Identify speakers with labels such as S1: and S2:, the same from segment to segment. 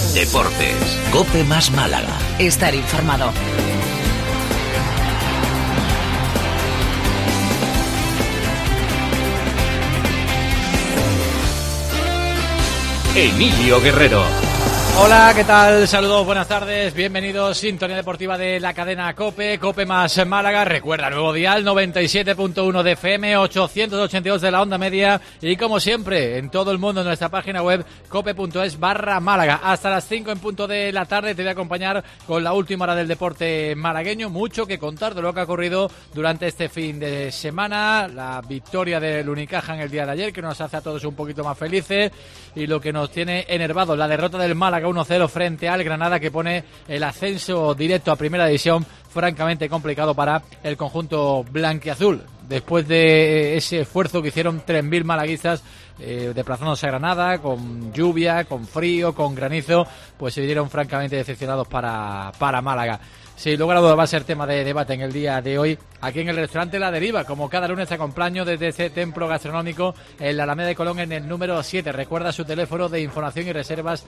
S1: Deportes, COPE más Málaga.
S2: Estar informado.
S1: Emilio Guerrero.
S3: Hola, ¿qué tal? Saludos, buenas tardes, bienvenidos, sintonía deportiva de la cadena COPE, COPE más Málaga. Recuerda, nuevo dial, 97.1 de FM, 882 de la onda media y como siempre, en todo el mundo en nuestra página web, cope.es/Málaga. Hasta las 5 en punto de la tarde te voy a acompañar con la última hora del deporte malagueño. Mucho que contar de lo que ha ocurrido durante este fin de semana, la victoria del Unicaja en el día de ayer, que nos hace a todos un poquito más felices, y lo que nos tiene enervados, la derrota del Málaga 1-0 frente al Granada, que pone el ascenso directo a Primera División francamente complicado para el conjunto blanquiazul. Después de ese esfuerzo que hicieron 3.000 malaguistas desplazándose a Granada, con lluvia, con frío, con granizo, pues se vieron francamente decepcionados para Málaga. Sin lugar a dudas va a ser tema de debate en el día de hoy aquí en el restaurante La Deriva, como cada lunes te acompaño desde ese templo gastronómico en la Alameda de Colón en el número 7. Recuerda su teléfono de información y reservas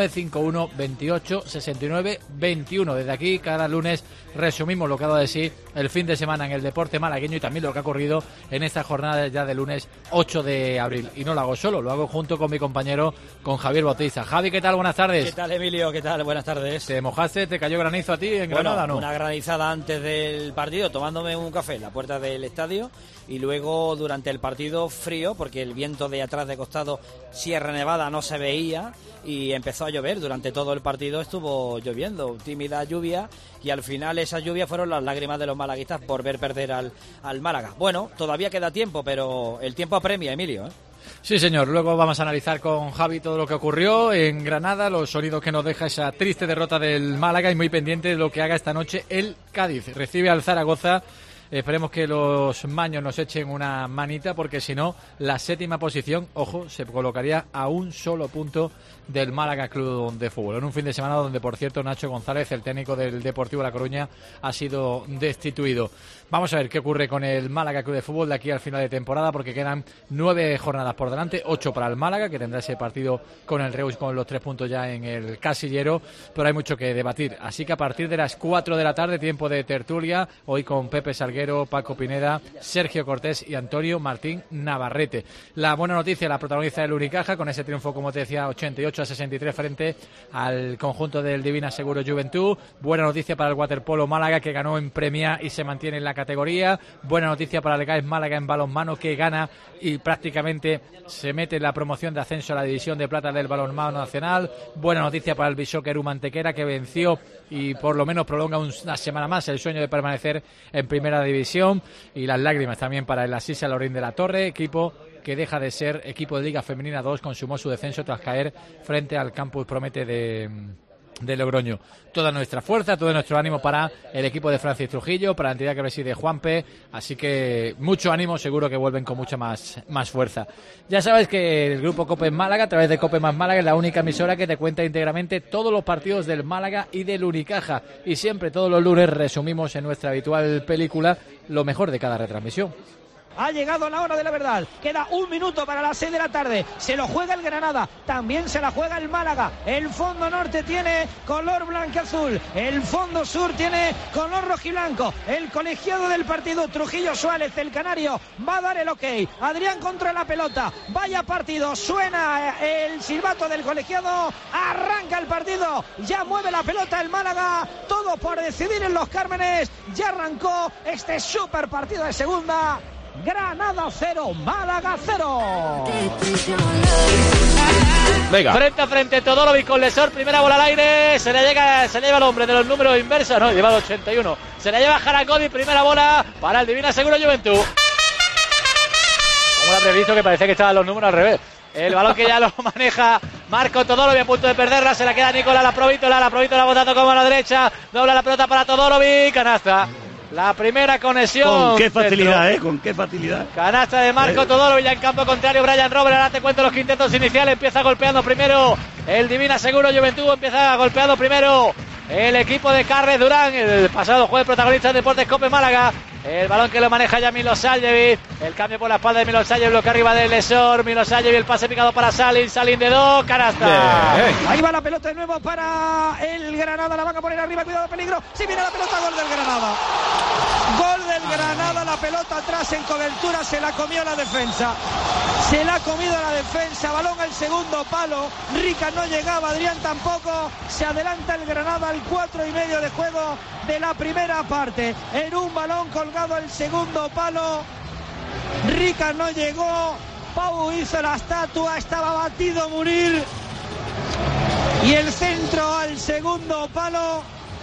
S3: 951 28 69 21. Desde aquí cada lunes resumimos lo que ha dado de sí el fin de semana en el deporte malagueño y también lo que ha ocurrido en esta jornada ya de lunes 8 de abril. Y no lo hago solo, lo hago junto con mi compañero, con Javier Bautista. Javi, ¿qué tal? Buenas tardes.
S4: ¿Qué tal, Emilio? ¿Qué tal? Buenas tardes.
S3: ¿Te mojaste? ¿Te cayó granizo a ti en Granada?
S4: No, una granizada antes del partido, tomándome un café en la puerta del estadio, y luego durante el partido frío, porque el viento de atrás de costado Sierra Nevada no se veía y empezó a llover. Durante todo el partido estuvo lloviendo, tímida lluvia, y al final esas lluvias fueron las lágrimas de los malaguistas por ver perder al Málaga. Bueno, todavía queda tiempo, pero el tiempo apremia, Emilio, ¿eh?
S3: Sí, señor. Luego vamos a analizar con Javi todo lo que ocurrió en Granada, los sonidos que nos deja esa triste derrota del Málaga y muy pendiente de lo que haga esta noche el Cádiz. Recibe al Zaragoza. Esperemos que los maños nos echen una manita, porque si no, la séptima posición, ojo, se colocaría a un solo punto del Málaga Club de Fútbol. En un fin de semana donde, por cierto, Nacho González, el técnico del Deportivo La Coruña, ha sido destituido. Vamos a ver qué ocurre con el Málaga Club de Fútbol de aquí al final de temporada, porque quedan 9 jornadas por delante, 8 para el Málaga, que tendrá ese partido con el Reus con los 3 puntos ya en el casillero, pero hay mucho que debatir. Así que a partir de las 4 de la tarde, tiempo de tertulia, hoy con Pepe Salguero, Paco Pineda, Sergio Cortés y Antonio Martín Navarrete. La buena noticia la protagoniza el Unicaja, con ese triunfo, como te decía, 88-63 frente al conjunto del Divina Seguro Juventud. Buena noticia para el Waterpolo Málaga, que ganó en Premia y se mantiene en la categoría. Buena noticia para el GAES Málaga en balonmano, que gana y prácticamente se mete en la promoción de ascenso a la división de plata del balonmano nacional. Buena noticia para el Bishoker Mantequera, que venció y por lo menos prolonga una semana más el sueño de permanecer en primera división. Y las lágrimas también para el Asisa Lorín de la Torre, equipo que deja de ser equipo de Liga Femenina 2, consumó su descenso tras caer frente al Campus Promete de Logroño. Toda nuestra fuerza, todo nuestro ánimo para el equipo de Francis Trujillo, para la entidad que preside Juanpe, así que mucho ánimo, seguro que vuelven con mucha más fuerza. Ya sabes que el grupo COPE Málaga, a través de COPE más Málaga, es la única emisora que te cuenta íntegramente todos los partidos del Málaga y del Unicaja, y siempre todos los lunes resumimos en nuestra habitual película lo mejor de cada retransmisión.
S5: Ha llegado la hora de la verdad. Queda 1 minuto para las 6 de la tarde. Se lo juega el Granada. También se la juega el Málaga. El fondo norte tiene color blanqueazul. El fondo sur tiene color rojiblanco. El colegiado del partido, Trujillo Suárez, el canario, va a dar el ok. Adrián contra la pelota. Vaya partido. Suena el silbato del colegiado. Arranca el partido. Ya mueve la pelota el Málaga. Todo por decidir en Los Cármenes. Ya arrancó este super partido de segunda. Granada 0, Málaga 0.
S3: Venga.
S6: Frente a frente, Todorovic con Lesor, primera bola al aire, se le lleva el hombre de los números inversos, no, lleva el 81. Se le lleva Jarakovic, primera bola para el Divina Seguro Juventud. Como lo ha previsto, que parece que estaban los números al revés. El balón que ya lo maneja Marco Todorovic, a punto de perderla, se la queda Nicolás La Provítola botando como a la derecha, dobla la pelota para Todorovic, canasta. La primera conexión.
S7: Con qué facilidad, con qué facilidad.
S6: Canasta de Marco Todorovic, ya en campo contrario Brian Robert. Ahora te cuento los quintetos iniciales. Empieza golpeando primero el Divina Seguro Juventud. Empieza golpeando primero el equipo de Carles Durán, el pasado jueves protagonista de Deportes COPE Málaga. El balón que lo maneja ya Milosavljevic. El cambio por la espalda de Milosavljevic, bloque arriba del Lesor. Milosavljevic, el pase picado para Salin. Salin de 2, canasta.
S5: Ahí va la pelota de nuevo para el Granada. La van a poner arriba, cuidado, peligro. Si viene la pelota, gol del Granada. Gol del Granada, la pelota atrás en cobertura, se la comió la defensa. Se la ha comido la defensa, balón al segundo palo. Rica no llegaba, Adrián tampoco. Se adelanta el Granada al 4:30 de juego de la primera parte. En un balón colgado al segundo palo. Rica no llegó. Pau hizo la estatua, estaba batido Munir. Y el centro al segundo palo.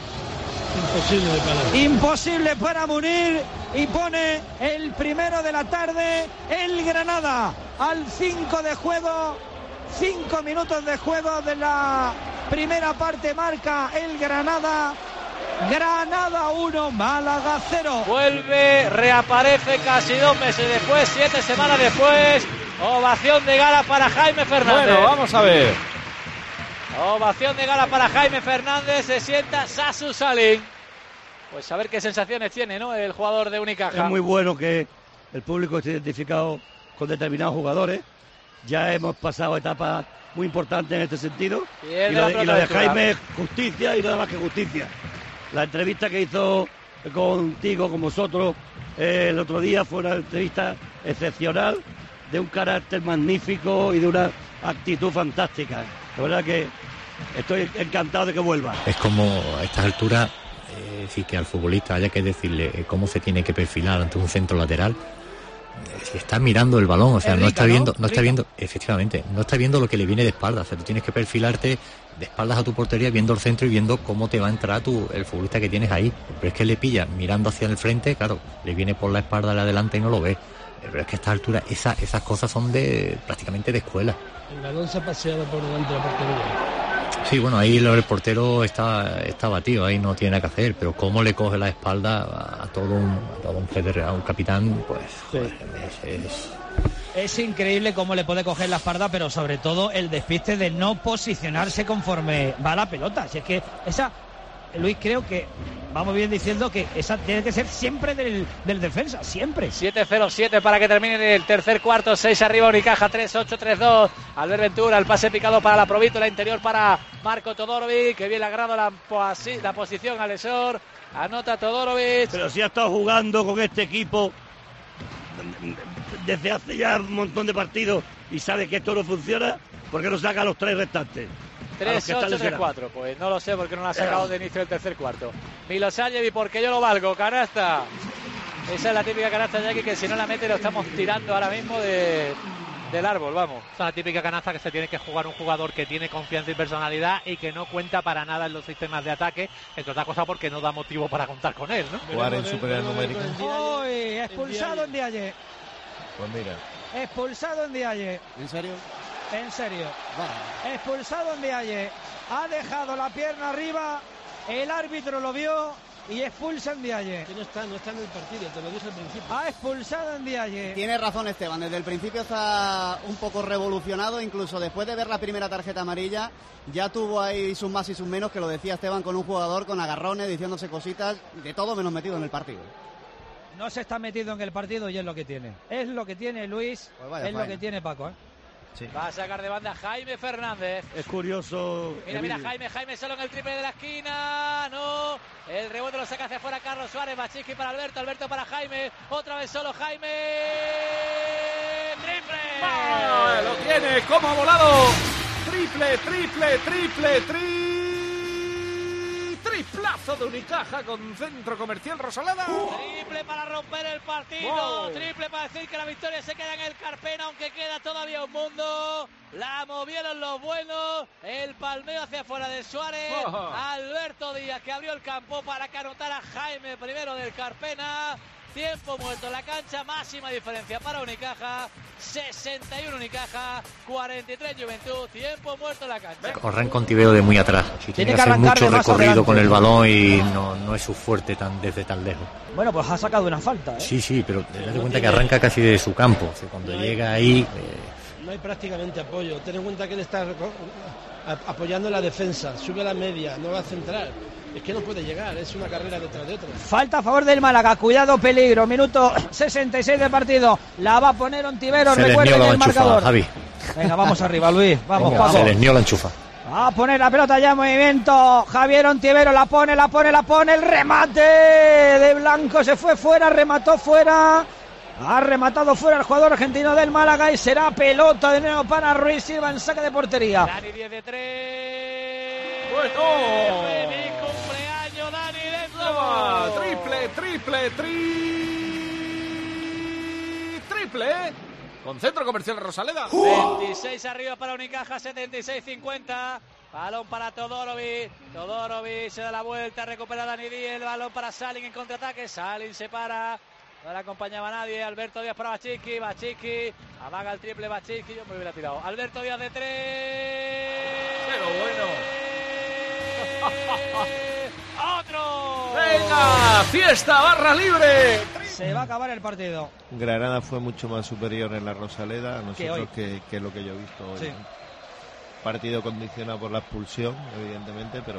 S5: Imposible para Munir, y pone el primero de la tarde el Granada al 5 de juego, 5 minutos de juego de la primera parte, marca el Granada. Granada 1, Málaga 0.
S6: Vuelve, reaparece casi 2 meses después, 7 semanas después. Ovación de gala para Jaime Fernández.
S2: Bueno, vamos a ver.
S6: Ovación de gala para Jaime Fernández. Se sienta Sasu Salin. Pues a ver qué sensaciones tiene, ¿no?, el jugador de Unicaja.
S7: Es muy bueno que el público esté identificado con determinados jugadores. Ya hemos pasado etapas muy importantes en este sentido. Y lo de Jaime es justicia y nada más que justicia. La entrevista que hizo contigo, con vosotros, el otro día fue una entrevista excepcional, de un carácter magnífico y de una actitud fantástica. La verdad que estoy encantado de que vuelva.
S8: Es como a estas alturas, sí, que al futbolista haya que decirle cómo se tiene que perfilar ante un centro lateral. Si está mirando el balón, o sea, no está viendo, efectivamente, no está viendo lo que le viene de espaldas. O sea, tú tienes que perfilarte de espaldas a tu portería, viendo el centro y viendo cómo te va a entrar el futbolista que tienes ahí. Pero es que le pilla mirando hacia el frente, claro, le viene por la espalda, le adelanta y no lo ve. Pero es que a esta altura esas cosas son prácticamente de escuela.
S9: El balón se ha paseado por delante de la portería.
S8: Sí, bueno, ahí el portero está batido, ahí no tiene nada que hacer, pero cómo le coge la espalda a todo un federal, a un capitán, pues joder,
S5: es increíble cómo le puede coger la espalda, pero sobre todo el despiste de no posicionarse conforme va la pelota. Si es que esa, Luis, creo que vamos bien diciendo que esa tiene que ser siempre del defensa, siempre.
S6: 7-0-7 para que termine el tercer cuarto. 6 arriba Unicaja, 3-8, 3-2. Albert Ventura, el pase picado para la Provítola, interior para Marco Todorovic, que bien le agrada la posición al Lesor. Anota Todorovic.
S7: Pero si ha estado jugando con este equipo desde hace ya un montón de partidos y sabe que esto no funciona, ¿por qué no saca los 3 restantes?
S6: 3-8, 3-4, pues no lo sé porque no lo ha sacado de inicio del tercer cuarto. Milosavljevic, porque yo lo valgo, canasta. Esa es la típica canasta de aquí, que si no la mete lo estamos tirando ahora mismo del árbol, vamos.
S2: Es la típica canasta que se tiene que jugar un jugador que tiene confianza y personalidad y que no cuenta para nada en los sistemas de ataque, entre otras cosas porque no da motivo para contar con él, ¿no?
S10: Jugar en superar numérico.
S5: Hoy expulsado en Dialle.
S10: Pues mira.
S5: Expulsado en Dialle.
S10: ¿En serio?
S5: En serio.
S10: Vale.
S5: Expulsado en Dialle. Ha dejado la pierna arriba. El árbitro lo vio y expulsa en Dialle.
S9: Que no está en el partido, te lo dije al principio.
S5: Ha expulsado en Dialle.
S11: Tiene razón Esteban, desde el principio está un poco revolucionado, incluso después de ver la primera tarjeta amarilla, ya tuvo ahí sus más y sus menos, que lo decía Esteban, con un jugador con agarrones, diciéndose cositas, de todo menos metido en el partido.
S5: No se está metido en el partido y es lo que tiene. Es lo que tiene Luis, pues lo que tiene Paco, ¿eh?
S6: Sí. Va a sacar de banda Jaime Fernández.
S7: Es curioso.
S6: Mira, Jaime solo en el triple de la esquina. No. El rebote lo saca hacia afuera Carlos Suárez. Bachiski para Alberto para Jaime. Otra vez solo Jaime. ¡Triple!
S2: ¡Ah, lo tiene! ¡Cómo ha volado! ¡Triple! Triplazo de Unicaja con Centro Comercial Rosaleda.
S6: Triple para romper el partido. Wow. Triple para decir que la victoria se queda en el Carpena, aunque queda todavía un mundo. La movieron los buenos. El palmeo hacia afuera de Suárez. Alberto Díaz, que abrió el campo para que anotara Jaime primero del Carpena. Tiempo muerto en la cancha, máxima diferencia para Unicaja, 61 Unicaja, 43 Juventud, tiempo muerto en la cancha.
S8: Arranca un tibeo de muy atrás, tiene que hacer mucho recorrido con el balón y no es su fuerte desde tan lejos.
S5: Bueno, pues ha sacado una falta, ¿eh?
S8: Sí, pero date cuenta que arranca casi de su campo, o sea, cuando llega ahí...
S9: No hay prácticamente apoyo, ten en cuenta que él está apoyando en la defensa, sube a la media, no va a centrar. Es que no puede llegar, es una carrera detrás de otra.
S5: Falta a favor del Málaga, cuidado, peligro, minuto 66 de partido. La va a poner Ontiveros, recuerden el marcador.
S8: Javi.
S5: Venga, vamos arriba, Luis, vamos,
S8: Venga,
S5: Paco.
S8: se les nió la enchufa.
S5: Va a poner la pelota ya en movimiento. Javier Ontiveros la pone. El remate de Blanco se fue fuera, remató fuera. Ha rematado fuera el jugador argentino del Málaga y será pelota de nuevo para Ruiz Silva en saque de portería.
S6: Dani 10 de 3.
S3: Bueno.
S6: ¡Feliz cumpleaños, Dani! ¡Dentro!
S3: Triple. Con Centro Comercial Rosaleda.
S6: 26 arriba para Unicaja, 76-50. Balón para Todorovic. Todorovic se da la vuelta, recupera Dani Díez. El balón para Salin en contraataque. Salin se para. No le acompañaba nadie. Alberto Díaz para Bachitsky. Bachitsky amaga el triple. Bachitsky. Yo me hubiera tirado. Alberto Díaz de 3.
S3: Pero bueno.
S6: ¡Otro!
S3: ¡Venga! ¡Fiesta! ¡Barra libre!
S5: Se va a acabar el partido.
S10: Granada fue mucho más superior en la Rosaleda a nosotros que lo que yo he visto hoy.
S5: Sí.
S10: Partido condicionado por la expulsión, evidentemente, pero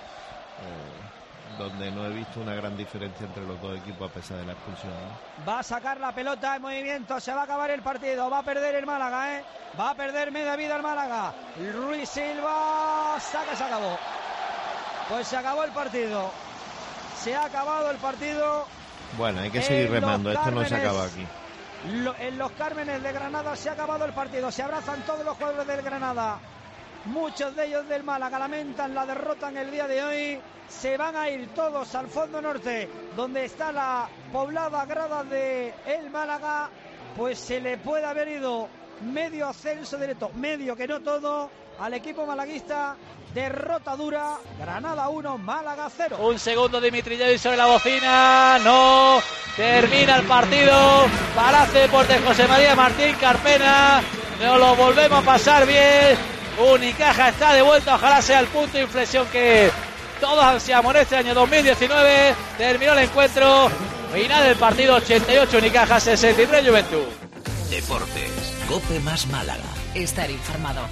S10: donde no he visto una gran diferencia entre los dos equipos a pesar de la expulsión, ¿no?
S5: Va a sacar la pelota en movimiento, se va a acabar el partido, va a perder el Málaga, va a perder media vida el Málaga. Ruiz Silva, saca, se acabó. Pues se acabó el partido. Se ha acabado el partido.
S10: Bueno, hay que seguir remando, esto no se acaba aquí.
S5: En los Cármenes de Granada se ha acabado el partido, se abrazan todos los jugadores del Granada. Muchos de ellos del Málaga lamentan la derrota en el día de hoy. Se van a ir todos al fondo norte, donde está la poblada grada de el Málaga. Pues se le puede haber ido medio ascenso directo, medio que no todo, al equipo malaguista. Derrota dura, Granada 1, Málaga 0.
S6: Un segundo Dimitrijevic sobre la bocina, no, termina el partido, Palacio de Deportes José María Martín Carpena, nos lo volvemos a pasar bien, Unicaja está de vuelta, ojalá sea el punto de inflexión que todos ansiamos en este año 2019, terminó el encuentro, final del partido 88 Unicaja 63 Juventud.
S1: Deportes, COPE más Málaga.
S12: Estar informado.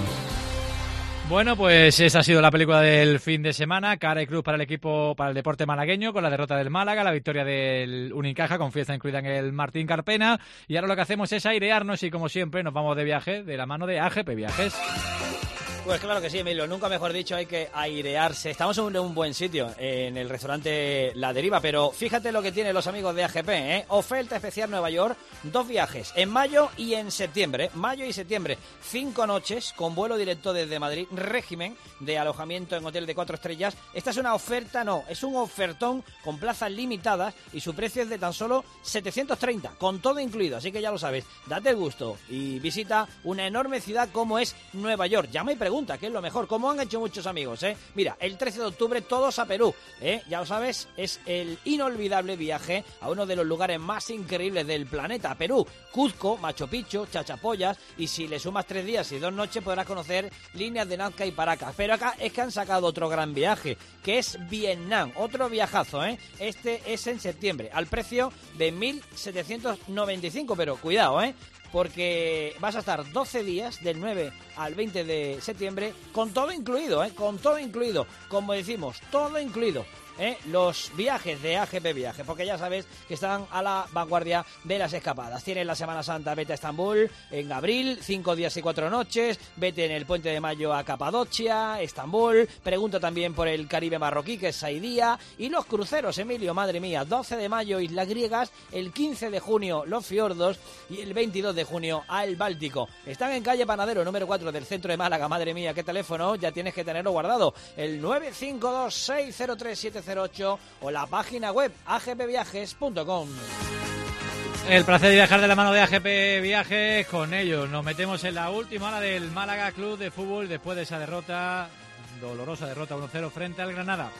S3: Bueno, pues esa ha sido la película del fin de semana. Cara y cruz para el equipo, para el deporte malagueño, con la derrota del Málaga, la victoria del Unicaja, con fiesta incluida en el Martín Carpena. Y ahora lo que hacemos es airearnos y, como siempre, nos vamos de viaje de la mano de AGP Viajes.
S4: Pues claro que sí, Emilio, nunca mejor dicho, hay que airearse. Estamos en un buen sitio, en el restaurante La Deriva, pero fíjate lo que tienen los amigos de AGP, ¿eh? Oferta especial Nueva York, 2 viajes, en mayo y en septiembre. Mayo y septiembre, 5 noches con vuelo directo desde Madrid, régimen de alojamiento en hotel de 4 estrellas. Esta es una oferta, no, es un ofertón con plazas limitadas y su precio es de tan solo 730, con todo incluido, así que ya lo sabes, date el gusto y visita una enorme ciudad como es Nueva York. Llama y pregunta, ¿qué es lo mejor? Como han hecho muchos amigos, ¿eh? Mira, el 13 de octubre todos a Perú, ¿eh? Ya lo sabes, es el inolvidable viaje a uno de los lugares más increíbles del planeta, Perú, Cuzco, Machu Picchu, Chachapoyas, y si le sumas 3 días y 2 noches podrás conocer líneas de Nazca y Paracas. Pero acá es que han sacado otro gran viaje, que es Vietnam, otro viajazo, ¿eh? Este es en septiembre, al precio de 1.795, pero cuidado, ¿eh? Porque vas a estar 12 días, del 9 al 20 de septiembre, con todo incluido, con todo incluido. Como decimos, todo incluido. Los viajes de AGP Viajes, porque ya sabes que están a la vanguardia de las escapadas. Tienes la Semana Santa, vete a Estambul en abril, 5 días y 4 noches, vete en el Puente de Mayo a Capadocia, Estambul, pregunta también por el Caribe marroquí, que es Saidía, y los cruceros, Emilio, madre mía, 12 de mayo Islas Griegas, el 15 de junio los fiordos y el 22 de junio al Báltico. Están en calle Panadero, número 4 del centro de Málaga. Madre mía, qué teléfono, ya tienes que tenerlo guardado, el 952-603-708 o la página web agpviajes.com.
S3: El placer de viajar de la mano de AGP Viajes. Con ellos nos metemos en la última hora del Málaga Club de Fútbol después de esa derrota, dolorosa derrota 1-0 frente al Granada.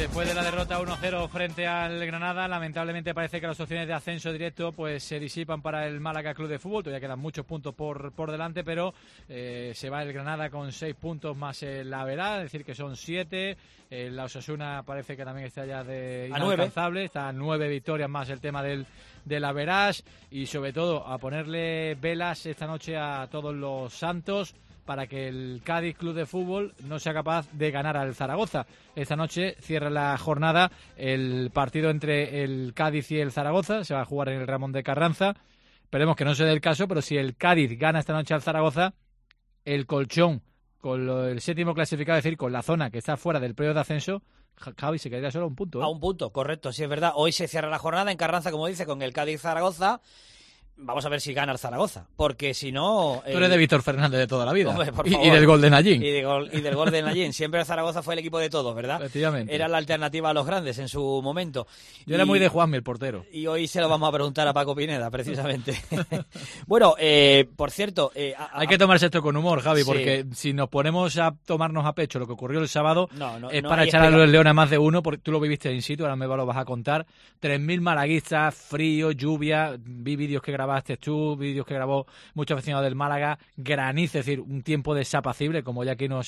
S3: Después de la derrota 1-0 frente al Granada, lamentablemente parece que las opciones de ascenso directo pues se disipan para el Málaga Club de Fútbol. Todavía quedan muchos puntos por delante, pero se va el Granada con 6 puntos más el Averá, es decir que son 7. La Osasuna parece que también está ya de inalcanzable, está a 9 victorias más el tema del Average, y sobre todo a ponerle velas esta noche a todos los santos para que el Cádiz Club de Fútbol no sea capaz de ganar al Zaragoza. Esta noche cierra la jornada el partido entre el Cádiz y el Zaragoza, se va a jugar en el Ramón de Carranza. Esperemos que no se dé el caso, pero si el Cádiz gana esta noche al Zaragoza, el colchón con el 7º clasificado, es decir, con la zona que está fuera del playoff de ascenso, Javi, se quedaría solo a un punto.
S4: A un punto, correcto, sí es verdad. Hoy se cierra la jornada en Carranza, como dice, con el Cádiz-Zaragoza. Vamos a ver si gana el Zaragoza, porque si no...
S3: Tú eres de Víctor Fernández de toda la vida.
S4: Hombre,
S3: y del Golden Allín.
S4: Y del Golden Allín. Siempre el Zaragoza fue el equipo de todos, ¿verdad?
S3: Efectivamente.
S4: Era la alternativa a los grandes en su momento.
S3: Yo era muy de Juanmi, el portero.
S4: Y hoy se lo vamos a preguntar a Paco Pineda, precisamente. Bueno, por cierto...
S3: hay que tomarse esto con humor, Javi, porque si nos ponemos a tomarnos a pecho lo que ocurrió el sábado, es para echar a los Leones a más de uno, porque tú lo viviste in situ, ahora me lo vas a contar. 3.000 malaguistas, frío, lluvia, vi vídeos que grabaste tú, vídeos que grabó muchos aficionados del Málaga, granizo, es decir, un tiempo desapacible, como ya aquí nos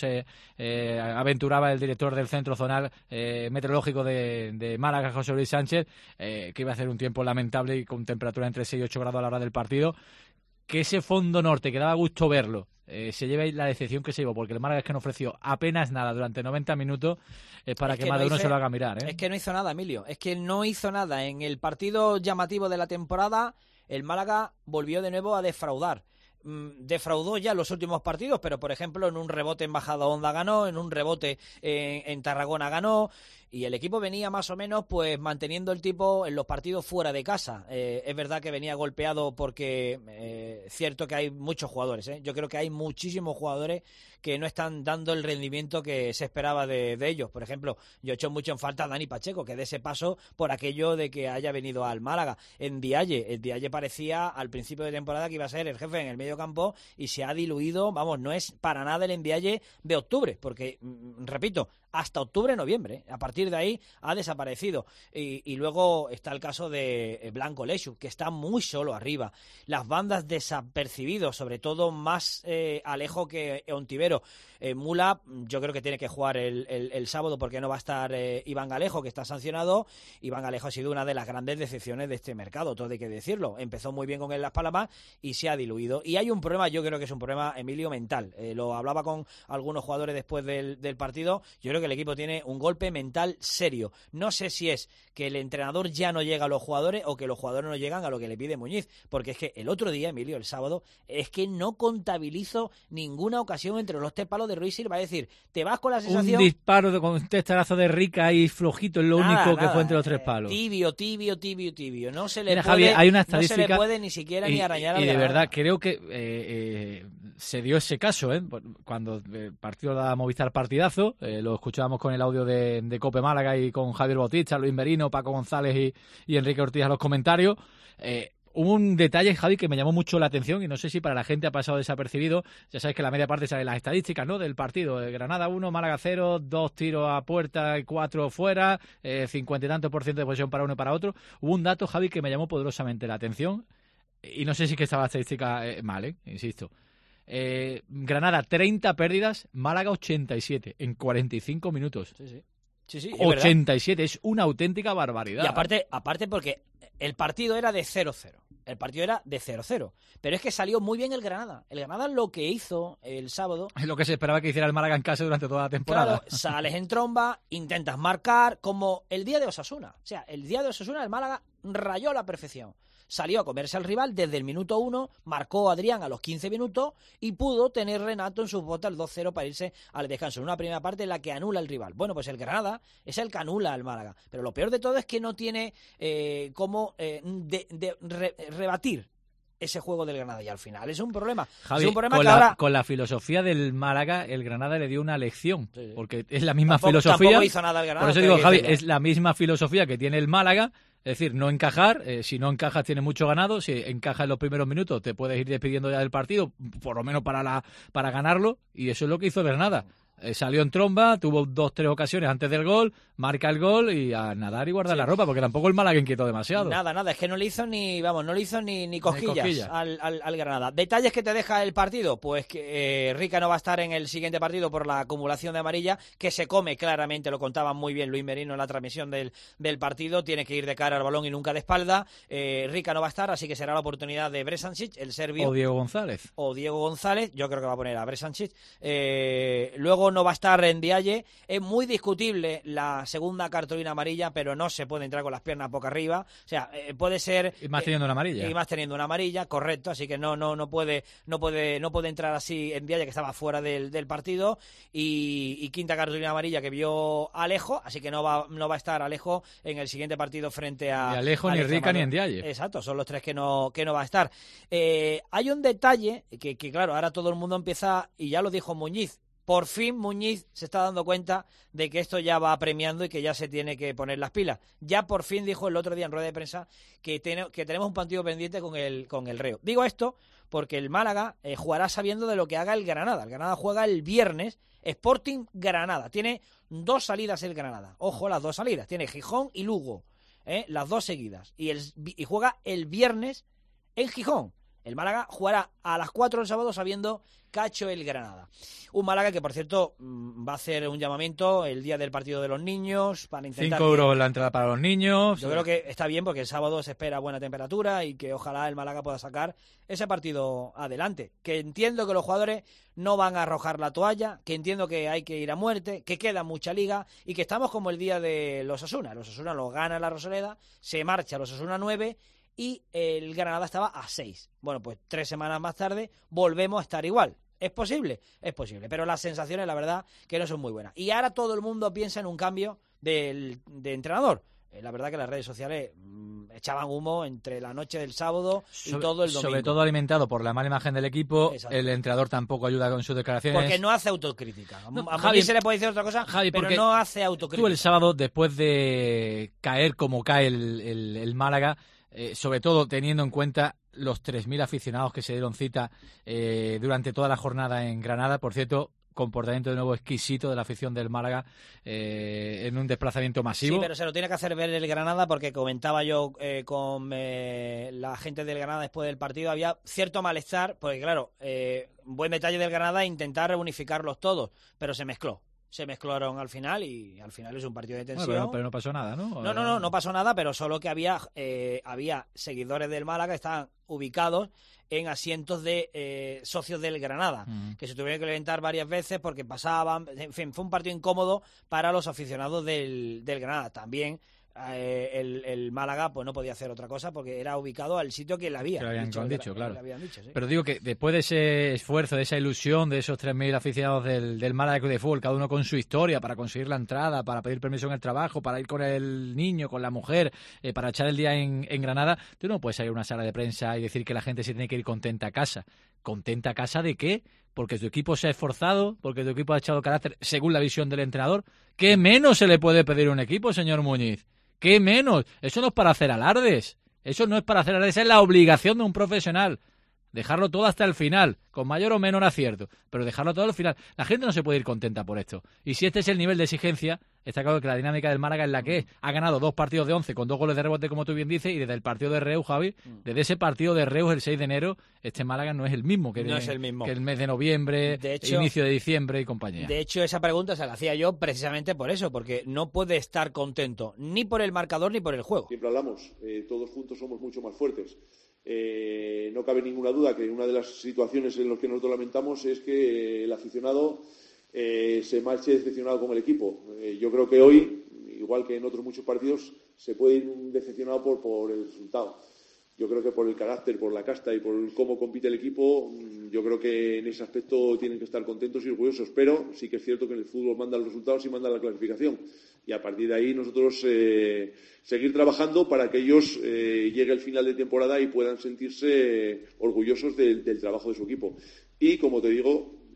S3: aventuraba el director del centro zonal meteorológico de Málaga, José Luis Sánchez, que iba a hacer un tiempo lamentable y con temperatura entre 6 y 8 grados a la hora del partido. Que ese fondo norte, que daba gusto verlo, se lleva la decepción que se llevó, porque el Málaga es que no ofreció apenas nada durante 90 minutos, para que más de uno se lo haga mirar.
S4: Es que no hizo nada, Emilio, es que no hizo nada. En el partido llamativo de la temporada, el Málaga volvió de nuevo a defraudar. Defraudó ya los últimos partidos, pero por ejemplo en un rebote en Majadahonda ganó, en un rebote en Tarragona ganó, y el equipo venía más o menos pues manteniendo el tipo en los partidos fuera de casa. Es verdad que venía golpeado porque cierto que hay muchos jugadores, yo creo que hay muchísimos jugadores que no están dando el rendimiento que se esperaba de ellos. Por ejemplo, yo echo mucho en falta a Dani Pacheco, que dé ese paso por aquello de que haya venido al Málaga. En Ndiaye, parecía al principio de temporada que iba a ser el jefe en el medio campo y se ha diluido, vamos, no es para nada el Ndiaye de octubre, porque, repito, hasta octubre-noviembre, a partir de ahí ha desaparecido. Y luego está el caso de Blanco Lechu, que está muy solo arriba. Las bandas desapercibidos, sobre todo más Alejo que Ontivero. Mula, yo creo que tiene que jugar el sábado porque no va a estar Iván Galejo, que está sancionado. Iván Galejo ha sido una de las grandes decepciones de este mercado, todo hay que decirlo. Empezó muy bien con el Las Palmas y se ha diluido. Y hay un problema, yo creo que es un problema, Emilio, mental. Lo hablaba con algunos jugadores después del partido. Yo creo que el equipo tiene un golpe mental serio. No sé si es que el entrenador ya no llega a los jugadores o que los jugadores no llegan a lo que le pide Muñiz. Porque es que el otro día, Emilio, el sábado, es que no contabilizo ninguna ocasión entre los 3 palos de Ruiz Silva. Es decir, te vas con la sensación...
S3: Un disparo con un testarazo de Rica y flojito, es lo único que fue entre los 3 palos.
S4: Tibio. No se le puede,
S3: Javi, hay una estadística,
S4: no se le puede ni siquiera ni arañar al
S3: Y de
S4: Granada.
S3: verdad, creo que se dio ese caso, cuando el partido da Movistar partidazo, lo escuchábamos con el audio de Cope Málaga y con Javier Bautista, Luis Merino, Paco González y Enrique Ortiz a los comentarios. Hubo un detalle, Javi, que me llamó mucho la atención y no sé si para la gente ha pasado desapercibido. Ya sabéis que la media parte salen las estadísticas, ¿no?, del partido. Granada 1, Málaga 0, 2 tiros a puerta y 4 fuera, 50 y tantos % de posesión para uno y para otro. Hubo un dato, Javi, que me llamó poderosamente la atención y no sé si que estaba la estadística mal, insisto. Granada 30 pérdidas, Málaga 87 en 45 minutos.
S4: Sí,
S3: 87, es una auténtica barbaridad.
S4: Y aparte porque el partido era de 0-0. El partido era de 0-0. Pero es que salió muy bien el Granada. El Granada lo que hizo el sábado...
S3: Es lo que se esperaba que hiciera el Málaga en casa durante toda la temporada.
S4: Claro, sales en tromba, intentas marcar, como el día de Osasuna. O sea, el día de Osasuna el Málaga rayó a la perfección. Salió a comerse al rival desde el minuto 1, marcó a Adrián a los 15 minutos y pudo tener Renato en sus botas el 2-0 para irse al descanso. En una primera parte en la que anula el rival. Bueno, pues el Granada es el que anula al Málaga. Pero lo peor de todo es que no tiene cómo rebatir ese juego del Granada y al final es un problema.
S3: Javi,
S4: es un problema
S3: con la filosofía del Málaga, el Granada le dio una lección, porque es la misma
S4: tampoco
S3: filosofía.
S4: Tampoco hizo nada el Granada.
S3: Por eso digo, Javi, es la misma filosofía que tiene el Málaga. Es decir, no encajar, si no encajas tienes mucho ganado, si encajas en los primeros minutos te puedes ir despidiendo ya del partido, por lo menos para ganarlo, y eso es lo que hizo Granada. Salió en tromba, tuvo 2-3 ocasiones antes del gol, marca el gol y a nadar y guardar la ropa, porque tampoco el Málaga inquietó demasiado.
S4: Nada, es que no le hizo ni cosquillas al Granada. ¿Detalles que te deja el partido? Pues que Rica no va a estar en el siguiente partido por la acumulación de amarilla, que se come claramente, lo contaba muy bien Luis Merino en la transmisión del partido, tiene que ir de cara al balón y nunca de espalda. Rica no va a estar, así que será la oportunidad de Bresancic, el serbio.
S3: O Diego González, yo creo que va a poner a Bresancic. Luego no va a estar en Ndiaye. Es muy discutible la segunda cartulina amarilla, pero no se puede entrar con las piernas boca arriba. O sea, puede ser... Y más teniendo una amarilla.
S4: Y más teniendo una amarilla, correcto. Así que no puede entrar así en Ndiaye, que estaba fuera del partido. Y quinta cartulina amarilla que vio Alejo, así que no va a estar Alejo en el siguiente partido frente a...
S3: Ni Alejo, ni Rica, ni Ndiaye.
S4: Exacto, son los tres que no va a estar. Hay un detalle que claro, ahora todo el mundo empieza, y ya lo dijo Muñiz, por fin Muñiz se está dando cuenta de que esto ya va premiando y que ya se tiene que poner las pilas. Ya por fin dijo el otro día en rueda de prensa que tenemos un partido pendiente con el Reo. Digo esto porque el Málaga jugará sabiendo de lo que haga el Granada. El Granada juega el viernes, Sporting Granada. Tiene 2 salidas el Granada. Ojo, las 2 salidas. Tiene Gijón y Lugo, las 2 seguidas. Y juega el viernes en Gijón. El Málaga jugará a las 4 del sábado sabiendo que ha hecho el Granada. Un Málaga que, por cierto, va a hacer un llamamiento el día del partido de los niños para intentar...
S3: 5 euros la entrada para los niños.
S4: Yo creo que está bien porque el sábado se espera buena temperatura y que ojalá el Málaga pueda sacar ese partido adelante. Que entiendo que los jugadores no van a arrojar la toalla, que entiendo que hay que ir a muerte, que queda mucha liga y que estamos como el día de los Osasuna. Los Osasuna lo gana la Rosaleda, se marcha los Osasuna 9... y el Granada estaba a 6. Bueno, pues 3 semanas más tarde volvemos a estar igual. ¿Es posible? Es posible, pero las sensaciones, la verdad, que no son muy buenas. Y ahora todo el mundo piensa en un cambio de entrenador. La verdad que las redes sociales echaban humo entre la noche del sábado y todo el domingo.
S3: Sobre todo alimentado por la mala imagen del equipo. Exacto. El entrenador tampoco ayuda con sus declaraciones.
S4: Porque no hace autocrítica. A Javi se le puede decir otra cosa, Javi, pero no hace autocrítica.
S3: Tú el sábado, después de caer como cae el Málaga, sobre todo teniendo en cuenta los 3.000 aficionados que se dieron cita durante toda la jornada en Granada. Por cierto, comportamiento de nuevo exquisito de la afición del Málaga en un desplazamiento masivo.
S4: Sí, pero se lo tiene que hacer ver el Granada porque comentaba yo con la gente del Granada después del partido, había cierto malestar, porque claro, buen detalle del Granada intentar unificarlos todos, pero se mezclaron al final y al final es un partido de tensión.
S3: Bueno, pero no pasó nada, ¿no?
S4: No pasó nada, pero solo que había seguidores del Málaga que estaban ubicados en asientos de socios del Granada, que se tuvieron que levantar varias veces porque pasaban, en fin, fue un partido incómodo para los aficionados del Granada. También el Málaga pues no podía hacer otra cosa porque era ubicado al sitio que le habían dicho,
S3: claro.
S4: Le habían dicho, sí.
S3: Pero digo que después de ese esfuerzo, de esa ilusión de esos 3.000 aficionados del Málaga Club de Fútbol, cada uno con su historia para conseguir la entrada, para pedir permiso en el trabajo, para ir con el niño, con la mujer, para echar el día en Granada, tú no puedes salir a una sala de prensa y decir que la gente se tiene que ir contenta a casa. ¿Contenta a casa de qué? Porque tu equipo se ha esforzado, porque tu equipo ha echado carácter según la visión del entrenador. ¿Qué menos se le puede pedir a un equipo, señor Muñiz? ¿Qué menos? Eso no es para hacer alardes. Eso no es para hacer alardes. Esa es la obligación de un profesional. Dejarlo todo hasta el final, con mayor o menor acierto, pero dejarlo todo al final. La gente no se puede ir contenta por esto. Y si este es el nivel de exigencia, está claro que la dinámica del Málaga es la que es. Ha ganado 2 partidos de 11 con 2 goles de rebote, como tú bien dices, y desde el partido de Reus, Javi, desde ese partido de Reus el 6 de enero, este Málaga no es el mismo que,
S4: no es el mismo.
S3: Que el mes de noviembre, de hecho, inicio de diciembre y compañía.
S4: De hecho, esa pregunta se la hacía yo precisamente por eso, porque no puede estar contento ni por el marcador ni por el juego.
S12: Siempre hablamos, todos juntos somos mucho más fuertes. No cabe ninguna duda que una de las situaciones en las que nosotros lamentamos es que el aficionado se marche decepcionado con el equipo. Yo creo que hoy, igual que en otros muchos partidos, se puede ir decepcionado por el resultado. Yo creo que por el carácter, por la casta y por cómo compite el equipo, yo creo que en ese aspecto tienen que estar contentos y orgullosos. Pero sí que es cierto que en el fútbol manda los resultados y manda la clasificación. Y a partir de ahí nosotros seguir trabajando para que ellos llegue el final de temporada y puedan sentirse orgullosos del trabajo de su equipo. Y como te digo,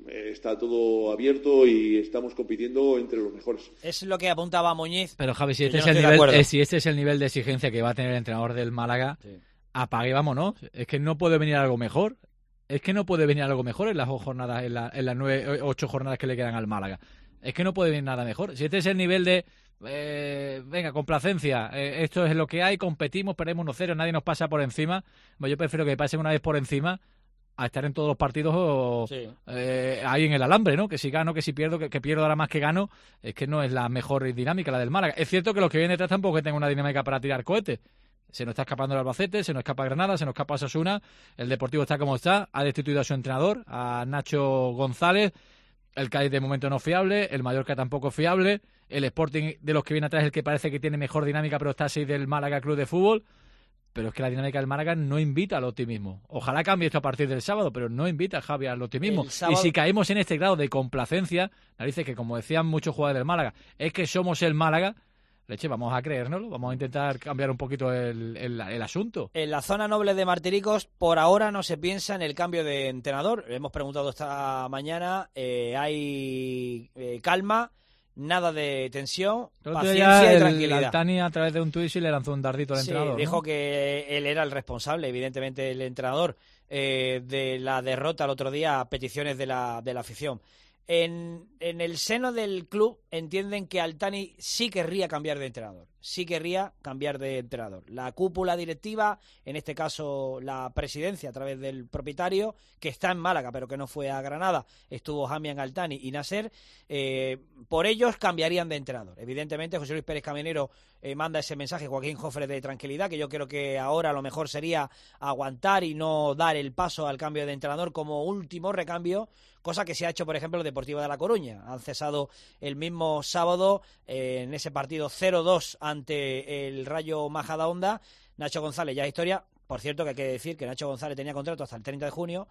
S12: está todo abierto y estamos compitiendo entre los mejores.
S4: Es lo que apuntaba Muñiz.
S3: Pero Javi, si este, es el nivel de exigencia que va a tener el entrenador del Málaga, sí, apague y vámonos. Es que no puede venir algo mejor. Es que no puede venir algo mejor en las jornadas, en las 8 jornadas que le quedan al Málaga. Es que no puede venir nada mejor. Si este es el nivel de venga, complacencia, esto es lo que hay, competimos, perdemos 1-0, nadie nos pasa por encima. Yo prefiero que pasen una vez por encima a estar en todos los partidos sí, ahí en el alambre, ¿no? Que si gano, que si pierdo, que pierdo ahora más que gano. Es que no es la mejor dinámica la del Málaga. Es cierto que los que vienen detrás tampoco que tengan una dinámica para tirar cohetes. Se nos está escapando el Albacete, se nos escapa Granada, se nos escapa Osasuna. El Deportivo está como está, ha destituido a su entrenador, a Nacho González. El Cádiz de momento no fiable, el Mallorca tampoco fiable. El Sporting de los que viene atrás es el que parece que tiene mejor dinámica, pero está a 6 del Málaga Club de Fútbol. Pero es que la dinámica del Málaga no invita al optimismo. Ojalá cambie esto a partir del sábado, pero no invita, Javi, al optimismo. Y si caemos en este grado de complacencia, narices, que como decían muchos jugadores del Málaga, es que somos el Málaga, leche, vamos a creérnoslo, vamos a intentar cambiar un poquito el asunto. En la zona noble de Martiricos, por ahora no se piensa en el cambio de entrenador. Hemos preguntado esta mañana, hay calma, nada de tensión, paciencia y tranquilidad. Altani a través de un tuit sí le lanzó un dardito al entrenador. Dijo, ¿no?, que él era el responsable, evidentemente el entrenador, de la derrota el otro día a peticiones de la afición. En el seno del club entienden que Altani sí querría cambiar de entrenador. La cúpula directiva, en este caso la presidencia a través del propietario, que está en Málaga pero que no fue a Granada, estuvo Hamian Altani y Nasser, por ellos cambiarían de entrenador. Evidentemente José Luis Pérez Caminero manda ese mensaje, Joaquín Jofre, de tranquilidad, que yo creo que ahora lo mejor sería aguantar y no dar el paso al cambio de entrenador como último recambio, cosa que se ha hecho, por ejemplo, el Deportivo de La Coruña. Han cesado el mismo sábado en ese partido 0-2 ante el Rayo Majadahonda. Nacho González, ya es historia. Por cierto, que hay que decir que Nacho González tenía contrato hasta el 30 de junio.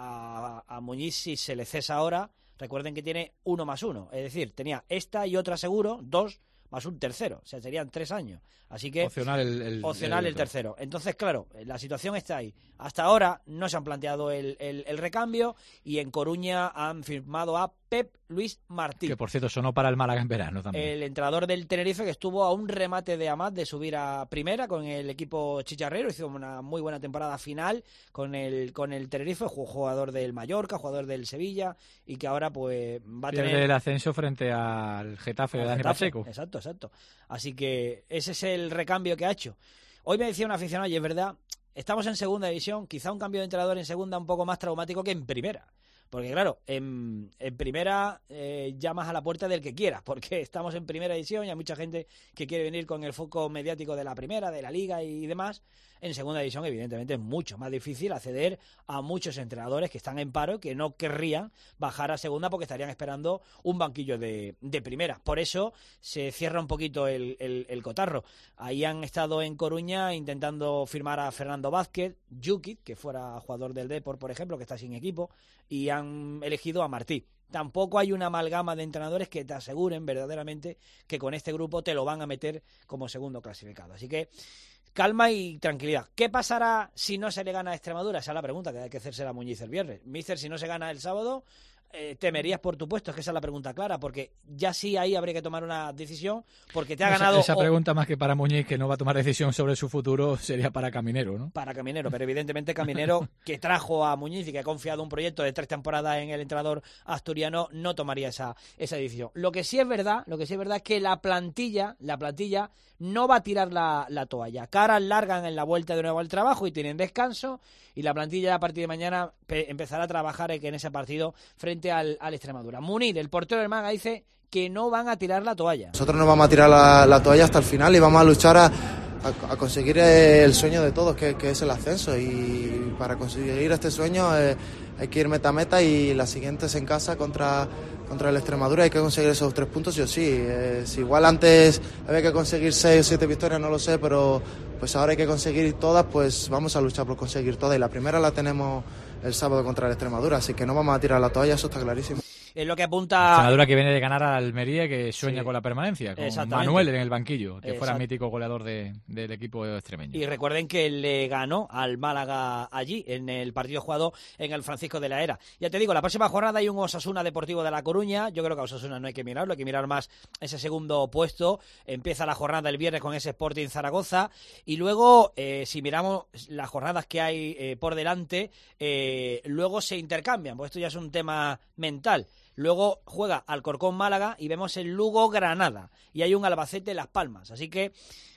S3: A Muñiz, si se le cesa ahora, recuerden que tiene 1 más 1. Es decir, tenía esta y otra seguro, 2 más un tercero. O sea, serían 3 años. Así que opcional el tercero. Entonces, claro, la situación está ahí. Hasta ahora no se han planteado el recambio, y en Coruña han firmado a Pep Luis Martí. Que, por cierto, sonó para el Málaga en verano también. El entrenador del Tenerife, que estuvo a un remate de Amat de subir a primera con el equipo chicharrero. Hizo una muy buena temporada final con el Tenerife, jugador del Mallorca, jugador del Sevilla, y que ahora pues va a tener el ascenso frente al Getafe de Dani Pacheco. Exacto. Así que ese es el recambio que ha hecho. Hoy me decía un aficionado, y es verdad, estamos en segunda división, quizá un cambio de entrenador en segunda un poco más traumático que en primera. Porque claro, en primera llamas a la puerta del que quieras, porque estamos en primera división y hay mucha gente que quiere venir con el foco mediático de la primera, de la liga y demás. En segunda división, evidentemente, es mucho más difícil acceder a muchos entrenadores que están en paro, que no querrían bajar a segunda porque estarían esperando un banquillo de primera. Por eso se cierra un poquito el cotarro. Ahí han estado en Coruña intentando firmar a Fernando Vázquez, Jukic, que fuera jugador del Depor, por ejemplo, que está sin equipo, y han elegido a Martí. Tampoco hay una amalgama de entrenadores que te aseguren verdaderamente que con este grupo te lo van a meter como segundo clasificado. Así que calma y tranquilidad. ¿Qué pasará si no se le gana a Extremadura? Esa es la pregunta que hay que hacerse a Muñiz el viernes. Míster, si no se gana el sábado, ¿temerías por tu puesto? Es que esa es la pregunta clara, porque ya sí ahí habría que tomar una decisión, porque te ha ganado... Esa pregunta, más que para Muñiz, que no va a tomar decisión sobre su futuro, sería para Caminero, ¿no? Para Caminero, pero evidentemente Caminero, que trajo a Muñiz y que ha confiado un proyecto de 3 temporadas en el entrenador asturiano, no tomaría esa decisión. Lo que sí es verdad es que la plantilla no va a tirar la toalla. Caras largan en la vuelta de nuevo al trabajo y tienen descanso, y la plantilla a partir de mañana empezará a trabajar en ese partido frente al Extremadura. Munir, el portero del Málaga, dice que no van a tirar la toalla. Nosotros no vamos a tirar la toalla hasta el final y vamos a luchar a conseguir el sueño de todos, que es el ascenso, y para conseguir este sueño hay que ir meta a meta, y las siguientes en casa contra el Extremadura hay que conseguir esos 3 puntos sí o sí. Si igual antes había que conseguir 6 o 7 victorias, no lo sé, pero pues ahora hay que conseguir todas, pues vamos a luchar por conseguir todas, y la primera la tenemos el sábado contra el Extremadura, así que no vamos a tirar la toalla, eso está clarísimo.
S4: Es lo que apunta...
S3: Extremadura que viene de ganar a Almería, que sueña con la permanencia, con Manuel en el banquillo, que fuera mítico goleador del equipo extremeño.
S4: Y recuerden que le ganó al Málaga allí, en el partido jugado en el Francisco de la Era. Ya te digo, la próxima jornada hay un Osasuna Deportivo de La Coruña. Yo creo que a Osasuna no hay que mirarlo, hay que mirar más ese segundo puesto. Empieza la jornada el viernes con ese Sporting Zaragoza. Y luego, si miramos las jornadas que hay por delante, luego se intercambian, pues esto ya es un tema mental. Luego juega Alcorcón Málaga y vemos el Lugo Granada. Y hay un Albacete Las Palmas. Así que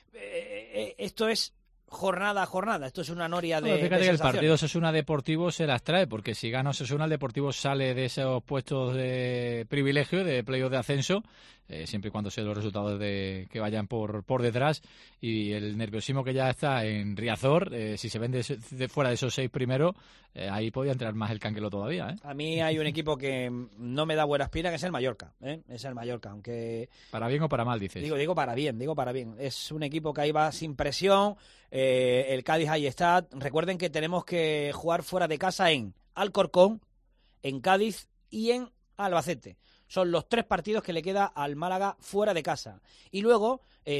S4: esto es jornada a jornada. Esto es una noria de
S3: fíjate que el
S4: sensaciones.
S3: partido Osasuna Deportivo se las trae, porque si gana Osasuna, el Deportivo sale de esos puestos de privilegio, de playoff de ascenso, siempre y cuando sean los resultados que vayan por detrás, y el nerviosismo que ya está en Riazor, si se ven de fuera de esos 6 primeros, ahí podría entrar más el canguelo todavía.
S4: A mí hay un equipo que no me da buena espina, que es el Mallorca. Es el Mallorca, aunque...
S3: ¿Para bien o para mal, dices?
S4: Digo para bien. Es un equipo que ahí va sin presión. El Cádiz ahí está. Recuerden que tenemos que jugar fuera de casa en Alcorcón, en Cádiz y en Albacete. Son los 3 partidos que le queda al Málaga fuera de casa. Y luego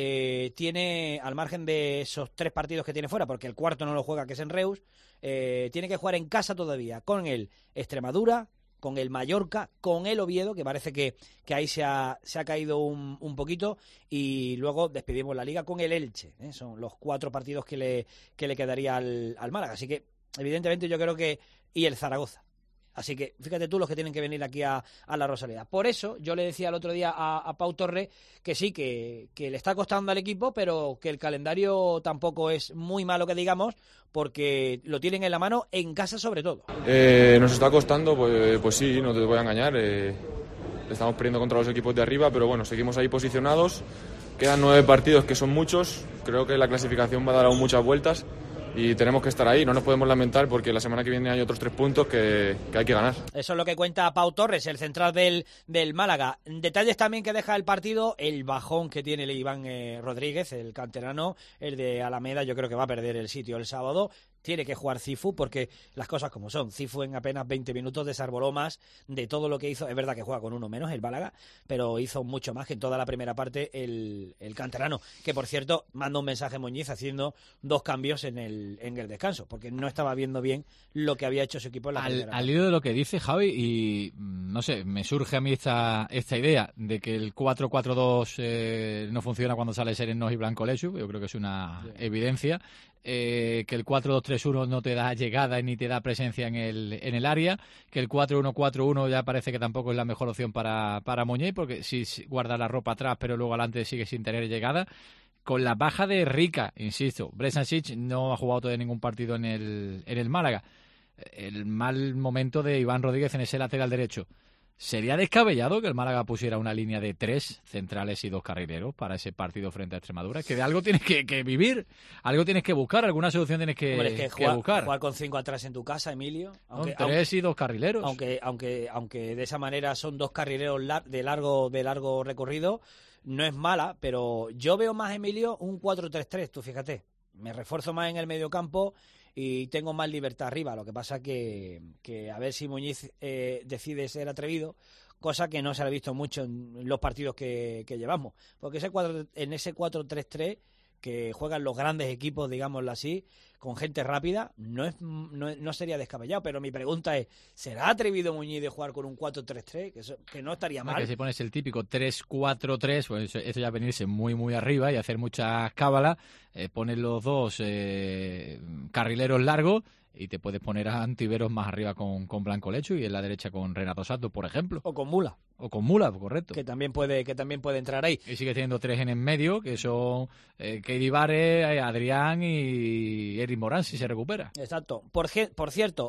S4: tiene, al margen de esos 3 partidos que tiene fuera, porque el cuarto no lo juega, que es en Reus, tiene que jugar en casa todavía con el Extremadura, con el Mallorca, con el Oviedo, que parece que ahí se ha caído un poquito, y luego despedimos la Liga con el Elche. Son los 4 partidos que le quedaría al Málaga. Así que, evidentemente, yo creo que... Y el Zaragoza. Así que fíjate tú los que tienen que venir aquí a la Rosaleda. Por eso yo le decía el otro día a Pau Torre que sí, que le está costando al equipo, pero que el calendario tampoco es muy malo que digamos, porque lo tienen en la mano en casa sobre todo.
S13: Nos está costando, pues sí, no te voy a engañar. Estamos perdiendo contra los equipos de arriba, pero bueno, seguimos ahí posicionados. Quedan 9 partidos, que son muchos. Creo que la clasificación va a dar aún muchas vueltas. Y tenemos que estar ahí, no nos podemos lamentar porque la semana que viene hay otros 3 puntos que hay que ganar.
S4: Eso es lo que cuenta Pau Torres, el central del Málaga. Detalles también que deja el partido, el bajón que tiene el Iván Rodríguez, el canterano, el de Alameda. Yo creo que va a perder el sitio el sábado. Tiene que jugar Cifu porque las cosas como son. Cifu en apenas 20 minutos desarboló más de todo lo que hizo. Es verdad que juega con uno menos el Málaga, pero hizo mucho más que en toda la primera parte el canterano. Que por cierto, manda un mensaje Muñiz haciendo 2 cambios en el descanso, porque no estaba viendo bien lo que había hecho su equipo en la primera parte.
S3: Al hilo de lo que dice Javi, y no sé, me surge a mí esta idea de que el 4-4-2 no funciona cuando sale Serenos y Blanco Lechu. Yo creo que es una evidencia. Que el 4-2-3-1 no te da llegada ni te da presencia en el área, que el 4-1-4-1 ya parece que tampoco es la mejor opción para Muñiz, porque sí guarda la ropa atrás, pero luego adelante sigue sin tener llegada. Con la baja de Rica, insisto, Bresancic no ha jugado todavía ningún partido en el Málaga. El mal momento de Iván Rodríguez en ese lateral derecho. ¿Sería descabellado que el Málaga pusiera una línea de 3 centrales y 2 carrileros para ese partido frente a Extremadura? Que de algo tienes que vivir, algo tienes que buscar, alguna solución tienes que buscar.
S4: Jugar con 5 atrás en tu casa, Emilio.
S3: 3 y 2 carrileros.
S4: Aunque de esa manera son 2 carrileros de largo recorrido, no es mala, pero yo veo más, Emilio, un 4-3-3, tú fíjate. Me refuerzo más en el mediocampo y tengo más libertad arriba. Lo que pasa que a ver si Muñiz decide ser atrevido, cosa que no se ha visto mucho en los partidos que llevamos. Porque en ese 4-3-3 que juegan los grandes equipos, digámoslo así, con gente rápida, no sería descabellado. Pero mi pregunta es, ¿será atrevido Muñiz de jugar con un 4-3-3? Que no estaría mal.
S3: Que si pones el típico 3-4-3, pues eso ya venirse muy, muy arriba y hacer muchas cábalas. Pones los 2 carrileros largos y te puedes poner a Antiveros más arriba con Blanco Lechu y en la derecha con Renato Santos, por ejemplo.
S4: O con Mula.
S3: Correcto.
S4: Que también puede entrar ahí.
S3: Y sigue teniendo 3 en el medio, que son Keidi Bare, Adrián y Eric Morán, si se recupera.
S4: Exacto. Por cierto,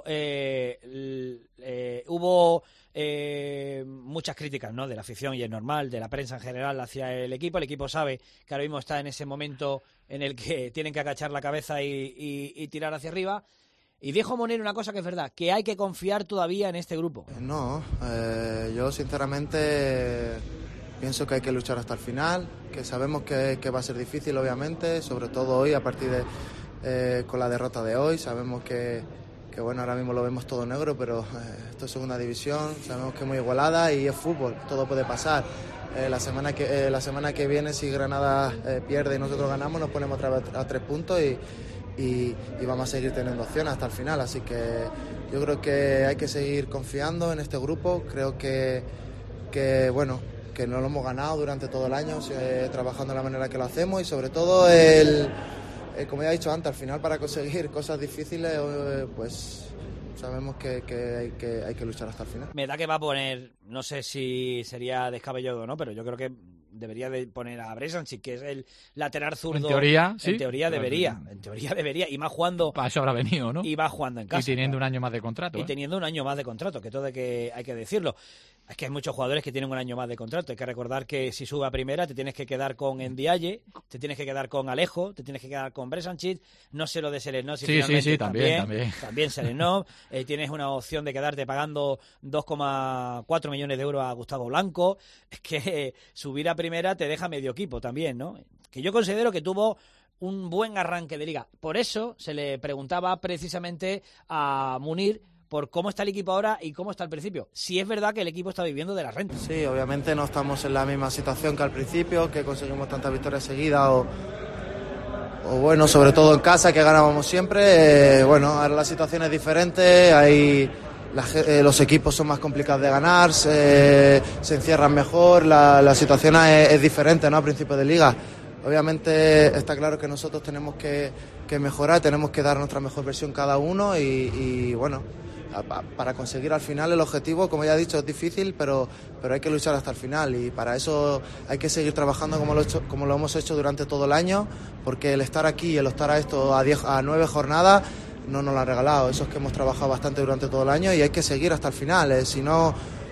S4: hubo muchas críticas, ¿no?, de la afición, y es normal, de la prensa en general hacia el equipo. El equipo sabe que ahora mismo está en ese momento en el que tienen que agachar la cabeza y tirar hacia arriba. Y dijo Monero una cosa que es verdad, que hay que confiar todavía en este grupo.
S14: No, yo sinceramente pienso que hay que luchar hasta el final, que sabemos que va a ser difícil, obviamente, sobre todo hoy, a partir de con la derrota de hoy. Sabemos que bueno, ahora mismo lo vemos todo negro, pero esto es segunda división, sabemos que es muy igualada y es fútbol, todo puede pasar. La semana que viene, si Granada pierde y nosotros ganamos, nos ponemos otra vez a 3 puntos y vamos a seguir teniendo opciones hasta el final. Así que yo creo que hay que seguir confiando en este grupo. Creo que bueno, que no lo hemos ganado durante todo el año, trabajando de la manera que lo hacemos y sobre todo como ya he dicho antes, al final para conseguir cosas difíciles, pues sabemos que hay que luchar hasta el final.
S4: Me da que va a poner, no sé si sería descabellado o no, pero yo creo que debería de poner a Bresanchik, que es el lateral zurdo.
S3: En teoría, sí.
S4: En teoría debería, y más jugando.
S3: Para eso habrá venido, ¿no?
S4: Y va jugando en casa.
S3: Y teniendo un año más de contrato.
S4: Y teniendo un año más de contrato, que todo hay que decirlo. Es que hay muchos jugadores que tienen un año más de contrato. Hay que recordar que si sube a primera te tienes que quedar con Ndiaye, te tienes que quedar con Alejo, te tienes que quedar con Bresanchik, no sé lo de Selenov.
S3: Sí, también.
S4: También Selenov. Tienes una opción de quedarte pagando 2,4 millones de euros a Gustavo Blanco. Es que subir a primera te deja medio equipo también, ¿no? Que yo considero que tuvo un buen arranque de liga. Por eso se le preguntaba precisamente a Munir por cómo está el equipo ahora y cómo está al principio. Si es verdad que el equipo está viviendo de la renta.
S14: Sí, obviamente no estamos en la misma situación que al principio, que conseguimos tantas victorias seguidas o bueno, sobre todo en casa, que ganábamos siempre. Bueno, ahora la situación es diferente, los equipos son más complicados de ganar, se encierran mejor, la situación es diferente, ¿no? A principio de liga. Obviamente está claro que nosotros tenemos que mejorar, tenemos que dar nuestra mejor versión cada uno y bueno, para conseguir al final el objetivo, como ya he dicho, es difícil, pero hay que luchar hasta el final y para eso hay que seguir trabajando como lo hemos hecho durante todo el año, porque el estar aquí y el estar a 9 jornadas no nos lo han regalado. Eso es que hemos trabajado bastante durante todo el año y hay que seguir hasta el final. Si no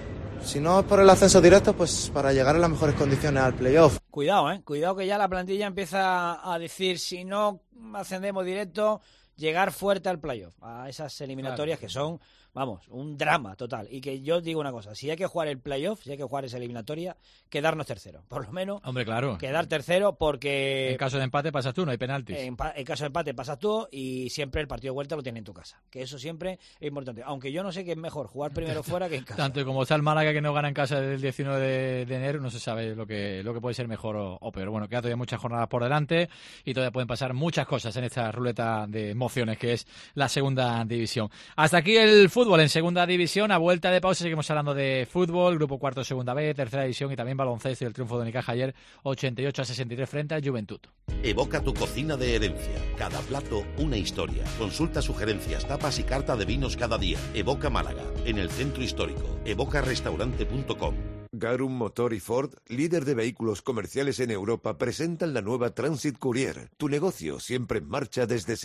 S14: es por el ascenso directo, pues para llegar en las mejores condiciones al playoff.
S4: Cuidado que ya la plantilla empieza a decir, si no ascendemos directo, llegar fuerte al playoff, a esas eliminatorias que son, vamos, un drama total. Y que yo digo una cosa, si hay que jugar el playoff, si hay que jugar esa eliminatoria, quedarnos tercero, por lo menos.
S3: Hombre, claro.
S4: Quedar tercero porque...
S3: En caso de empate pasas tú, no hay penaltis.
S4: En caso de empate pasas tú y siempre el partido de vuelta lo tienes en tu casa, que eso siempre es importante. Aunque yo no sé qué es mejor, jugar primero fuera que en casa.
S3: Tanto como está el Málaga, que no gana en casa desde el 19 de enero, no se sabe lo que puede ser mejor o peor. Bueno, queda todavía muchas jornadas por delante y todavía pueden pasar muchas cosas en esta ruleta de emociones que es la segunda división. Hasta aquí el fútbol en segunda división. A vuelta de pausa seguimos hablando de fútbol, grupo cuarto segunda B, tercera división y también baloncesto y el triunfo de Unicaja ayer 88-63 frente al Juventud.
S15: Evoca tu cocina de herencia. Cada plato una historia. Consulta sugerencias, tapas y carta de vinos cada día. Evoca Málaga, en el centro histórico. evocarestaurante.com.
S16: Garum Motor y Ford, líder de vehículos comerciales en Europa, presentan la nueva Transit Courier. Tu negocio siempre en marcha desde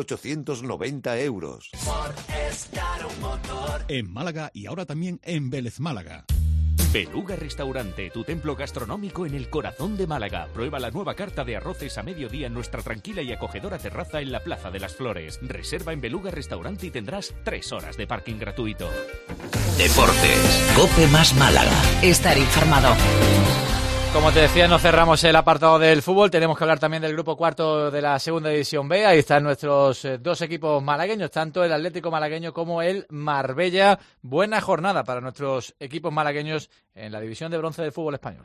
S16: 6.890 euros.
S17: Ford es Garum Motor. En Málaga y ahora también en Vélez Málaga.
S1: Beluga Restaurante, tu templo gastronómico en el corazón de Málaga. Prueba la nueva carta de arroces a mediodía en nuestra tranquila y acogedora terraza en la Plaza de las Flores. Reserva en Beluga Restaurante y tendrás 3 horas de parking gratuito.
S18: Deportes, COPE más Málaga. Estar informado.
S3: Como te decía, no cerramos el apartado del fútbol, tenemos que hablar también del grupo cuarto de la segunda división B. Ahí están nuestros dos equipos malagueños, tanto el Atlético malagueño como el Marbella. Buena jornada para nuestros equipos malagueños en la división de bronce del fútbol español.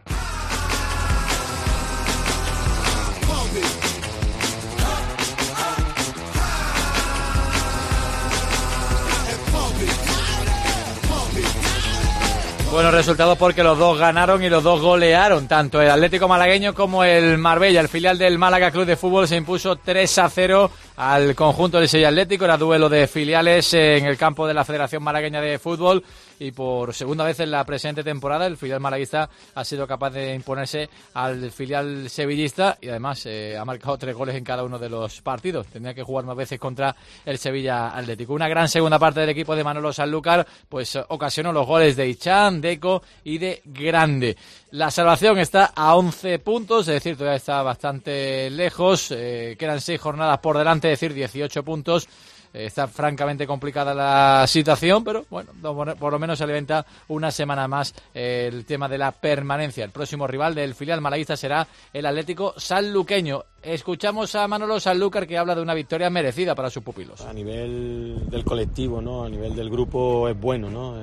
S3: Buenos resultados porque los dos ganaron y los dos golearon. Tanto el Atlético malagueño como el Marbella, el filial del Málaga Club de Fútbol, se impuso 3-0 al conjunto del Sevilla Atlético. Era duelo de filiales en el campo de la Federación Malagueña de Fútbol y por segunda vez en la presente temporada el filial malaguista ha sido capaz de imponerse al filial sevillista y además ha marcado 3 goles en cada uno de los partidos. Tendría que jugar más veces contra el Sevilla Atlético. Una gran segunda parte del equipo de Manolo Sanlúcar pues ocasionó los goles de Ichan, Deco y de Grande. La salvación está a 11 puntos, es decir, todavía está bastante lejos. Quedan 6 jornadas por delante, es decir, 18 puntos. Está francamente complicada la situación, pero bueno, por lo menos se alimenta una semana más el tema de la permanencia. El próximo rival del filial malaguista será el Atlético Sanluqueño. Escuchamos a Manolo Sanlúcar, que habla de una victoria merecida para sus pupilos.
S19: A nivel del colectivo, ¿no? A nivel del grupo es bueno, ¿no?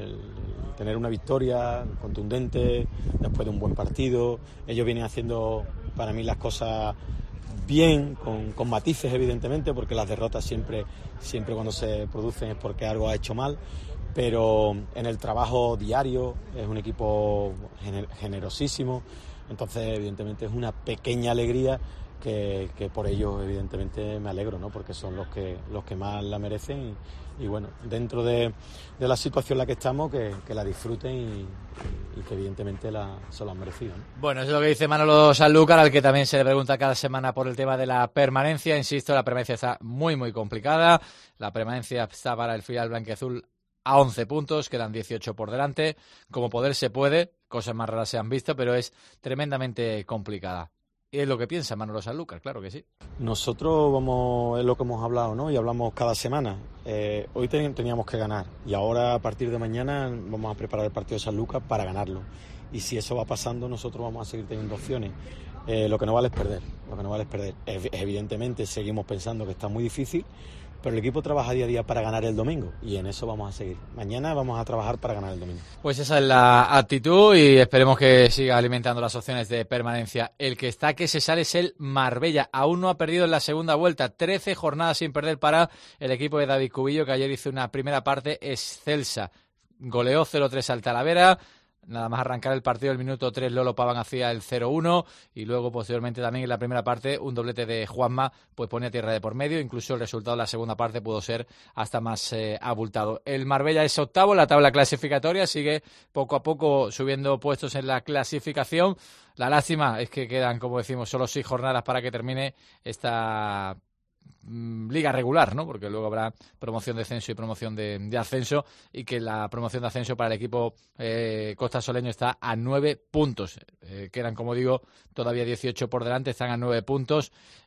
S19: Tener una victoria contundente después de un buen partido. Ellos vienen haciendo para mí las cosas bien, con matices evidentemente, porque las derrotas siempre cuando se producen es porque algo ha hecho mal, pero en el trabajo diario es un equipo generosísimo. Entonces evidentemente es una pequeña alegría que por ello evidentemente me alegro, ¿no? Porque son los que más la merecen y bueno, dentro de la situación en la que estamos, que la disfruten y que evidentemente se lo han merecido, ¿no?
S3: Bueno, eso es lo que dice Manolo Sanlúcar, al que también se le pregunta cada semana por el tema de la permanencia. Insisto, la permanencia está muy muy complicada. La permanencia está para el filial blanquiazul a 11 puntos, quedan 18 por delante. Como poder se puede, cosas más raras se han visto, pero es tremendamente complicada. Y es lo que piensa Manolo Sanlúcar, claro que sí.
S19: Nosotros es lo que hemos hablado, ¿no? Y hablamos cada semana. Hoy teníamos que ganar y ahora a partir de mañana vamos a preparar el partido de Sanlúcar para ganarlo. Y si eso va pasando, nosotros vamos a seguir teniendo opciones. Lo que no vale es perder. Evidentemente seguimos pensando que está muy difícil, pero el equipo trabaja día a día para ganar el domingo y en eso vamos a seguir. Mañana vamos a trabajar para ganar el domingo.
S3: Pues esa es la actitud y esperemos que siga alimentando las opciones de permanencia. El que está que se sale es el Marbella. Aún no ha perdido en la segunda vuelta. 13 jornadas sin perder para el equipo de David Cubillo, que ayer hizo una primera parte excelsa. Goleó 0-3 al Talavera. Nada más arrancar el partido, el minuto 3 Lolo Paván hacía el 0-1 y luego posteriormente también en la primera parte un doblete de Juanma pues ponía tierra de por medio. Incluso el resultado de la segunda parte pudo ser hasta más abultado. El Marbella es octavo en la tabla clasificatoria, sigue poco a poco subiendo puestos en la clasificación. La lástima es que quedan, como decimos, solo 6 jornadas para que termine esta liga regular, ¿no? Porque luego habrá promoción de descenso y promoción de ascenso, y que la promoción de ascenso para el equipo costasoleño está a 9 puntos. Quedan, como digo, todavía 18 por delante, están a 9 puntos.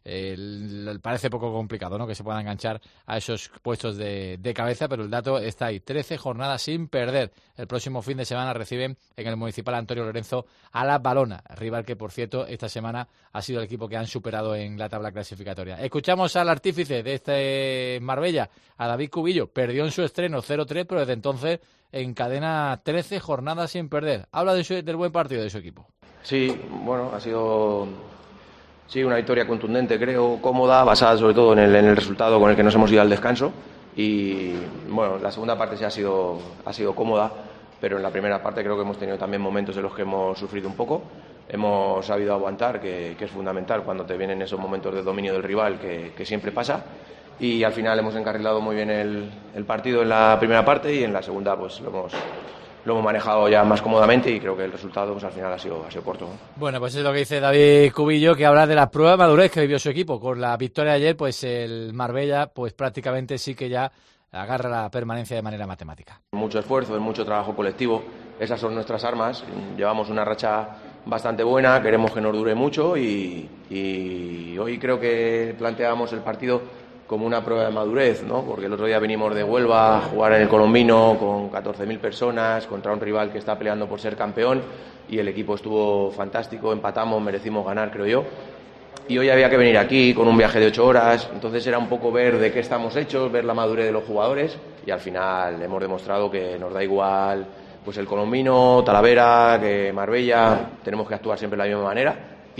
S3: Parece poco complicado, ¿no?, que se puedan enganchar a esos puestos de cabeza, pero el dato está ahí. 13 jornadas sin perder. El próximo fin de semana reciben en el Municipal Antonio Lorenzo a la Balona, rival que, por cierto, esta semana ha sido el equipo que han superado en la tabla clasificatoria. Escuchamos al artífice de este Marbella, a David Cubillo. Perdió en su estreno 0-3, pero desde entonces encadena 13 jornadas sin perder. Habla del buen partido de su equipo.
S20: Sí, bueno, ha sido una victoria contundente, creo, cómoda, basada sobre todo en el resultado con el que nos hemos ido al descanso. Y bueno, la segunda parte sí ha sido cómoda, pero en la primera parte creo que hemos tenido también momentos en los que hemos sufrido un poco. Hemos sabido aguantar, que es fundamental cuando te vienen esos momentos de dominio del rival, que siempre pasa. Y al final hemos encarrilado muy bien el partido en la primera parte, y en la segunda pues lo hemos manejado ya más cómodamente, y creo que el resultado pues al final ha sido corto, ¿no?
S3: Bueno, pues es lo que dice David Cubillo, que habla de la prueba de madurez que vivió su equipo. Con la victoria de ayer, pues el Marbella pues prácticamente sí que ya agarra la permanencia de manera matemática.
S20: Mucho esfuerzo, mucho trabajo colectivo, esas son nuestras armas. Llevamos una racha bastante buena, queremos que nos dure mucho, y hoy creo que planteábamos el partido como una prueba de madurez, ¿no? Porque el otro día vinimos de Huelva a jugar en el Colombino con 14.000 personas contra un rival que está peleando por ser campeón, y el equipo estuvo fantástico, empatamos, merecimos ganar, creo yo. Y hoy había que venir aquí con un viaje de 8 horas, entonces era un poco ver de qué estamos hechos, ver la madurez de los jugadores, y al final hemos demostrado que nos da igual pues el Colombino, Talavera, que Marbella. Tenemos que actuar siempre de la misma manera,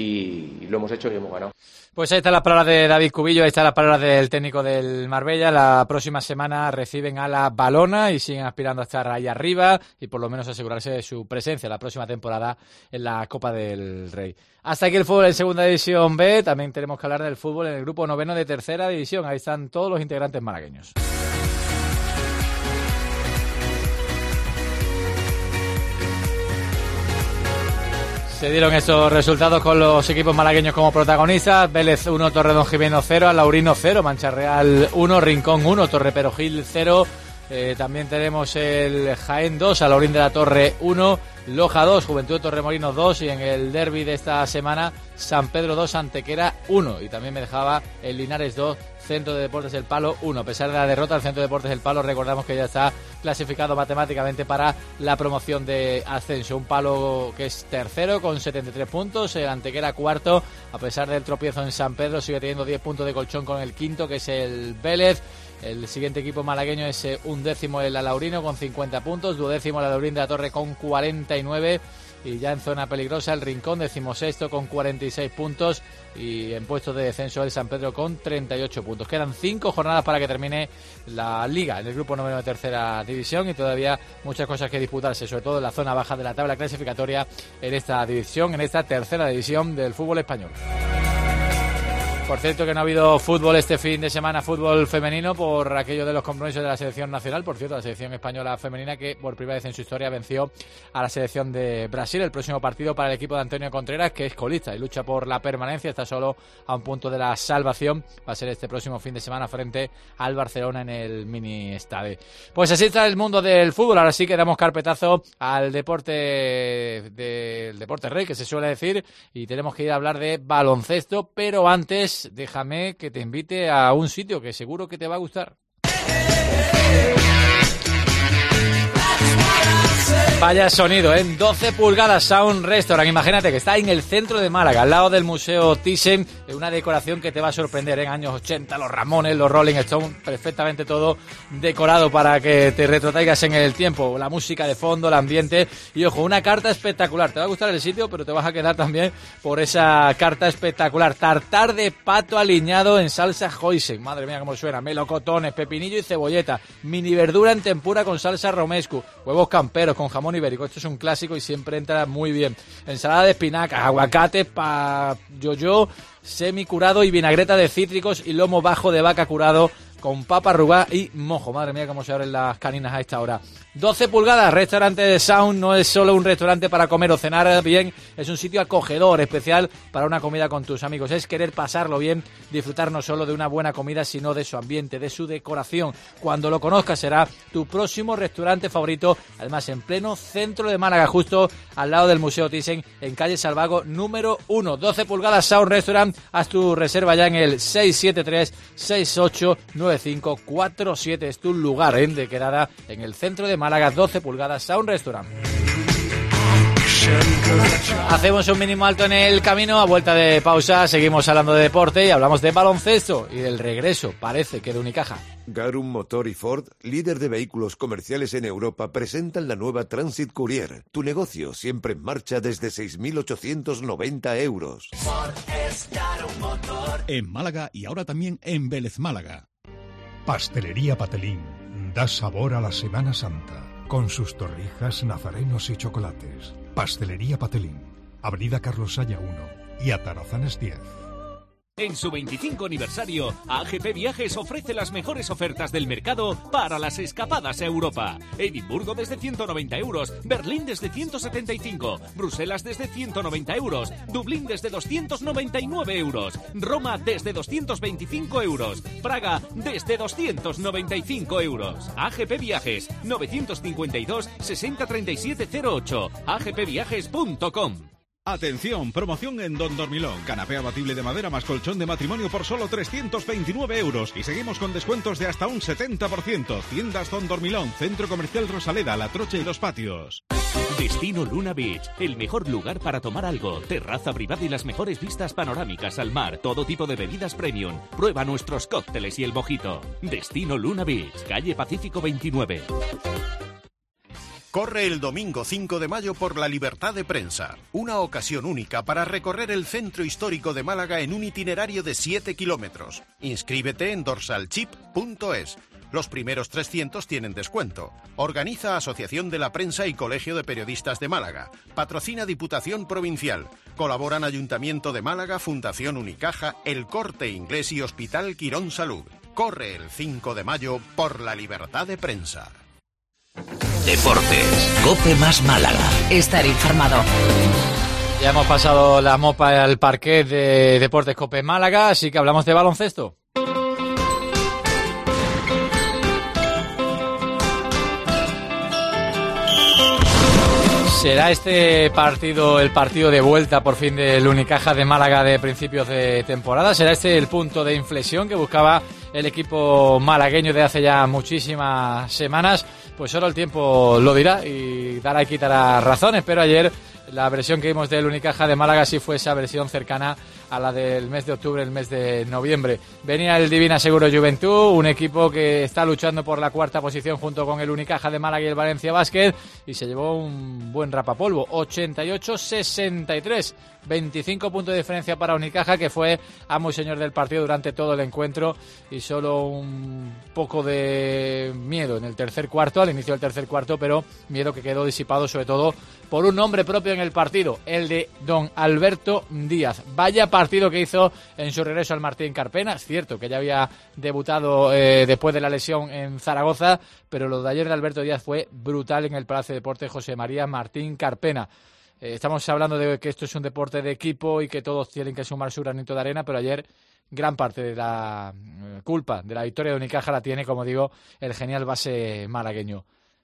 S20: y lo hemos hecho y hemos ganado.
S3: Pues ahí están las palabras de David Cubillo, ahí están las palabras del técnico del Marbella. La próxima semana reciben a la Balona y siguen aspirando a estar ahí arriba y por lo menos asegurarse de su presencia la próxima temporada en la Copa del Rey. Hasta aquí el fútbol en Segunda División B. También tenemos que hablar del fútbol en el grupo noveno de Tercera División. Ahí están todos los integrantes malagueños. Se dieron esos resultados con los equipos malagueños como protagonistas. Vélez 1, Torredonjimeno 0, Alaurino 0, Mancha Real 1, Rincón 1, Torreperogil 0, También tenemos el Jaén 2, Alaurín de la Torre 1, Loja 2, Juventud de Torremolinos 2 y en el derbi de esta semana San Pedro 2, Antequera 1. Y también me dejaba el Linares 2, Centro de Deportes El Palo 1. A pesar de la derrota, el Centro de Deportes El Palo, recordamos que ya está clasificado matemáticamente para la promoción de ascenso. Un Palo que es tercero con 73 puntos, el Antequera cuarto, a pesar del tropiezo en San Pedro, sigue teniendo 10 puntos de colchón con el quinto, que es el Vélez. El siguiente equipo malagueño es undécimo el Alaurino con 50 puntos, duodécimo el Alaurín de la Torre con 49 y ya en zona peligrosa el Rincón, 16º con 46 puntos y en puestos de descenso el San Pedro con 38 puntos. Quedan 5 jornadas para que termine la Liga en el grupo noveno de tercera división y todavía muchas cosas que disputarse, sobre todo en la zona baja de la tabla clasificatoria en esta división, en esta tercera división del fútbol español. Por cierto que no ha habido fútbol este fin de semana, fútbol femenino, por aquello de los compromisos de la selección nacional. Por cierto, la selección española femenina que por primera vez en su historia venció a la selección de Brasil. El próximo partido para el equipo de Antonio Contreras, que es colista y lucha por la permanencia, está solo a un punto de la salvación. Va a ser este próximo fin de semana frente al Barcelona en el Mini Estade. Pues así está el mundo del fútbol. Ahora sí que damos carpetazo al deporte rey, que se suele decir, y tenemos que ir a hablar de baloncesto, pero antes déjame que te invite a un sitio que seguro que te va a gustar. Vaya sonido, 12 pulgadas Sound Restaurant. Imagínate que está en el centro de Málaga, al lado del Museo Thyssen, una decoración que te va a sorprender. En años 80, los Ramones, los Rolling Stones, perfectamente todo decorado para que te retrotraigas en el tiempo. La música de fondo, el ambiente y, ojo, una carta espectacular. Te va a gustar el sitio, pero te vas a quedar también por esa carta espectacular. Tartar de pato aliñado en salsa hoisin. Madre mía, cómo suena. Melocotones, pepinillo y cebolleta. Mini verdura en tempura con salsa romescu. Huevos camperos con jamón ibérico. Esto es un clásico y siempre entra muy bien. Ensalada de espinacas, aguacate, yo semi curado y vinagreta de cítricos y lomo bajo de vaca curado con papa arrugada y mojo. Madre mía, cómo se abren las caninas a esta hora. 12 pulgadas, restaurante de Sound, no es solo un restaurante para comer o cenar bien, es un sitio acogedor, especial para una comida con tus amigos. Es querer pasarlo bien, disfrutar no solo de una buena comida, sino de su ambiente, de su decoración. Cuando lo conozcas será tu próximo restaurante favorito, además en pleno centro de Málaga, justo al lado del Museo Thyssen, en calle Salvago número 1. 12 pulgadas Sound Restaurant, haz tu reserva ya en el 673-689547. Es tu lugar de quedada en el centro de Málaga, 12 pulgadas Sound Restaurant. Hacemos un mínimo alto en el camino, a vuelta de pausa seguimos hablando de deporte y hablamos de baloncesto y del regreso, parece que de Unicaja.
S16: Garum Motor y Ford, líder de vehículos comerciales en Europa, presentan la nueva Transit Courier. Tu negocio siempre en marcha desde 6.890 euros.
S17: Ford es Garum Motor. En Málaga y ahora también en Vélez Málaga. Pastelería Patelín da sabor a la Semana Santa, con sus torrijas, nazarenos y chocolates. Pastelería Patelín, Avenida Carlos Saya 1 y Atarazanes 10.
S1: En su 25 aniversario, AGP Viajes ofrece las mejores ofertas del mercado para las escapadas a Europa. Edimburgo desde 190 euros, Berlín desde 175, Bruselas desde 190 euros, Dublín desde 299 euros, Roma desde 225 euros, Praga desde 295 euros. AGP Viajes, 952 60 37 08, agpviajes.com.
S17: Atención, promoción en Don Dormilón. Canapé abatible de madera más colchón de matrimonio por solo 329 euros. Y seguimos con descuentos de hasta un 70%. Tiendas Don Dormilón, Centro Comercial Rosaleda, La Trocha y Los Patios.
S1: Destino Luna Beach, el mejor lugar para tomar algo. Terraza privada y las mejores vistas panorámicas al mar. Todo tipo de bebidas premium. Prueba nuestros cócteles y el mojito. Destino Luna Beach, calle Pacífico 29.
S15: Corre el domingo 5 de mayo por la Libertad de Prensa, una ocasión única para recorrer el centro histórico de Málaga en un itinerario de 7 kilómetros. Inscríbete en dorsalchip.es. Los primeros 300 tienen descuento. Organiza Asociación de la Prensa y Colegio de Periodistas de Málaga. Patrocina Diputación Provincial. Colaboran Ayuntamiento de Málaga, Fundación Unicaja, El Corte Inglés y Hospital Quirón Salud. Corre el 5 de mayo por la Libertad de Prensa.
S18: Deportes, COPE más Málaga. Estar informado.
S3: Ya hemos pasado la mopa al parquet de Deportes COPE Málaga, así que hablamos de baloncesto. ¿Será este partido el partido de vuelta por fin del Unicaja de Málaga de principios de temporada? ¿Será este el punto de inflexión que buscaba el equipo malagueño de hace ya muchísimas semanas? Pues solo el tiempo lo dirá y dará y quitará razones, pero ayer la versión que vimos del Unicaja de Málaga sí fue esa versión cercana a la del mes de octubre, el mes de noviembre. Venía el Divina Seguro Juventud, un equipo que está luchando por la cuarta posición junto con el Unicaja de Málaga y el Valencia Basket, y se llevó un buen rapapolvo, 88-63. 25 puntos de diferencia para Unicaja, que fue amo y señor del partido durante todo el encuentro, y solo un poco de miedo en el tercer cuarto, al inicio del tercer cuarto, pero miedo que quedó disipado sobre todo por un nombre propio en el partido, el de don Alberto Díaz. Vaya partido que hizo en su regreso al Martín Carpena. Es cierto que ya había debutado después de la lesión en Zaragoza, pero lo de ayer de Alberto Díaz fue brutal en el Palacio de Deportes José María Martín Carpena. Estamos hablando de que esto es un deporte de equipo y que todos tienen que sumar su granito de arena, pero ayer gran parte de la culpa de la victoria de Unicaja la tiene, como digo, el genial base malagueño.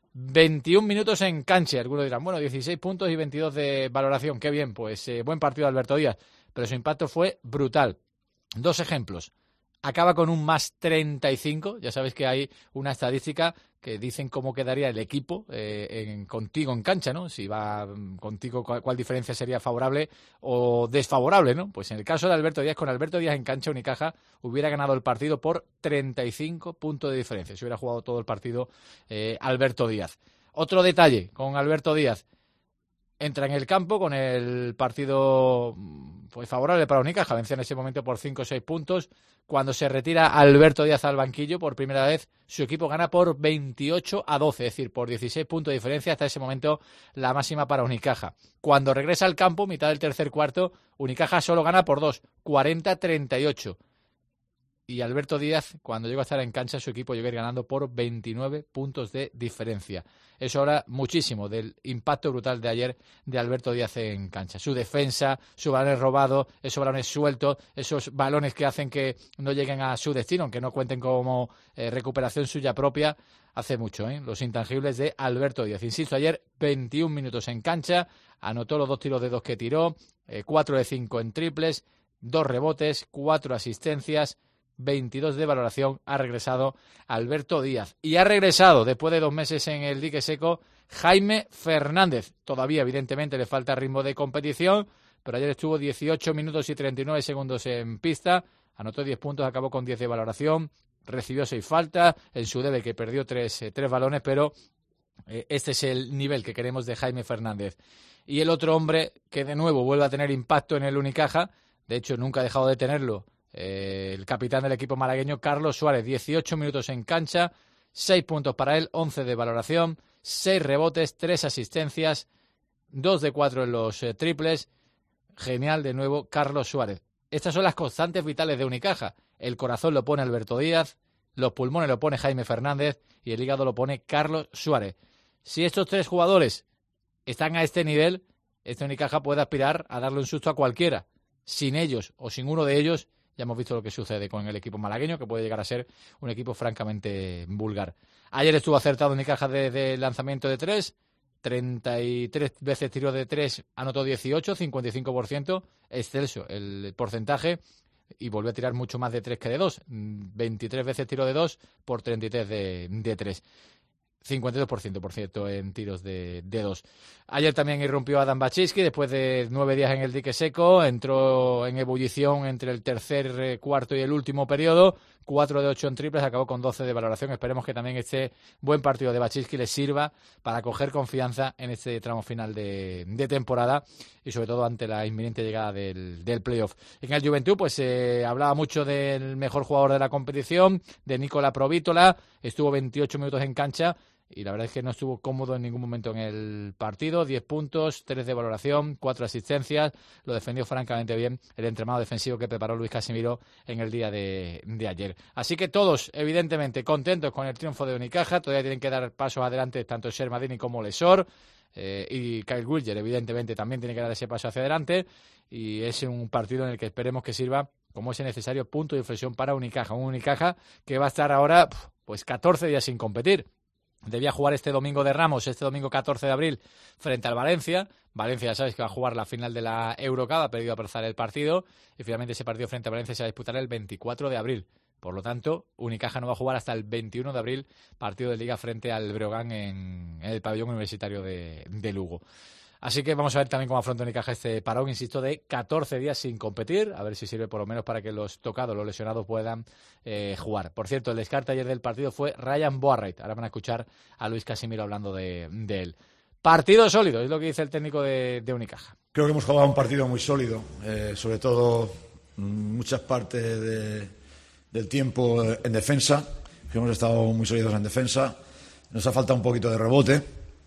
S3: 21 minutos en cancha. Algunos dirán, bueno, 16 puntos y 22 de valoración. Qué bien, pues buen partido de Alberto Díaz, pero su impacto fue brutal. Dos ejemplos. Acaba con un más 35. Ya sabéis que hay una estadística que dicen cómo quedaría el equipo contigo en cancha, ¿no? Si va contigo, cuál diferencia sería favorable o desfavorable, ¿no? Pues en el caso de Alberto Díaz, con Alberto Díaz en cancha, Unicaja hubiera ganado el partido por 35 puntos de diferencia. Si hubiera jugado todo el partido Alberto Díaz. Otro detalle con Alberto Díaz. Entra en el campo con el partido pues favorable para Unicaja. Vencía en ese momento por 5 o 6 puntos. Cuando se retira Alberto Díaz al banquillo por primera vez, su equipo gana por 28-12, es decir, por 16 puntos de diferencia. Hasta ese momento la máxima para Unicaja. Cuando regresa al campo, mitad del tercer cuarto, Unicaja solo gana por 2, 40-38. Y Alberto Díaz, cuando llegó a estar en cancha, su equipo llegó a ir ganando por 29 puntos de diferencia. Eso habla muchísimo del impacto brutal de ayer de Alberto Díaz en cancha. Su defensa, sus balones robados, esos balones sueltos, esos balones que hacen que no lleguen a su destino, aunque no cuenten como recuperación suya propia, hace mucho, los intangibles de Alberto Díaz. Insisto, ayer 21 minutos en cancha, anotó los 2 tiros de 2 que tiró, 4 de 5 en triples, 2 rebotes, 4 asistencias, 22 de valoración. Ha regresado Alberto Díaz. Y ha regresado, después de 2 meses en el dique seco, Jaime Fernández. Todavía, evidentemente, le falta ritmo de competición, pero ayer estuvo 18 minutos y 39 segundos en pista. Anotó 10 puntos, acabó con 10 de valoración. Recibió 6 faltas. En su debe, que perdió 3 balones, pero este es el nivel que queremos de Jaime Fernández. Y el otro hombre que, de nuevo, vuelve a tener impacto en el Unicaja, de hecho, nunca ha dejado de tenerlo, el capitán del equipo malagueño, Carlos Suárez. 18 minutos en cancha, 6 puntos para él, 11 de valoración, 6 rebotes, 3 asistencias, 2 de 4 en los triples. Genial de nuevo Carlos Suárez. Estas son las constantes vitales de Unicaja. El corazón lo pone Alberto Díaz, los pulmones lo pone Jaime Fernández y el hígado lo pone Carlos Suárez. Si estos 3 jugadores están a este nivel, este Unicaja puede aspirar a darle un susto a cualquiera. Sin ellos o sin uno de ellos, ya hemos visto lo que sucede con el equipo malagueño, que puede llegar a ser un equipo francamente vulgar. Ayer estuvo acertado Unicaja de lanzamiento de 3, 33 veces tiró de 3, anotó 18, 55%, excelso el porcentaje, y volvió a tirar mucho más de 3 que de 2, 23 veces tiró de 2 por 33 de 3. 52%, por cierto, en tiros de 2. Ayer también irrumpió Adam Baczynski después de 9 días en el dique seco. Entró en ebullición entre el tercer cuarto y el último periodo. 4 de 8 en triples, acabó con 12 de valoración. Esperemos que también este buen partido de Baczynski les sirva para coger confianza en este tramo final de temporada y sobre todo ante la inminente llegada del playoff. En el Juventud pues se hablaba mucho del mejor jugador de la competición, de Nicola Provítola. Estuvo 28 minutos en cancha y la verdad es que no estuvo cómodo en ningún momento en el partido. 10 puntos, 3 de valoración, 4 asistencias. Lo defendió francamente bien el entramado defensivo que preparó Luis Casimiro en el día de ayer. Así que todos, evidentemente, contentos con el triunfo de Unicaja. Todavía tienen que dar pasos adelante tanto Shermadini como Lesor. Y Kyle Wilger, evidentemente, también tiene que dar ese paso hacia adelante. Y es un partido en el que esperemos que sirva como ese necesario punto de inflexión para Unicaja. Un Unicaja que va a estar ahora pues 14 días sin competir. Debía jugar este domingo de Ramos, este domingo 14 de abril, frente al Valencia. Valencia, ya sabéis que va a jugar la final de la Eurocup, ha perdido a aplazar el partido. Y finalmente ese partido frente a Valencia se va a disputar el 24 de abril. Por lo tanto, Unicaja no va a jugar hasta el 21 de abril, partido de Liga frente al Breogán en el pabellón universitario de Lugo. Así que vamos a ver también cómo afronta Unicaja este parón, insisto, de 14 días sin competir, a ver si sirve por lo menos para que los tocados, los lesionados puedan jugar. Por cierto, el descarte ayer del partido fue Ryan Boarreit. Ahora van a escuchar a Luis Casimiro hablando de él. Partido sólido, es lo que dice el técnico de Unicaja.
S21: Creo que hemos jugado un partido muy sólido, sobre todo muchas partes del tiempo en defensa, que hemos estado muy sólidos en defensa. Nos ha faltado un poquito de rebote.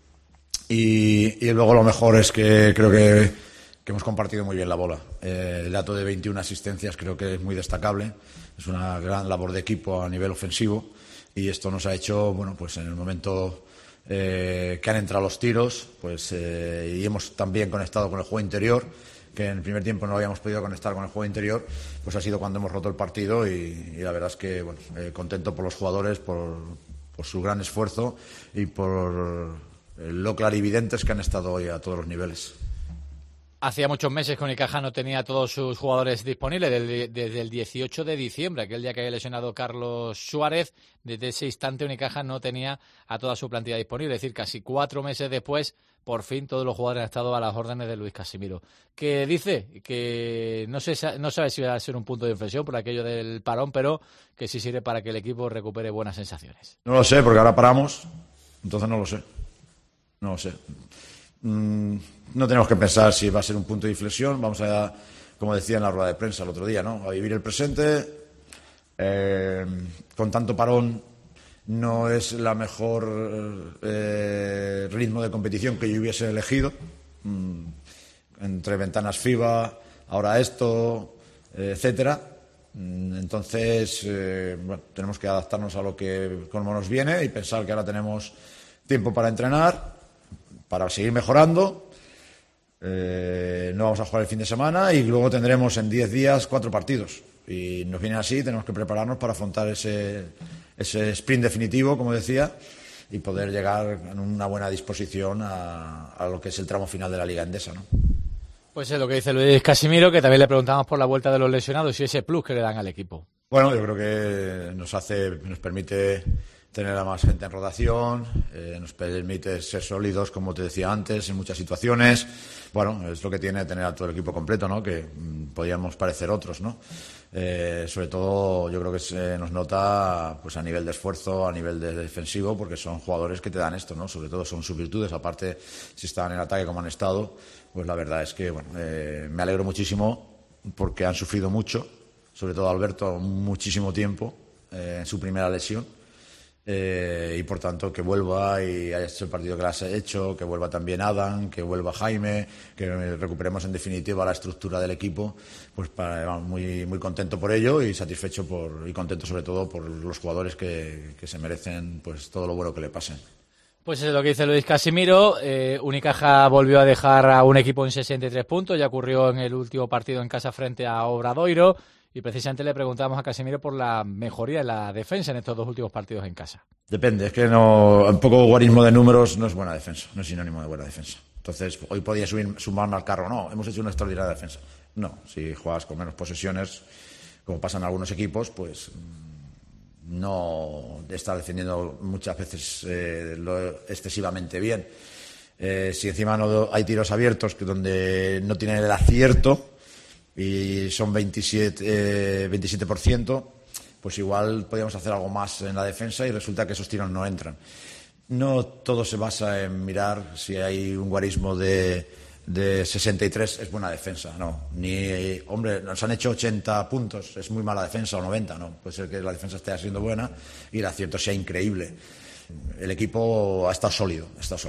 S21: Y luego lo mejor es que creo que hemos compartido muy bien la bola. El dato de 21 asistencias creo que es muy destacable. Es una gran labor de equipo a nivel ofensivo y esto nos ha hecho, bueno, pues en el momento que han entrado los tiros, pues y hemos también conectado con el juego interior, que en el primer tiempo no habíamos podido conectar con el juego interior, pues ha sido cuando hemos roto el partido y la verdad es que, bueno, contento por los jugadores, por su gran esfuerzo y por lo clarividentes que han estado hoy a todos los niveles.
S3: Hacía muchos meses que Unicaja no tenía a todos sus jugadores disponibles, desde el 18 de diciembre, aquel día que había lesionado Carlos Suárez. Desde ese instante Unicaja no tenía a toda su plantilla disponible, es decir, casi 4 meses después, por fin todos los jugadores han estado a las órdenes de Luis Casimiro, que dice que no sabe si va a ser un punto de inflexión por aquello del parón, pero que sí sirve para que el equipo recupere buenas sensaciones.
S21: No lo sé, porque ahora paramos, entonces no lo sé. No lo sé. No tenemos que pensar si va a ser un punto de inflexión. Vamos a, como decía en la rueda de prensa el otro día, ¿no?, a vivir el presente. Con tanto parón no es la mejor ritmo de competición que yo hubiese elegido. Entre ventanas FIBA, ahora esto, etcétera. Entonces, bueno, tenemos que adaptarnos a lo que como nos viene y pensar que ahora tenemos tiempo para entrenar, para seguir mejorando. No vamos a jugar el fin de semana y luego tendremos en 10 días 4 partidos. Y nos viene así, tenemos que prepararnos para afrontar ese sprint definitivo, como decía, y poder llegar en una buena disposición a lo que es el tramo final de la Liga Endesa, ¿no?
S3: Pues es lo que dice Luis Casimiro, que también le preguntamos por la vuelta de los lesionados y ese plus que le dan al equipo.
S21: Bueno, yo creo que nos permite tener a más gente en rotación, nos permite ser sólidos, como te decía antes, en muchas situaciones. Bueno, es lo que tiene tener a todo el equipo completo, ¿no?, que podíamos parecer otros, ¿no? Sobre todo yo creo que se nos nota pues a nivel de esfuerzo, a nivel de defensivo, porque son jugadores que te dan esto, ¿no? Sobre todo son sus virtudes, aparte si estaban en ataque como han estado, pues la verdad es que bueno, me alegro muchísimo porque han sufrido mucho, sobre todo Alberto, muchísimo tiempo en su primera lesión. Y por tanto que vuelva y haya hecho el partido que las ha hecho, que vuelva también Adam, que vuelva Jaime, que recuperemos en definitiva la estructura del equipo, pues muy, muy contento por ello y satisfecho y contento sobre todo por los jugadores que se merecen pues todo lo bueno que le pasen.
S3: Pues es lo que dice Luis Casimiro. Unicaja volvió a dejar a un equipo en 63 puntos, ya ocurrió en el último partido en casa frente a Obradoiro. Y precisamente le preguntamos a Casimiro por la mejoría en la defensa en estos 2 últimos partidos en casa.
S21: Depende, es que un poco guarismo de números no es buena defensa, no es sinónimo de buena defensa. Entonces, hoy podía sumarme al carro, no, hemos hecho una extraordinaria defensa. No, si juegas con menos posesiones, como pasa en algunos equipos, pues no está defendiendo muchas veces excesivamente bien. Si encima no hay tiros abiertos donde no tienen el acierto, y son 27%, pues igual podríamos hacer algo más en la defensa y resulta que esos tiros no entran. No todo se basa en mirar si hay un guarismo de 63, es buena defensa, no. Ni, hombre, nos han hecho 80 puntos, es muy mala defensa, o 90, no. Puede ser que la defensa esté siendo buena y el acierto sea increíble. El equipo ha estado sólido.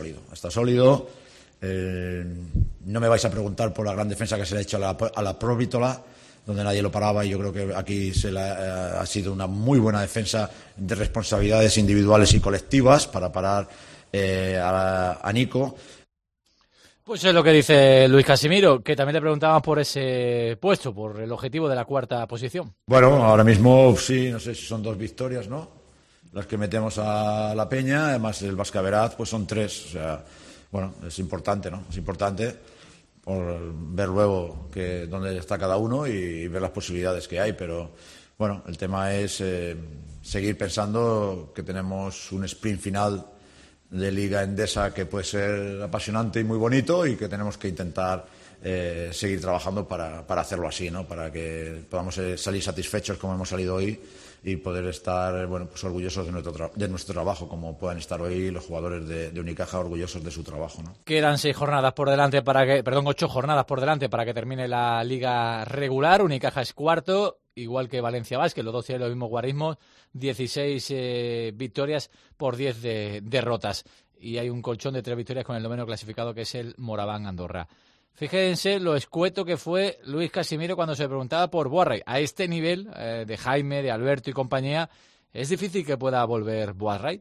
S21: No me vais a preguntar por la gran defensa que se le ha hecho a la Provítola, donde nadie lo paraba, y yo creo que aquí ha sido una muy buena defensa de responsabilidades individuales y colectivas para parar a Nico.
S3: Pues es lo que dice Luis Casimiro, que también le preguntábamos por ese puesto, por el objetivo de la 4ª posición.
S21: Bueno, ahora mismo sí, no sé si son 2 victorias, ¿no? las que metemos a la Peña, además el Vascaveraz pues son 3, o sea, bueno, es importante, ¿no? Es importante por ver luego dónde está cada uno y ver las posibilidades que hay, pero bueno, el tema es seguir pensando que tenemos un sprint final de Liga Endesa que puede ser apasionante y muy bonito y que tenemos que intentar seguir trabajando para hacerlo así, ¿no? Para que podamos salir satisfechos como hemos salido hoy y poder estar pues orgullosos de nuestro trabajo, como puedan estar hoy los jugadores de Unicaja orgullosos de su trabajo, ¿no?
S3: Quedan 8 jornadas por delante para que termine la liga regular. Unicaja es cuarto, igual que Valencia Basket, los dos tienen los mismos guarismos, 16 victorias por 10 derrotas. Y hay un colchón de 3 victorias con el noveno clasificado, que es el Moraván Andorra. Fíjense lo escueto que fue Luis Casimiro cuando se preguntaba por Boisrey. A este nivel de Jaime, de Alberto y compañía, ¿es difícil que pueda volver Boisrey?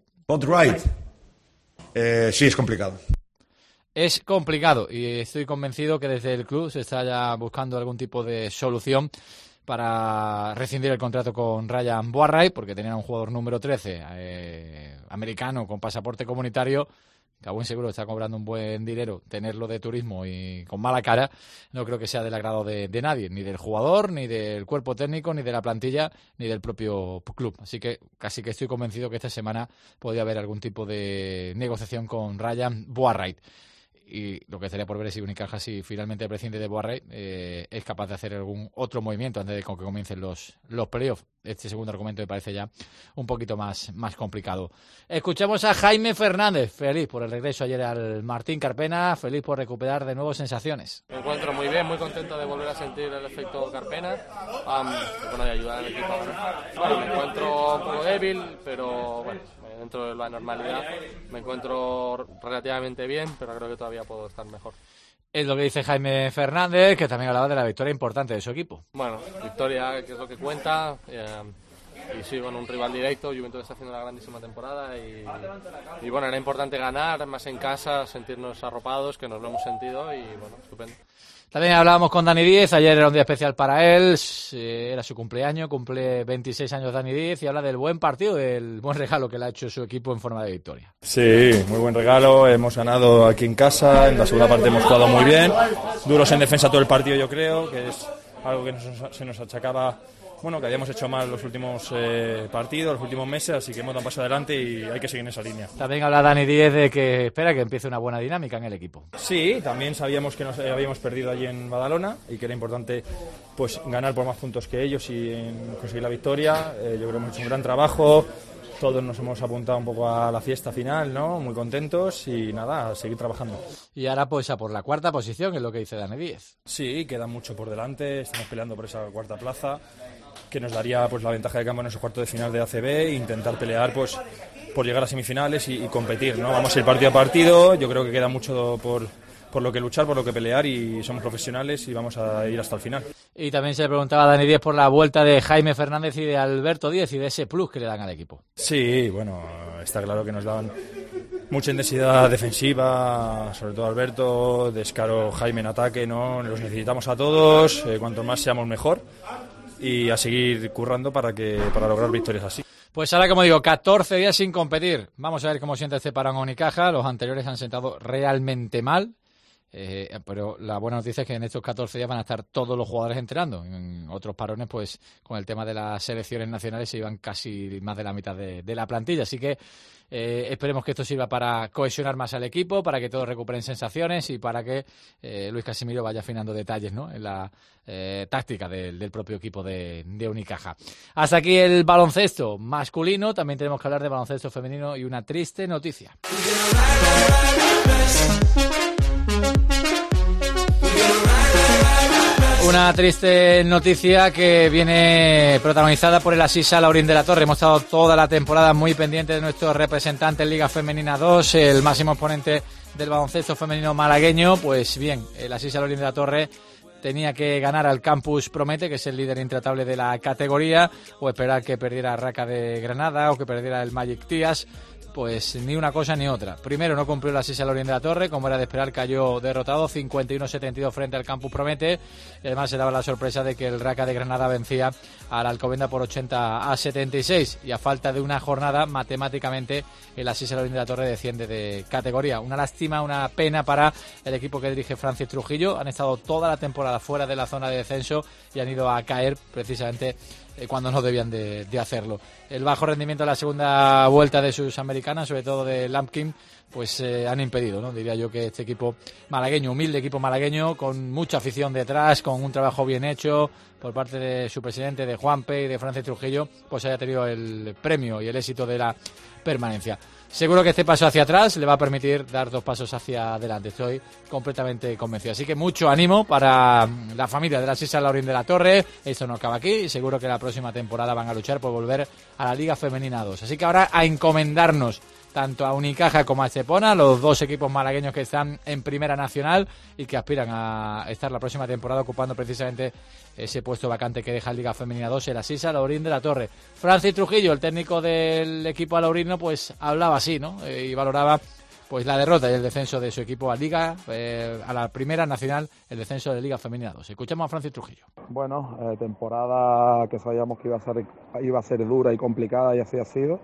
S21: Sí, es complicado.
S3: Es complicado y estoy convencido que desde el club se está ya buscando algún tipo de solución para rescindir el contrato con Ryan Boisrey, porque tenía un jugador número 13, americano con pasaporte comunitario, que a buen seguro está cobrando un buen dinero, tenerlo de turismo y con mala cara, no creo que sea del agrado de nadie, ni del jugador, ni del cuerpo técnico, ni de la plantilla, ni del propio club. Así que casi que estoy convencido que esta semana podría haber algún tipo de negociación con Ryan Boisrey. Y lo que estaría por ver es si Unicaja, si finalmente el presidente de Boisrey es capaz de hacer algún otro movimiento antes de que comiencen los playoffs. Este segundo argumento me parece ya un poquito más complicado. Escuchamos a Jaime Fernández, feliz por el regreso ayer al Martín Carpena, feliz por recuperar de nuevo sensaciones.
S11: Me encuentro muy bien, muy contento de volver a sentir el efecto Carpena, de ayudar al equipo. Bueno, me encuentro un poco débil, pero bueno, dentro de la normalidad me encuentro relativamente bien, pero creo que todavía puedo estar mejor.
S3: Es lo que dice Jaime Fernández, que también hablaba de la victoria importante de su equipo.
S11: Bueno, victoria, que es lo que cuenta, y sí, bueno, un rival directo. Juventud está haciendo una grandísima temporada y bueno, era importante ganar, más en casa, sentirnos arropados, que nos lo hemos sentido y bueno, estupendo.
S3: También hablábamos con Dani Díez, ayer era un día especial para él, era su cumpleaños, cumple 26 años Dani Díez y habla del buen partido, del buen regalo que le ha hecho su equipo en forma de victoria.
S22: Sí, muy buen regalo, hemos ganado aquí en casa, en la segunda parte hemos jugado muy bien, duros en defensa todo el partido yo creo, que es algo que se nos achacaba, bueno, que habíamos hecho mal los últimos partidos, los últimos meses, así que hemos dado un paso adelante y hay que seguir en esa línea.
S3: También habla Dani Díez de que espera que empiece una buena dinámica en el equipo.
S22: Sí, también sabíamos que nos habíamos perdido allí en Badalona y que era importante pues ganar por más puntos que ellos y conseguir la victoria. Yo creo que hemos hecho un gran trabajo, todos nos hemos apuntado un poco a la fiesta final, ¿no? Muy contentos y nada, a seguir trabajando.
S3: Y ahora pues a por la cuarta posición, es lo que dice Dani Díez.
S22: Sí, queda mucho por delante, estamos peleando por esa cuarta plaza, que nos daría pues la ventaja de campo en esos cuartos de final de ACB e intentar pelear pues por llegar a semifinales y competir, ¿no? Vamos a ir partido a partido, yo creo que queda mucho por lo que luchar, por lo que pelear y somos profesionales y vamos a ir hasta el final.
S3: Y también se le preguntaba a Dani Díez por la vuelta de Jaime Fernández y de Alberto Díez y de ese plus que le dan al equipo.
S22: Sí, bueno, está claro que nos daban mucha intensidad defensiva, sobre todo Alberto, descaro Jaime en ataque, ¿no? Los necesitamos a todos, cuanto más seamos mejor y a seguir currando para lograr victorias así.
S3: Pues ahora, como digo, 14 días sin competir. Vamos a ver cómo sienta este parón Unicaja. Los anteriores han sentado realmente mal. Pero la buena noticia es que en estos 14 días van a estar todos los jugadores entrenando. En otros parones, pues con el tema de las selecciones nacionales se iban casi más de la mitad de la plantilla. Así que esperemos que esto sirva para cohesionar más al equipo, para que todos recuperen sensaciones y para que Luis Casimiro vaya afinando detalles, ¿no? En la táctica del propio equipo de Unicaja. Hasta aquí el baloncesto masculino. También tenemos que hablar de baloncesto femenino y una triste noticia. Una triste noticia que viene protagonizada por el Asisa Laurín de la Torre. Hemos estado toda la temporada muy pendientes de nuestro representante en Liga Femenina 2, el máximo exponente del baloncesto femenino malagueño. Pues bien, el Asisa Laurín de la Torre tenía que ganar al Campus Promete, que es el líder intratable de la categoría, o esperar que perdiera Raca de Granada o que perdiera el Magic Tías. Pues ni una cosa ni otra. Primero no cumplió la Sisa Lorín de la Torre, como era de esperar, cayó derrotado 51-72 frente al Campus Promete. Y además se daba la sorpresa de que el Raca de Granada vencía al Alcobendas por 80-76 y a falta de una jornada matemáticamente el Sisa Lorín de la Torre desciende de categoría. Una lástima, una pena para el equipo que dirige Francis Trujillo. Han estado toda la temporada fuera de la zona de descenso y han ido a caer precisamente cuando no debían de hacerlo. El bajo rendimiento de la segunda vuelta de sus americanas, sobre todo de Lampkin, pues han impedido, ¿no? Diría yo que este equipo malagueño, humilde equipo malagueño, con mucha afición detrás, con un trabajo bien hecho por parte de su presidente, de Juanpe y de Francis Trujillo, pues haya tenido el premio y el éxito de la permanencia. Seguro que este paso hacia atrás le va a permitir dar 2 pasos hacia adelante, estoy completamente convencido. Así que mucho ánimo para la familia de la Sisa Lorín de la Torre. Esto no acaba aquí y seguro que la próxima temporada van a luchar por volver a la Liga Femenina 2. Así que ahora a encomendarnos tanto a Unicaja como a Estepona, los 2 equipos malagueños que están en Primera Nacional y que aspiran a estar la próxima temporada ocupando precisamente ese puesto vacante que deja Liga Femenina 2 en la Sisa Lorín de la Torre. Francis Trujillo, el técnico del equipo alaurino, pues hablaba así, ¿no? Y valoraba pues la derrota y el descenso de su equipo a Liga, a la Primera Nacional, el descenso de Liga Femenina 2. Escuchamos a Francis Trujillo.
S2: Bueno, temporada que sabíamos que iba a ser dura y complicada y así ha sido.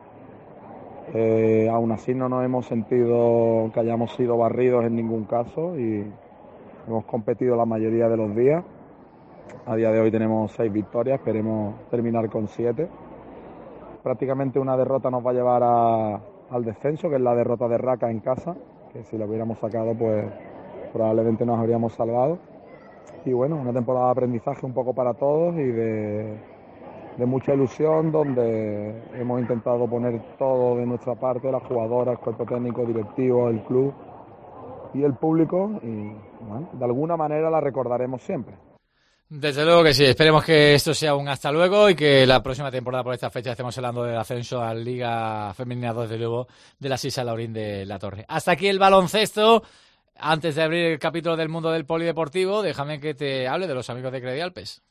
S2: Aún así no nos hemos sentido que hayamos sido barridos en ningún caso y hemos competido la mayoría de los días. A día de hoy tenemos 6 victorias, esperemos terminar con 7. Prácticamente una derrota nos va a llevar al descenso, que es la derrota de Raca en casa, que si lo hubiéramos sacado pues probablemente nos habríamos salvado. Y bueno, una temporada de aprendizaje un poco para todos y de mucha ilusión, donde hemos intentado poner todo de nuestra parte, las jugadoras, el cuerpo técnico, directivo, el club y el público, y bueno, de alguna manera la recordaremos siempre.
S3: Desde luego que sí, esperemos que esto sea un hasta luego y que la próxima temporada por esta fecha estemos hablando del ascenso a Liga Femenina 2 de luego de la Sisa Lorín de la Torre. Hasta aquí el baloncesto. Antes de abrir el capítulo del mundo del polideportivo, déjame que te hable de los amigos de Credialpes.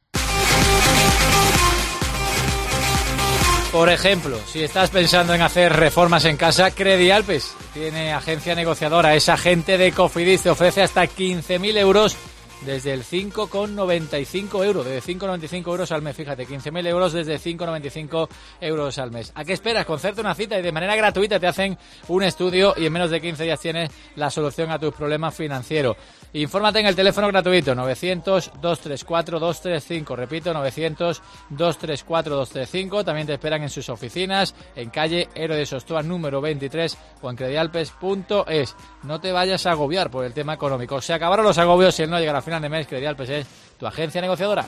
S3: Por ejemplo, si estás pensando en hacer reformas en casa, Credialpes tiene agencia negociadora, es agente de Cofidis, te ofrece hasta 15.000 euros desde el 5,95 euros, desde 5,95 euros al mes, fíjate, 15.000 euros desde 5,95 euros al mes. ¿A qué esperas? Concerta una cita y de manera gratuita te hacen un estudio y en menos de 15 días tienes la solución a tus problemas financieros. Infórmate en el teléfono gratuito 900-234-235, repito, 900-234-235, también te esperan en sus oficinas, en calle Héroe de Sostoa número 23 o en credialpes.es. No te vayas a agobiar por el tema económico, se acabaron los agobios si él no llega a la final de mes. Credialpes es tu agencia negociadora.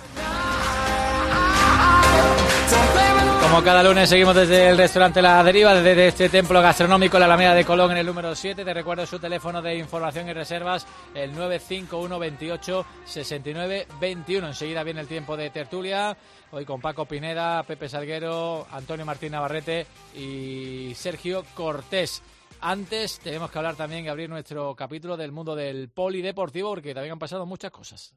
S3: Como cada lunes seguimos desde el restaurante La Deriva, desde este templo gastronómico en la Alameda de Colón en el número 7. Te recuerdo su teléfono de información y reservas, el 951 28 69 21. Enseguida viene el tiempo de tertulia, hoy con Paco Pineda, Pepe Salguero, Antonio Martín Navarrete y Sergio Cortés. Antes tenemos que hablar también y abrir nuestro capítulo del mundo del polideportivo, porque también han pasado muchas cosas.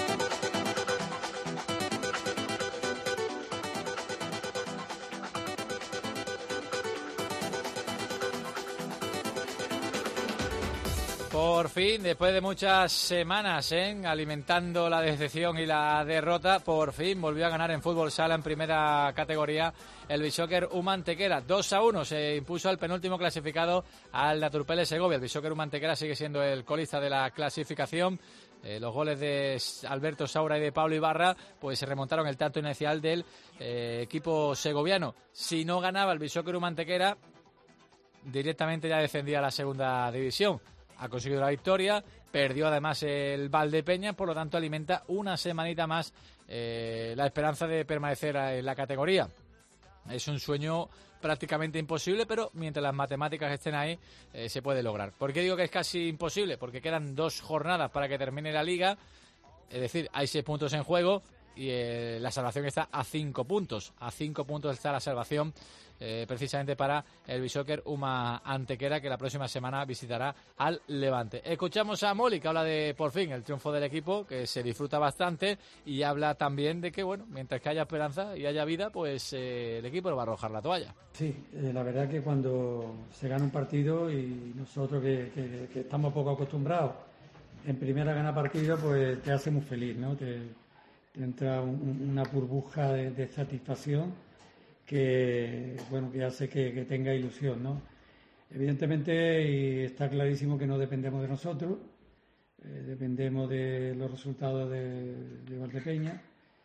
S3: Por fin, después de muchas semanas alimentando la decepción y la derrota, por fin volvió a ganar en fútbol sala en primera categoría el Beachsoccer Humantequera. 2-1 se impuso al penúltimo clasificado, al Naturpele Segovia. El Beachsoccer Humantequera sigue siendo el colista de la clasificación. Los goles de Alberto Saura y de Pablo Ibarra pues se remontaron el tanto inicial del equipo segoviano. Si no ganaba el Beachsoccer Humantequera, directamente ya descendía a la segunda división. Ha conseguido la victoria, perdió además el Valdepeñas, por lo tanto alimenta una semanita más la esperanza de permanecer en la categoría. Es un sueño prácticamente imposible, pero mientras las matemáticas estén ahí se puede lograr. ¿Por qué digo que es casi imposible? Porque quedan 2 jornadas para que termine la liga, es decir, hay 6 puntos en juego y la salvación está a 5 puntos. A 5 puntos está la salvación precisamente para el Bishoker Uma Antequera, que la próxima semana visitará al Levante. Escuchamos a Molly, que habla de, por fin, el triunfo del equipo, que se disfruta bastante, y habla también de que, bueno, mientras que haya esperanza y haya vida, pues el equipo no va a arrojar la toalla.
S7: Sí, la verdad que cuando se gana un partido, y nosotros que estamos poco acostumbrados en primera a ganar partido, pues te hace muy feliz, ¿no? Te entra una burbuja de satisfacción que, bueno, que hace que tenga ilusión, ¿no? Evidentemente, y está clarísimo que no dependemos de nosotros, dependemos de los resultados de Valdepeñas,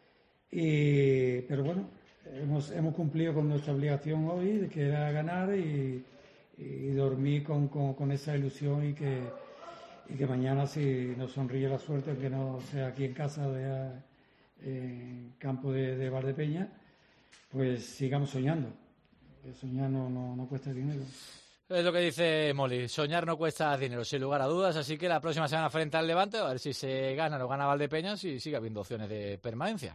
S7: pero bueno, hemos cumplido con nuestra obligación hoy, que era ganar y dormir con esa ilusión, y que mañana, si nos sonríe la suerte, aunque no sea aquí en casa, en campo de Valdepeñas, pues sigamos soñando. Soñar no cuesta dinero.
S3: Es lo que dice Molly, soñar no cuesta dinero, sin lugar a dudas, así que la próxima semana frente al Levante, a ver si se gana o no gana Valdepeñas y sigue habiendo opciones de permanencia.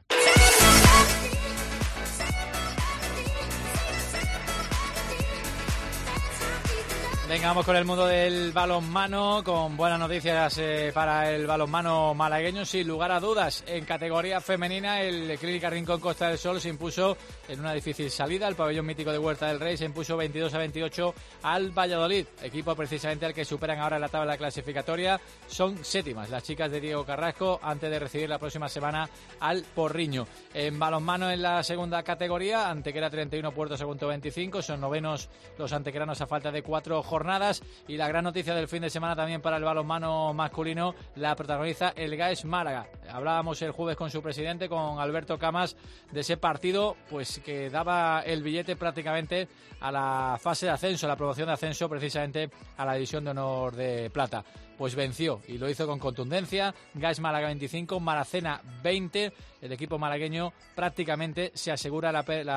S3: Venga, vamos con el mundo del balonmano, con buenas noticias para el balonmano malagueño, sin lugar a dudas. En categoría femenina, el Clínica Rincón Costa del Sol se impuso en una difícil salida. El pabellón mítico de Huerta del Rey se impuso 22-28 al Valladolid, equipo precisamente al que superan ahora en la tabla clasificatoria. Son séptimas las chicas de Diego Carrasco, antes de recibir la próxima semana al Porriño. En balonmano, en la segunda categoría, Antequera 31, Puerto Segundo 25, son novenos los antequeranos a falta de 4 jornadas. Y la gran noticia del fin de semana también para el balonmano masculino la protagoniza el GAES Málaga. Hablábamos el jueves con su presidente, con Alberto Camas, de ese partido pues que daba el billete prácticamente a la fase de ascenso, a la promoción de ascenso, precisamente a la división de honor de plata. Pues venció y lo hizo con contundencia. GAES Málaga 25, Maracena 20. El equipo malagueño prácticamente se asegura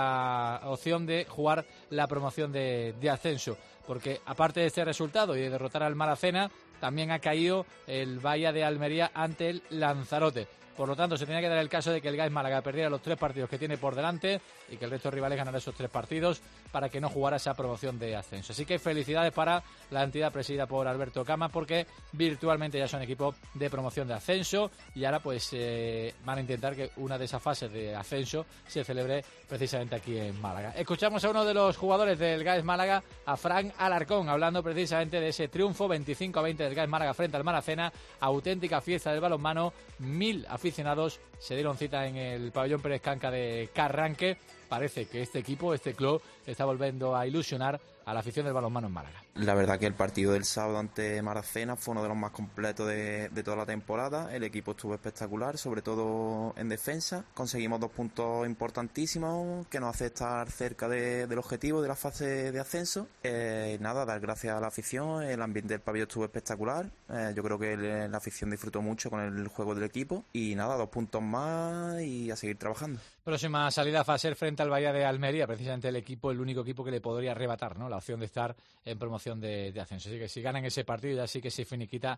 S3: la opción de jugar la promoción de ascenso, porque aparte de este resultado y de derrotar al Maracena, también ha caído el Bahía de Almería ante el Lanzarote. Por lo tanto, se tenía que dar el caso de que el GAES Málaga perdiera los 3 partidos que tiene por delante y que el resto de rivales ganara esos 3 partidos para que no jugara esa promoción de ascenso. Así que felicidades para la entidad presidida por Alberto Camas, porque virtualmente ya son equipo de promoción de ascenso y ahora pues van a intentar que una de esas fases de ascenso se celebre precisamente aquí en Málaga. Escuchamos a uno de los jugadores del GAES Málaga, a Fran Alarcón, hablando precisamente de ese triunfo 25-20 del GAES Málaga frente al Maracena. Auténtica fiesta del balonmano, 1000 aficionados se dieron cita en el pabellón Pérez Canca de Carranque. Parece que este equipo, este club, está volviendo a ilusionar a la afición del balonmano en Málaga.
S9: La verdad que el partido del sábado ante Maracena fue uno de los más completos de toda la temporada. El equipo estuvo espectacular, sobre todo en defensa. Conseguimos 2 puntos importantísimos que nos hace estar cerca del objetivo de la fase de ascenso. Nada, dar gracias a la afición. El ambiente del pabellón estuvo espectacular. Yo creo que la afición disfrutó mucho con el juego del equipo. Y nada, 2 puntos más y a seguir trabajando.
S3: Próxima salida va a ser frente al Bahía de Almería, precisamente el único equipo que le podría arrebatar, ¿no?, la opción de estar en promoción de ascenso. Así que si ganan ese partido, ya sí que se finiquita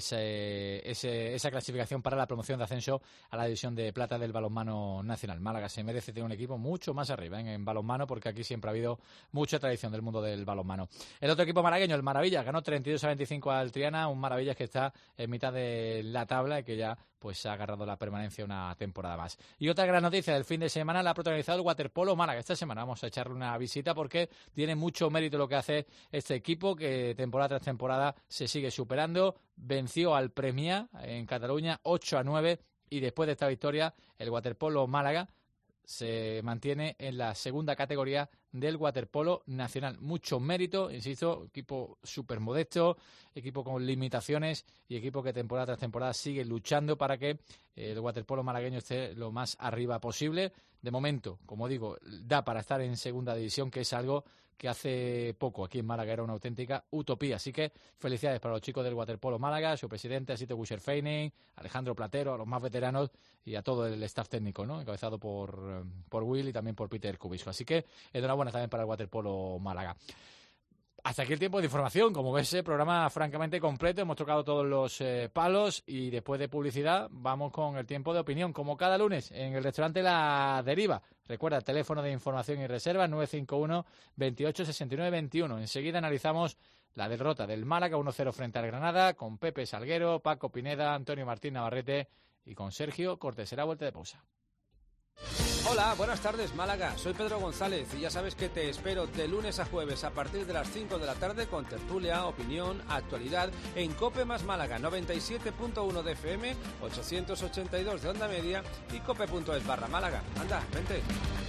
S3: esa clasificación para la promoción de ascenso a la división de plata del balonmano nacional. Málaga se merece tener un equipo mucho más arriba en balonmano, porque aquí siempre ha habido mucha tradición del mundo del balonmano. El otro equipo malagueño, el Maravillas, ganó 32-25 al Triana, un Maravillas que está en mitad de la tabla y que ya pues ha agarrado la permanencia una temporada más. Y otra gran noticia del fin de semana la ha protagonizado el Waterpolo Málaga. Esta semana vamos a echarle una visita porque tiene mucho mérito lo que hace este equipo, que temporada tras temporada se sigue superando. Venció al Premià en Cataluña 8-9 y después de esta victoria el Waterpolo Málaga se mantiene en la segunda categoría del waterpolo nacional. Mucho mérito, insisto, equipo súper modesto, equipo con limitaciones y equipo que temporada tras temporada sigue luchando para que el waterpolo malagueño esté lo más arriba posible. De momento, como digo, da para estar en segunda división, que es algo que hace poco aquí en Málaga era una auténtica utopía. Así que felicidades para los chicos del Waterpolo Málaga, su presidente, Asito Guscher-Feining, Alejandro Platero, a los más veteranos y a todo el staff técnico, ¿no?, encabezado por Will y también por Peter Cubisco. Así que enhorabuena también para el Waterpolo Málaga. Hasta aquí el tiempo de información. Como ves, programa francamente completo. Hemos tocado todos los palos y después de publicidad vamos con el tiempo de opinión, como cada lunes en el restaurante La Deriva. Recuerda, teléfono de información y reserva 951 28 69 21. Enseguida analizamos la derrota del Málaga 1-0 frente al Granada con Pepe Salguero, Paco Pineda, Antonio Martín Navarrete y con Sergio Cortés. Será vuelta de pausa.
S8: Hola, buenas tardes Málaga, soy Pedro González y ya sabes que te espero de lunes a jueves a partir de las 5 de la tarde con tertulia, opinión, actualidad en COPE más Málaga, 97.1 de FM, 882 de onda media y cope.es/Málaga. Anda, vente.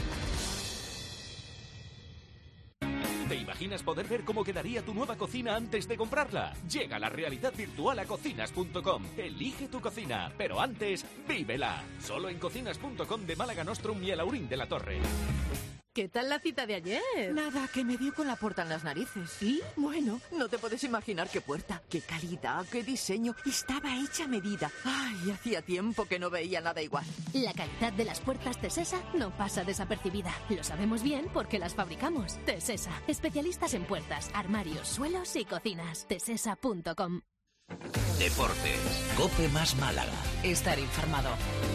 S1: ¿Te imaginas poder ver cómo quedaría tu nueva cocina antes de comprarla? Llega la realidad virtual a cocinas.com. Elige tu cocina, pero antes, vívela. Solo en cocinas.com de Málaga Nostrum y el Aurín de la Torre.
S10: ¿Qué tal la cita de ayer?
S23: Nada, que me dio con la puerta en las narices.
S10: ¿Sí?
S23: Bueno, no te puedes imaginar qué puerta, qué calidad, qué diseño. Estaba hecha a medida. Ay, hacía tiempo que no veía nada igual.
S10: La calidad de las puertas Tesesa no pasa desapercibida. Lo sabemos bien porque las fabricamos. Tesesa, especialistas en puertas, armarios, suelos y cocinas. Tesesa.com.
S18: Deportes, COPE más Málaga.
S10: Estar informado.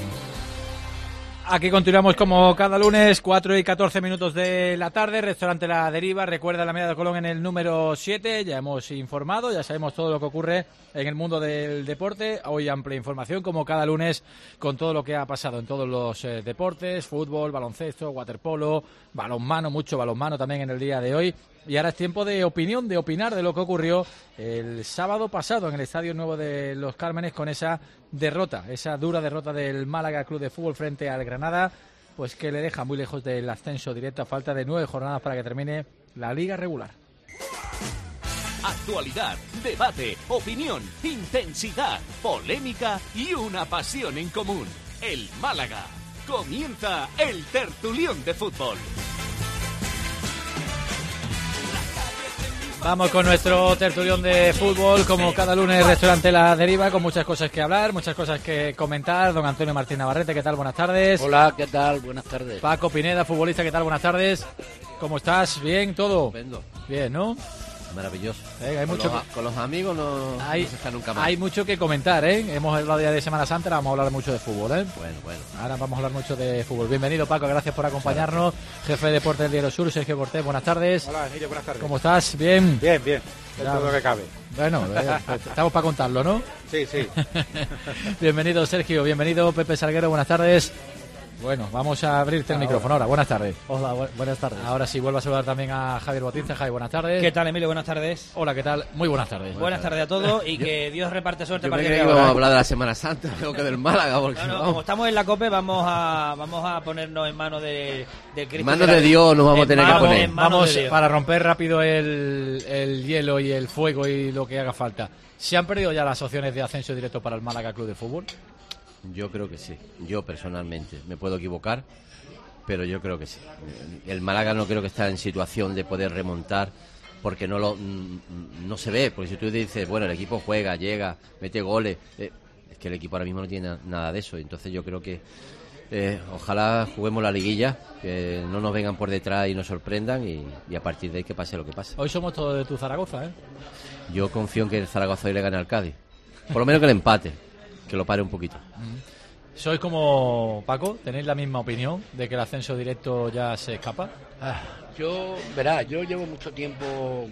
S3: Aquí continuamos como cada lunes, 4 y 14 minutos de la tarde, restaurante La Deriva, recuerda la Avenida de Colón en el número 7, ya hemos informado, ya sabemos todo lo que ocurre en el mundo del deporte, hoy amplia información como cada lunes con todo lo que ha pasado en todos los deportes, fútbol, baloncesto, waterpolo, balonmano, mucho balonmano también en el día de hoy. Y ahora es tiempo de opinión, de opinar de lo que ocurrió el sábado pasado en el Estadio Nuevo de Los Cármenes con esa derrota, esa dura derrota del Málaga Club de Fútbol frente al Granada, pues que le deja muy lejos del ascenso directo a falta de 9 jornadas para que termine la liga regular.
S1: Actualidad, debate, opinión, intensidad, polémica y una pasión en común. El Málaga. Comienza el tertulión de fútbol.
S3: Vamos con nuestro tertulión de fútbol, como cada lunes, restaurante La Deriva, con muchas cosas que hablar, muchas cosas que comentar. Don Antonio Martín Navarrete, ¿qué tal? Buenas tardes.
S24: Hola, ¿qué tal? Buenas tardes.
S3: Paco Pineda, futbolista, ¿qué tal? Buenas tardes. ¿Cómo estás? ¿Bien? ¿Todo?
S24: Estupendo.
S3: Bien, ¿no?
S24: Maravilloso.
S3: Hay mucho
S24: con los amigos no se está nunca más.
S3: Hay mucho que comentar, ¿eh? Hemos hablado ya de Semana Santa, ahora vamos a hablar mucho de fútbol, ¿eh?
S24: Bueno.
S3: Ahora vamos a hablar mucho de fútbol. Bienvenido, Paco, gracias por acompañarnos. Jefe de Deportes del Diario Sur, Sergio Cortés, buenas tardes.
S25: Hola, Emilio, buenas tardes.
S3: ¿Cómo estás? ¿Bien?
S25: Bien. Todo lo que cabe.
S3: Bueno, estamos para contarlo, ¿no?
S25: Sí.
S3: Bienvenido, Sergio. Bienvenido, Pepe Salguero. Buenas tardes. Bueno, vamos a abrirte el micrófono ahora. Buenas tardes.
S26: Hola, buenas tardes.
S3: Ahora sí, vuelvo a saludar también a Javier Bautista. Javier, buenas tardes.
S4: ¿Qué tal, Emilio? Buenas tardes.
S3: Hola, ¿qué tal? Muy buenas tardes.
S4: Buenas tardes a todos y que Dios reparte suerte para que
S24: vamos a hablar de la Semana Santa, creo que del Málaga. Porque
S4: como estamos en la COPE, vamos a ponernos en manos de Cristo.
S24: En manos de Dios nos vamos a tener que poner.
S3: Vamos, para romper rápido el hielo y el fuego y lo que haga falta. ¿Se han perdido ya las opciones de ascenso directo para el Málaga Club de Fútbol?
S24: Yo creo que sí. Yo personalmente me puedo equivocar, pero yo creo que sí. El Málaga no creo que está en situación de poder remontar porque no se ve. Porque si tú dices, bueno, el equipo juega, llega, mete goles, es que el equipo ahora mismo no tiene nada de eso. Entonces yo creo que ojalá juguemos la liguilla, que no nos vengan por detrás y nos sorprendan y a partir de ahí que pase lo que pase.
S3: Hoy somos todos de tu Zaragoza, ¿eh?
S24: Yo confío en que el Zaragoza hoy le gane al Cádiz. Por lo menos que le empate, que lo pare un poquito.
S3: ¿Sois como Paco? ¿Tenéis la misma opinión de que el ascenso directo ya se escapa?
S26: Yo llevo mucho tiempo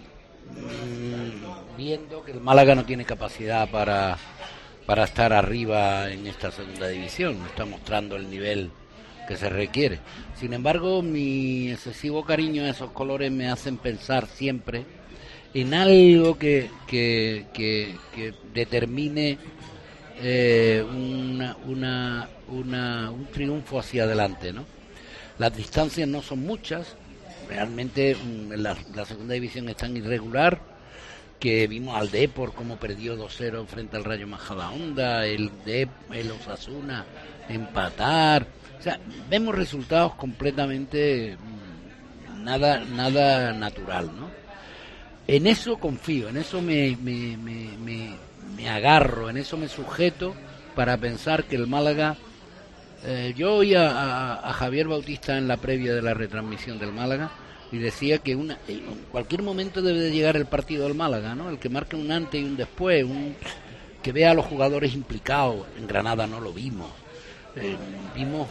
S26: viendo que el Málaga no tiene capacidad para estar arriba en esta segunda división. No está mostrando el nivel que se requiere. Sin embargo, mi excesivo cariño a esos colores me hacen pensar siempre en algo que determine un triunfo hacia adelante, ¿no? Las distancias no son muchas, realmente la segunda división es tan irregular que vimos al Depor como perdió 2-0 frente al Rayo Majadahonda, el Osasuna empatar, o sea, vemos resultados completamente nada natural, ¿no? En eso confío, en eso me agarro, en eso me sujeto para pensar que el Málaga... yo oí a Javier Bautista en la previa de la retransmisión del Málaga y decía que en cualquier momento debe de llegar el partido del Málaga, ¿no? El que marque un antes y un después, que vea a los jugadores implicados. En Granada no lo vimos. Vimos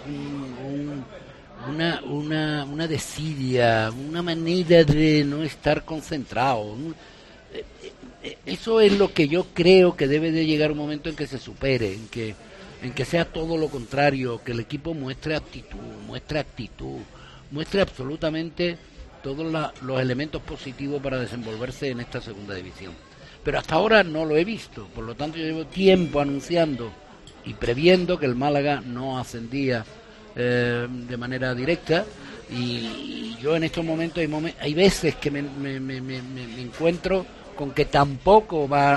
S26: una desidia, una manera de no estar concentrado. Eso es lo que yo creo que debe de llegar un momento en que se supere, en que sea todo lo contrario, que el equipo muestre actitud, muestre absolutamente todos los elementos positivos para desenvolverse en esta segunda división. Pero hasta ahora no lo he visto, por lo tanto yo llevo tiempo anunciando y previendo que el Málaga no ascendía de manera directa, y yo en estos momentos hay veces que me encuentro con que tampoco va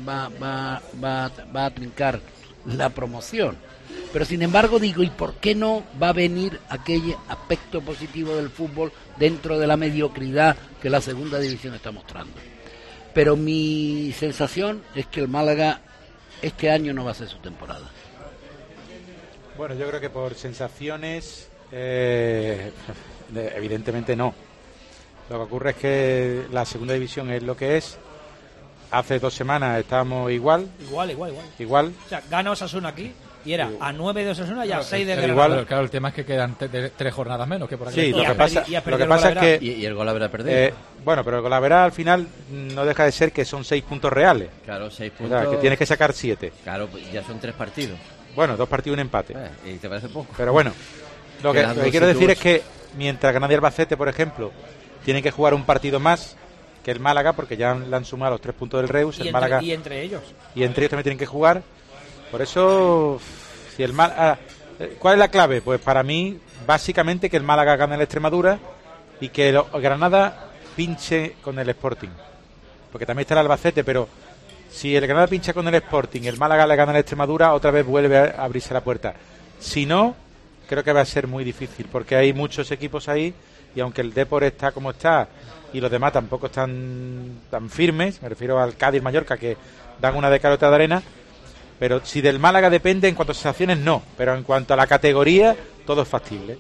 S26: a trincar la promoción. Pero sin embargo digo, ¿y por qué no va a venir aquel aspecto positivo del fútbol dentro de la mediocridad que la segunda división está mostrando? Pero mi sensación es que el Málaga este año no va a ser su temporada.
S5: Bueno, yo creo que por sensaciones evidentemente no. Lo que ocurre es que la segunda división es lo que es. Hace 2 semanas estábamos igual. Igual.
S4: O sea, gana Osasuna aquí y era a 9 de Osasuna y a 6 de Granada.
S3: Pero claro, el tema es que quedan 3 jornadas menos que por aquí.
S5: Sí, lo que pasa es que...
S24: Y el gol habrá perdido.
S5: Bueno, pero el gol habrá al final no deja de ser que son 6 puntos reales.
S24: Claro, 6 puntos.
S5: O sea, que tienes que sacar 7.
S24: Claro, ya son 3 partidos.
S5: Bueno, 2 partidos y un empate.
S24: ¿Y te parece poco?
S5: Pero bueno, lo que quiero decir es que mientras Granada y Albacete, por ejemplo, tienen que jugar un partido más que el Málaga, porque ya le han sumado los 3 puntos del Reus, el Málaga...
S4: Y entre ellos.
S5: Y entre ellos también tienen que jugar. Por eso, si el Málaga... ¿Cuál es la clave? Pues para mí, básicamente, que el Málaga gane el Extremadura y que el Granada pinche con el Sporting. Porque también está el Albacete, pero si el Granada pincha con el Sporting, el Málaga le gana el Extremadura, otra vez vuelve a abrirse la puerta. Si no, creo que va a ser muy difícil, porque hay muchos equipos ahí, y aunque el Depor está como está y los demás tampoco están tan firmes, me refiero al Cádiz, Mallorca, que dan una de cal otra de arena, pero si del Málaga depende, en cuanto a sensaciones no, pero en cuanto a la categoría, todo es factible.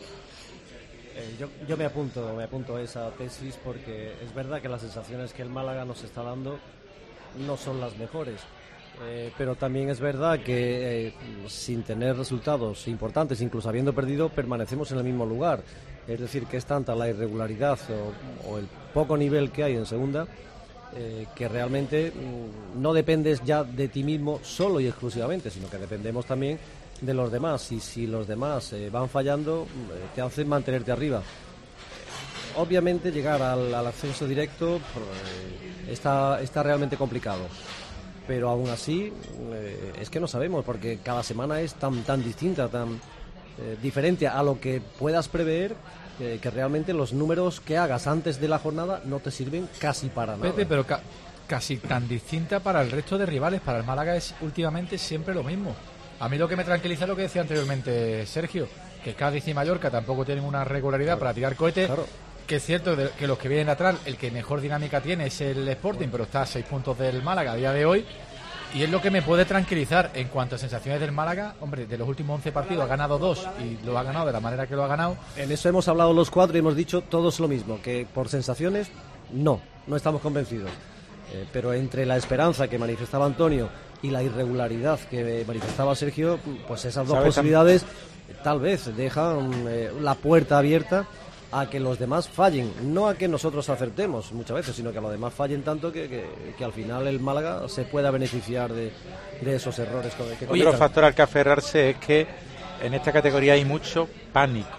S6: Yo me apunto a esa tesis, porque es verdad que las sensaciones que el Málaga nos está dando no son las mejores, pero también es verdad que sin tener resultados importantes, incluso habiendo perdido, permanecemos en el mismo lugar. Es decir, que es tanta la irregularidad o el poco nivel que hay en segunda, que realmente no dependes ya de ti mismo solo y exclusivamente, sino que dependemos también de los demás, y si los demás van fallando, te hacen mantenerte arriba. Obviamente llegar al ascenso directo está realmente complicado, pero aún así es que no sabemos, porque cada semana es tan distinta, tan diferente a lo que puedas prever, que realmente los números que hagas antes de la jornada no te sirven casi para nada.
S3: Pepe, pero casi tan distinta para el resto de rivales. Para el Málaga es últimamente siempre lo mismo. A mí lo que me tranquiliza es lo que decía anteriormente Sergio, que Cádiz y Mallorca tampoco tienen una regularidad para tirar cohetes. Claro. Que es cierto que los que vienen atrás, el que mejor dinámica tiene es el Sporting, pero está a 6 puntos del Málaga a día de hoy. Y es lo que me puede tranquilizar en cuanto a sensaciones del Málaga. Hombre, de los últimos 11 partidos ha ganado 2 y lo ha ganado de la manera que lo ha ganado.
S6: En eso hemos hablado los 4 y hemos dicho todos lo mismo, que por sensaciones no estamos convencidos. Pero entre la esperanza que manifestaba Antonio y la irregularidad que manifestaba Sergio, pues esas dos posibilidades tal vez dejan la puerta abierta a que los demás fallen, no a que nosotros acertemos muchas veces, sino que a los demás fallen tanto que al final el Málaga se pueda beneficiar de esos errores.
S5: Otro factor al que aferrarse es que en esta categoría hay mucho pánico.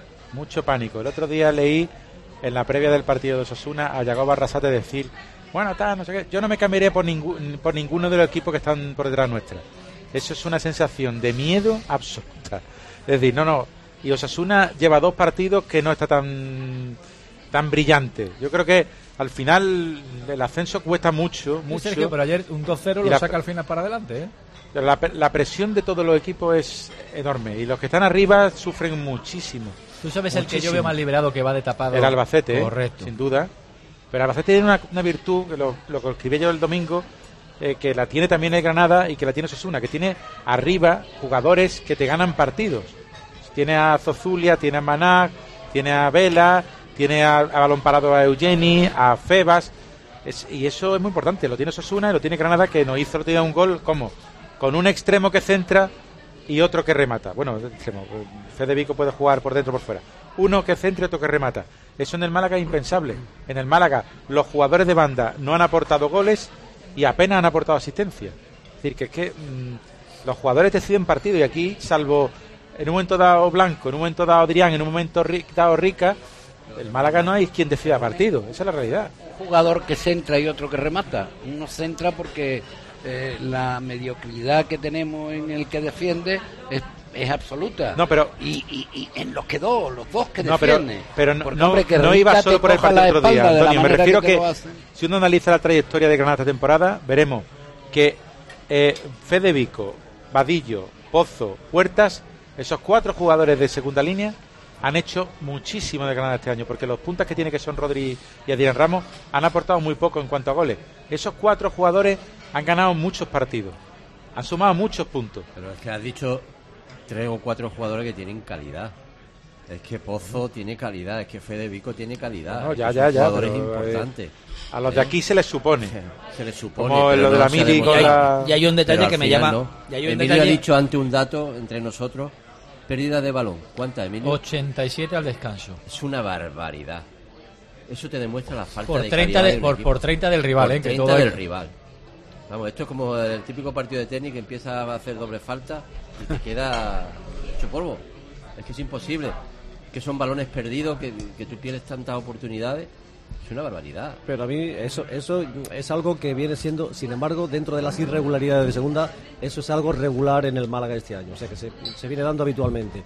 S5: El otro día leí en la previa del partido de Osasuna a Yagoba Arrasate decir, bueno, no sé qué, yo no me cambiaría por ninguno de los equipos que están por detrás nuestra. Eso es una sensación de miedo absoluta. Es decir, no. Y Osasuna lleva 2 partidos que no está tan brillante. Yo creo que al final el ascenso cuesta mucho.
S3: Sergio, pero ayer un 2-0 lo saca al final para adelante, ¿eh?
S5: La presión de todos los equipos es enorme y los que están arriba sufren muchísimo.
S3: Tú sabes muchísimo. El que yo veo más liberado, que va de tapado.
S5: El Albacete,
S3: correcto,
S5: sin duda. Pero Albacete tiene una virtud, que lo que escribí yo el domingo, que la tiene también el Granada y que la tiene Osasuna, que tiene arriba jugadores que te ganan partidos. Tiene a Zozulia, tiene a Manac, tiene a Vela, tiene a balón parado a Eugeni, a Febas, y eso es muy importante. Lo tiene Osasuna y lo tiene Granada, que nos hizo un gol, ¿cómo? Con un extremo que centra y otro que remata. Bueno, extremo, Fede Vico puede jugar por dentro o por fuera. Uno que centra y otro que remata. Eso en el Málaga es impensable. En el Málaga los jugadores de banda no han aportado goles y apenas han aportado asistencia. Es decir, que es que los jugadores deciden partido, y aquí, salvo en un momento dado Blanco, en un momento dado Adrián, en un momento dado Rica, el Málaga no hay quien decida partido. Esa es la realidad.
S26: Un jugador que centra y otro que remata. Uno centra porque la mediocridad que tenemos en el que defiende es absoluta.
S5: No, pero
S26: y en los dos que defienden.
S5: Pero
S26: porque,
S5: no,
S26: hombre, que
S5: no iba solo por el partido del otro día, Antonio. Me refiero que si uno analiza la trayectoria de Granada esta temporada, veremos que Fede Vico, Vadillo, Pozo, Puertas, esos 4 jugadores de segunda línea han hecho muchísimo de Granada este año, porque los puntas que tiene, que son Rodri y Adrián Ramos, han aportado muy poco en cuanto a goles. Esos 4 jugadores han ganado muchos partidos, han sumado muchos puntos.
S24: Pero es que has dicho 3 o 4 jugadores que tienen calidad. Es que Pozo tiene calidad, es que Fede Vico tiene calidad.
S5: No, ya,
S24: jugadores
S5: pero,
S24: importantes.
S5: A los de aquí se les supone.
S24: Se les supone.
S5: Como lo de la Mili con la...
S4: Y hay un detalle que me llama...
S24: No.
S4: Emilio
S24: ha dicho antes un dato entre nosotros. Pérdida de balón. ¿Cuántas, Emilio?
S3: 87 al descanso.
S24: Es una barbaridad. Eso te demuestra la falta
S3: por
S24: de
S3: 30
S24: calidad
S3: por 30 del rival,
S24: por 30
S3: que
S24: del rival. Vamos, esto es como el típico partido de tenis que empieza a hacer doble falta y te queda hecho polvo. Es que es imposible. Que son balones perdidos, que tú pierdes tantas oportunidades. Es una barbaridad.
S6: Pero a mí eso es algo que viene siendo, sin embargo, dentro de las irregularidades de segunda, eso es algo regular en el Málaga este año. O sea, que se viene dando habitualmente.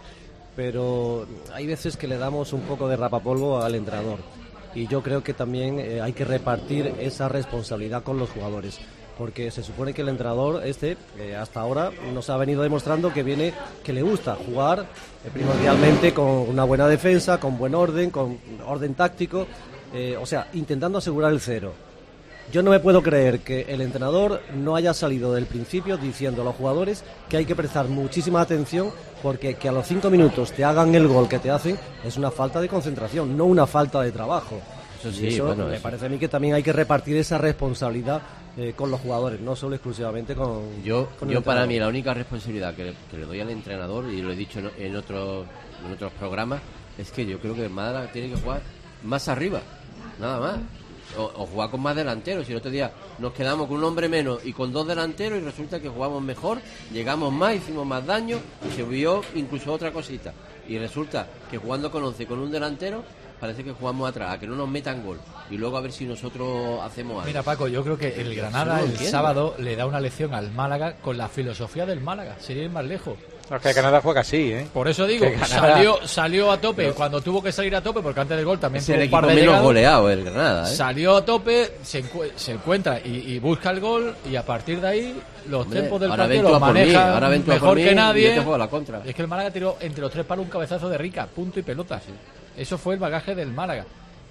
S6: Pero hay veces que le damos un poco de rapapolvo al entrenador. Y yo creo que también hay que repartir esa responsabilidad con los jugadores. Porque se supone que el entrenador hasta ahora nos ha venido demostrando que le gusta jugar primordialmente con una buena defensa, con buen orden, con orden táctico, o sea, intentando asegurar el 0. Yo no me puedo creer que el entrenador no haya salido del principio diciendo a los jugadores que hay que prestar muchísima atención, porque que a los 5 minutos te hagan el gol que te hacen es una falta de concentración, no una falta de trabajo.
S24: Eso sí,
S6: me parece a mí que también hay que repartir esa responsabilidad con los jugadores, no solo exclusivamente con
S24: yo
S6: el
S24: para mí la única responsabilidad que le doy al entrenador, y lo he dicho en otros programas, es que yo creo que el Málaga tiene que jugar más arriba, nada más, o jugar con más delanteros. Si el otro día nos quedamos con un hombre menos y con 2 delanteros y resulta que jugamos mejor, llegamos más, hicimos más daño y se vio incluso otra cosita, y resulta que jugando con 11 con un delantero parece que jugamos atrás, a que no nos metan gol y luego a ver si nosotros hacemos algo.
S3: Mira, Paco, yo creo que el Granada el sábado le da una lección al Málaga con la filosofía del Málaga, sería ir más lejos.
S5: No, que Granada juega así, ¿eh?
S3: Por eso digo, salió a tope, cuando tuvo que salir a tope, porque antes del gol también tuvo
S24: un
S3: par de
S24: menos
S3: llegadas,
S24: goleado el Granada, ¿eh?
S3: Salió a tope, se encuentra y busca el gol, y a partir de ahí los tiempos del partido los maneja mejor que nadie. Es que el Málaga tiró entre los 3 palos un cabezazo de Rica, punto y pelota. Sí. Eso fue el bagaje del Málaga.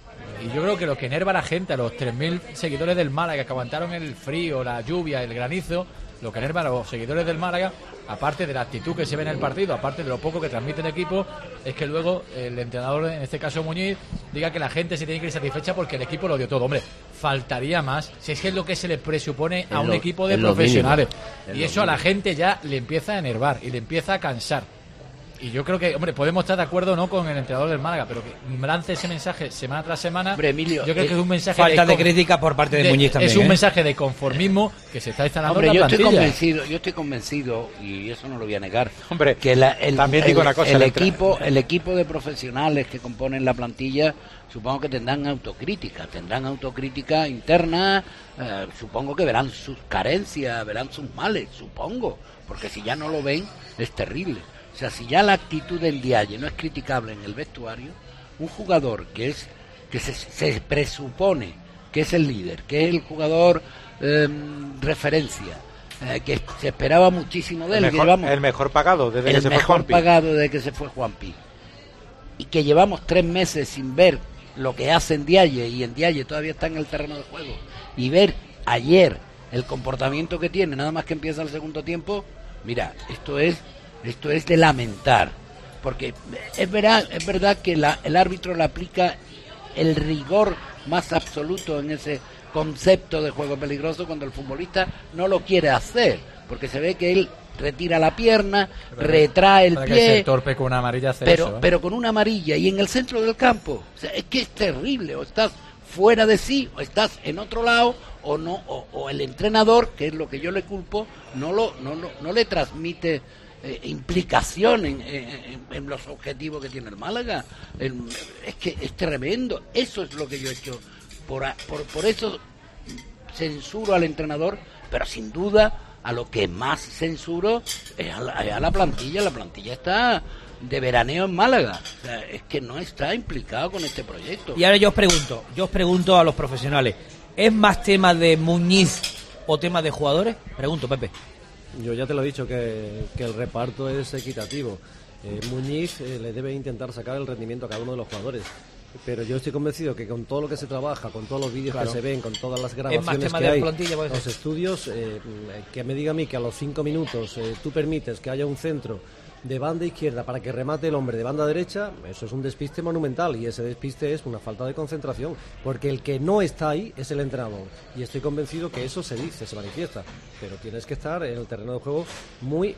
S3: Y yo creo que lo que enerva a la gente, a los 3.000 seguidores del Málaga que aguantaron el frío, la lluvia, el granizo, lo que enerva a los seguidores del Málaga, aparte de la actitud que se ve en el partido, aparte de lo poco que transmite el equipo, es que luego el entrenador, en este caso Muñiz, diga que la gente se tiene que ir satisfecha porque el equipo lo dio todo. Hombre, faltaría más, si es que es lo que se le presupone a un equipo de profesionales. Y eso a la gente ya le empieza a enervar y le empieza a cansar. Y yo creo que, hombre, podemos estar de acuerdo o no con el entrenador del Málaga, pero que lance ese mensaje semana tras semana.
S26: Hombre, Emilio,
S3: yo creo que es un mensaje
S4: falta de crítica por parte de Muñiz también.
S3: Es un mensaje de conformismo que se está instalando en la
S26: plantilla.
S3: yo
S26: estoy convencido, y eso no lo voy a negar,
S5: hombre,
S26: que
S5: también digo una cosa,
S26: el equipo de profesionales que componen la plantilla, supongo que tendrán autocrítica interna, supongo que verán sus carencias, verán sus males, supongo, porque si ya no lo ven, es terrible. O sea, si ya la actitud del Dialle no es criticable en el vestuario, un jugador que se presupone que es el líder, que es el jugador referencia, que se esperaba muchísimo de él,
S5: el mejor pagado desde que se fue Juanpi.
S26: El mejor pagado desde que se fue Juanpi. Y que llevamos 3 meses sin ver lo que hace Ndiaye, y Ndiaye todavía está en el terreno de juego, y ver ayer el comportamiento que tiene, nada más que empieza el segundo tiempo, mira, esto es de lamentar, porque es verdad que el árbitro le aplica el rigor más absoluto en ese concepto de juego peligroso cuando el futbolista no lo quiere hacer, porque se ve que él retira la pierna, retrae el
S3: para
S26: pie,
S3: que ser torpe con una amarilla hacer eso, ¿eh?
S26: pero con una amarilla y en el centro del campo, o sea, es que es terrible, o estás fuera de sí, o estás en otro lado, o no, o el entrenador, que es lo que yo le culpo, no le transmite implicación en los objetivos que tiene el Málaga. Es que es tremendo. Eso es lo que yo he hecho. Por eso censuro al entrenador, pero sin duda a lo que más censuro es a la plantilla. La plantilla está de veraneo en Málaga. O sea, es que no está implicado con este proyecto.
S4: Y ahora yo os pregunto a los profesionales, ¿es más tema de Muñiz o tema de jugadores? Pregunto, Pepe.
S6: Yo ya te lo he dicho, que el reparto es equitativo. Muñiz le debe intentar sacar el rendimiento a cada uno de los jugadores. Pero yo estoy convencido que con todo lo que se trabaja, con todos los vídeos que se ven, con todas las grabaciones que hay, los estudios, que me diga a mí que a los 5 minutos tú permites que haya un centro de banda izquierda para que remate el hombre de banda derecha, eso es un despiste monumental, y ese despiste es una falta de concentración, porque el que no está ahí es el entrenador, y estoy convencido que eso se manifiesta, pero tienes que estar en el terreno de juego muy